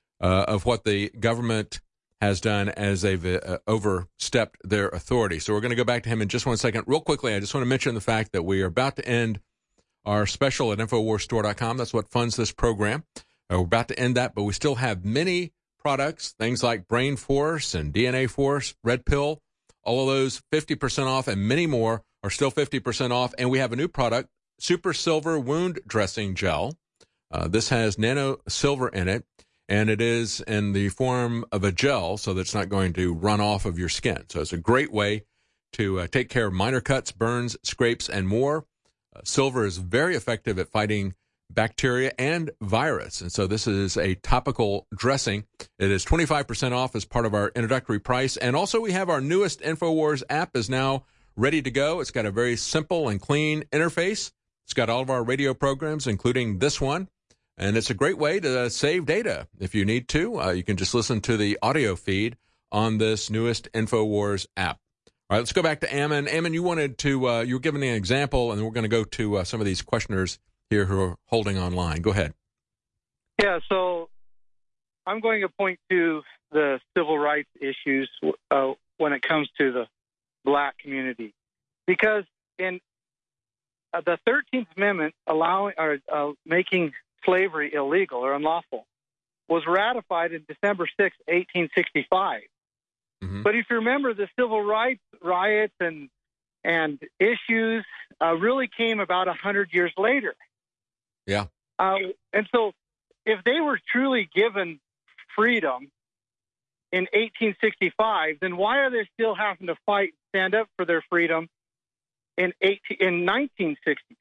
of what the government has done as they've overstepped their authority. So we're going to go back to him in just 1 second. Real quickly, I just want to mention the fact that we are about to end our special at InfoWarsStore.com. That's what funds this program. We're about to end that, but we still have many products, things like Brain Force and DNA Force, Red Pill, all of those 50% off, and many more are still 50% off. And we have a new product, Super Silver Wound Dressing Gel. This has nano silver in it, and it is in the form of a gel so that it's not going to run off of your skin. So it's a great way to take care of minor cuts, burns, scrapes, and more. Silver is very effective at fighting bacteria and virus, and so this is a topical dressing. It is 25% off as part of our introductory price, and also we have our newest InfoWars app is now ready to go. It's got a very simple and clean interface. It's got all of our radio programs, including this one. And it's a great way to save data if you need to. You can just listen to the audio feed on this newest InfoWars app. All right, let's go back to Ammon. Ammon, you wanted to, you were giving an example, and we're going to go to some of these questioners here who are holding online. Go ahead. Yeah, so I'm going to point to the civil rights issues when it comes to the black community. Because in the 13th Amendment making slavery illegal or unlawful was ratified in December 6, 1865. Mm-hmm. But if you remember, the civil rights riots and issues really came about 100 years later. Yeah. And so if they were truly given freedom in 1865, then why are they still having to fight, stand up for their freedom in 1960s?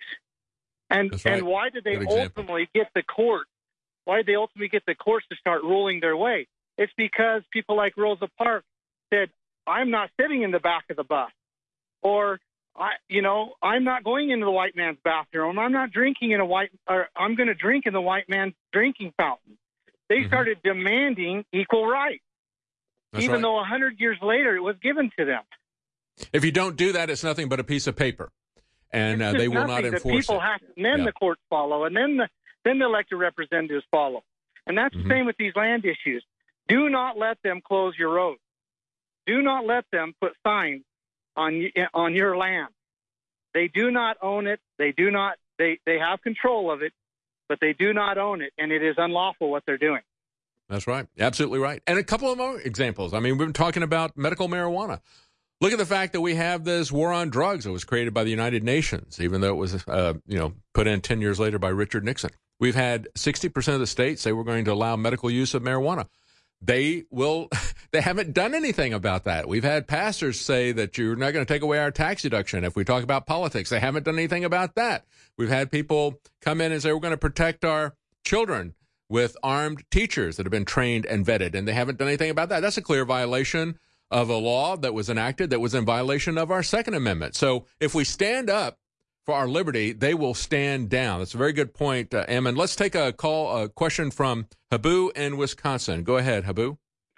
And That's right. and why did they Good example. ultimately get the court? Why did they ultimately get the courts to start ruling their way? It's because people like Rosa Parks said, "I'm not sitting in the back of the bus," or I'm not going into the white man's bathroom. I'm not drinking in I'm going to drink in the white man's drinking fountain. They started demanding equal rights, even though 100 years later it was given to them. If you don't do that, it's nothing but a piece of paper, and they will not enforce it. And then the courts follow, and then the elected representatives follow. And that's the same with these land issues. Do not let them close your roads. Do not let them put signs on your land. They do not own it. They have control of it, but they do not own it, and it is unlawful what they're doing. That's right. Absolutely right. And a couple of more examples. I mean, we've been talking about medical marijuana. Look at the fact that we have this war on drugs that was created by the United Nations, even though it was put in 10 years later by Richard Nixon. We've had 60% of the states say we're going to allow medical use of marijuana. They haven't done anything about that. We've had pastors say that you're not going to take away our tax deduction if we talk about politics. They haven't done anything about that. We've had people come in and say we're going to protect our children with armed teachers that have been trained and vetted, and they haven't done anything about that. That's a clear violation of a law that was enacted that was in violation of our Second Amendment. So if we stand up for our liberty, they will stand down. That's a very good point, Emin. Let's take a question from Habu in Wisconsin. Go ahead, Habu.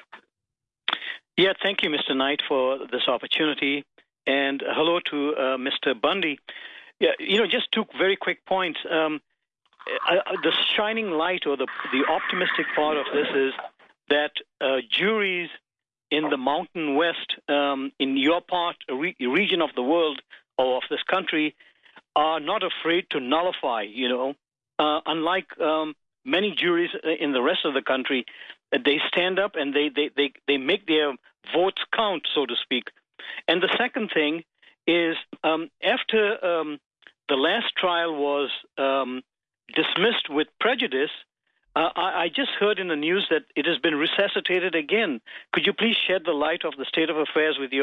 Yeah, thank you, Mr. Knight, for this opportunity. And hello to Mr. Bundy. Yeah, just two very quick points. The shining light or the optimistic part of this is that juries in the Mountain West, in your part, region of the world or of this country, are not afraid to nullify, unlike many juries in the rest of the country. They stand up and they make their votes count, so to speak. And the second thing is after the last trial was dismissed with prejudice, I just heard in the news that it has been resuscitated again. Could you please shed the light of the state of affairs with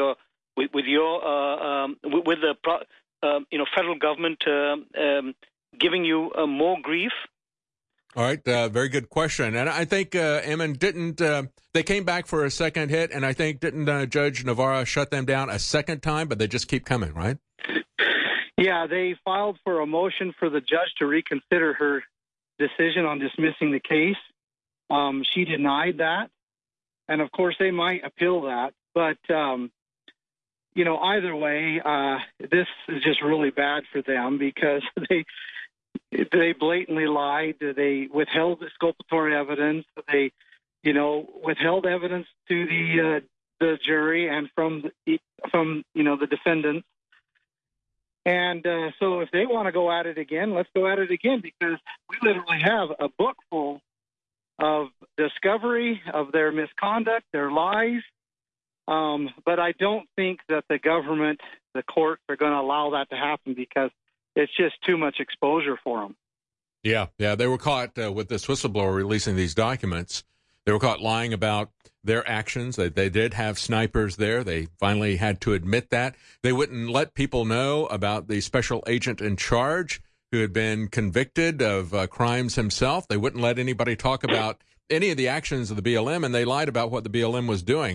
the federal government giving you more grief? All right, very good question. And I think, Emin, they came back for a second hit, and I think didn't Judge Navarro shut them down a second time, but they just keep coming, right? Yeah, they filed for a motion for the judge to reconsider her decision on dismissing the case. She denied that, and of course they might appeal that. But either way, this is just really bad for them because they blatantly lied. They withheld exculpatory evidence. They, withheld evidence to the jury and from the defendants. And so if they want to go at it again, let's go at it again, because we literally have a book full of discovery of their misconduct, their lies. But I don't think that the government, the courts, are going to allow that to happen because it's just too much exposure for them. Yeah. They were caught with this whistleblower releasing these documents. They were caught lying about their actions. They did have snipers there. They finally had to admit that. They wouldn't let people know about the special agent in charge who had been convicted of crimes himself. They wouldn't let anybody talk about any of the actions of the BLM, and they lied about what the BLM was doing.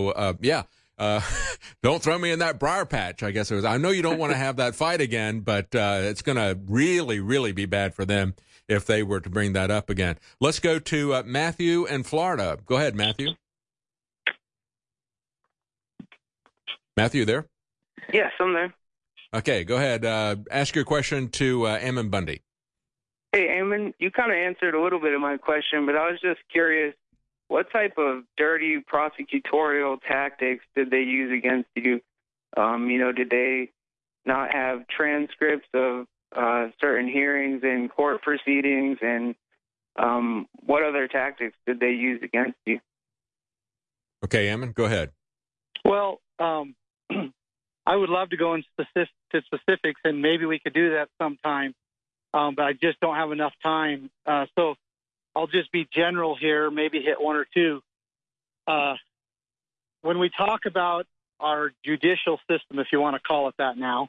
Don't throw me in that briar patch, I guess it was. I know you don't want to have that fight again, but it's going to really, really be bad for them if they were to bring that up again. Let's go to Matthew in Florida. Go ahead, Matthew. Matthew, there? Yes, I'm there. Okay, go ahead. Ask your question to Ammon Bundy. Hey, Ammon, you kind of answered a little bit of my question, but I was just curious, what type of dirty prosecutorial tactics did they use against you? Did they not have transcripts of certain hearings and court proceedings, and what other tactics did they use against you? Okay, Ammon, go ahead. Well, I would love to go into specifics, and maybe we could do that sometime, but I just don't have enough time. So I'll just be general here, maybe hit one or two. When we talk about our judicial system, if you want to call it that now,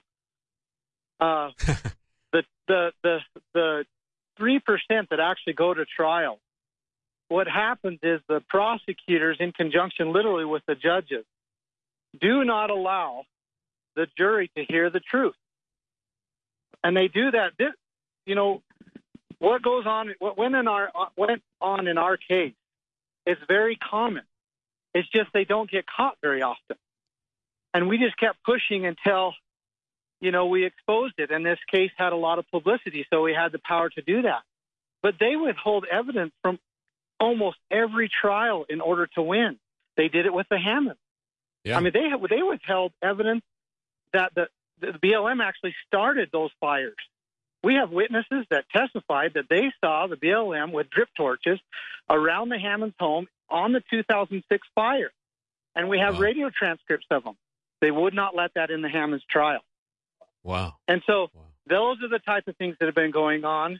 the 3% that actually go to trial, what happens is the prosecutors, in conjunction literally with the judges, do not allow the jury to hear the truth. And they do that. What goes on, what went on in our case is very common. It's just they don't get caught very often. And we just kept pushing until, we exposed it. And this case had a lot of publicity, so we had the power to do that. But they withhold evidence from almost every trial in order to win. They did it with the Hammonds. Yeah. I mean, they withheld evidence that the BLM actually started those fires. We have witnesses that testified that they saw the BLM with drip torches around the Hammonds' home on the 2006 fire. And we have radio transcripts of them. They would not let that in the Hammonds' trial. Wow. And so those are the type of things that have been going on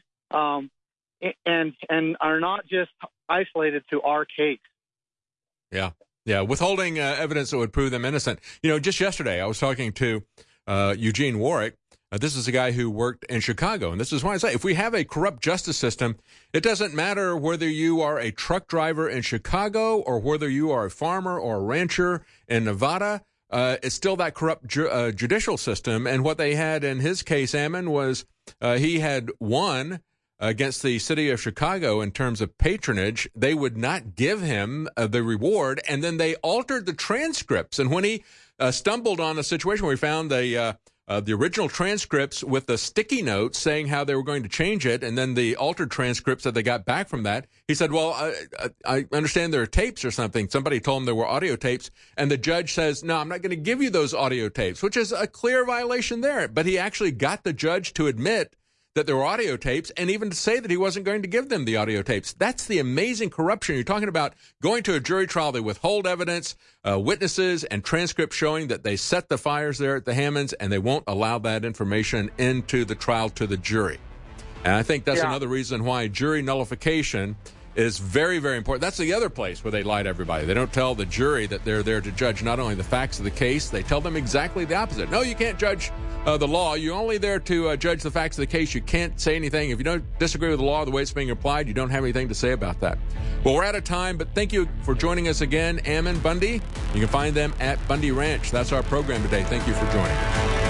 and are not just isolated to our case. Yeah. Yeah. Withholding evidence that would prove them innocent. Just yesterday I was talking to Eugene Warwick. This is a guy who worked in Chicago, and this is why I say if we have a corrupt justice system, it doesn't matter whether you are a truck driver in Chicago or whether you are a farmer or a rancher in Nevada. It's still that corrupt judicial system. And what they had in his case, Ammon, was he had won against the city of Chicago in terms of patronage. They would not give him the reward, and then they altered the transcripts. And when he stumbled on a situation where he found the original transcripts with the sticky notes saying how they were going to change it, and then the altered transcripts that they got back from that, he said, well, I understand there are tapes or something. Somebody told him there were audio tapes, and the judge says, no, I'm not going to give you those audio tapes, which is a clear violation there. But he actually got the judge to admit that there were audio tapes, and even to say that he wasn't going to give them the audio tapes. That's the amazing corruption. You're talking about going to a jury trial. They withhold evidence, witnesses, and transcripts showing that they set the fires there at the Hammonds, and they won't allow that information into the trial to the jury. And I think that's another reason why jury nullification is very, very important. That's the other place where they lie to everybody. They don't tell the jury that they're there to judge not only the facts of the case, they tell them exactly the opposite. No, you can't judge the law. You're only there to judge the facts of the case. You can't say anything. If you don't disagree with the law, the way it's being applied, you don't have anything to say about that. Well, we're out of time, but thank you for joining us again, Ammon Bundy. You can find them at Bundy Ranch. That's our program today. Thank you for joining us.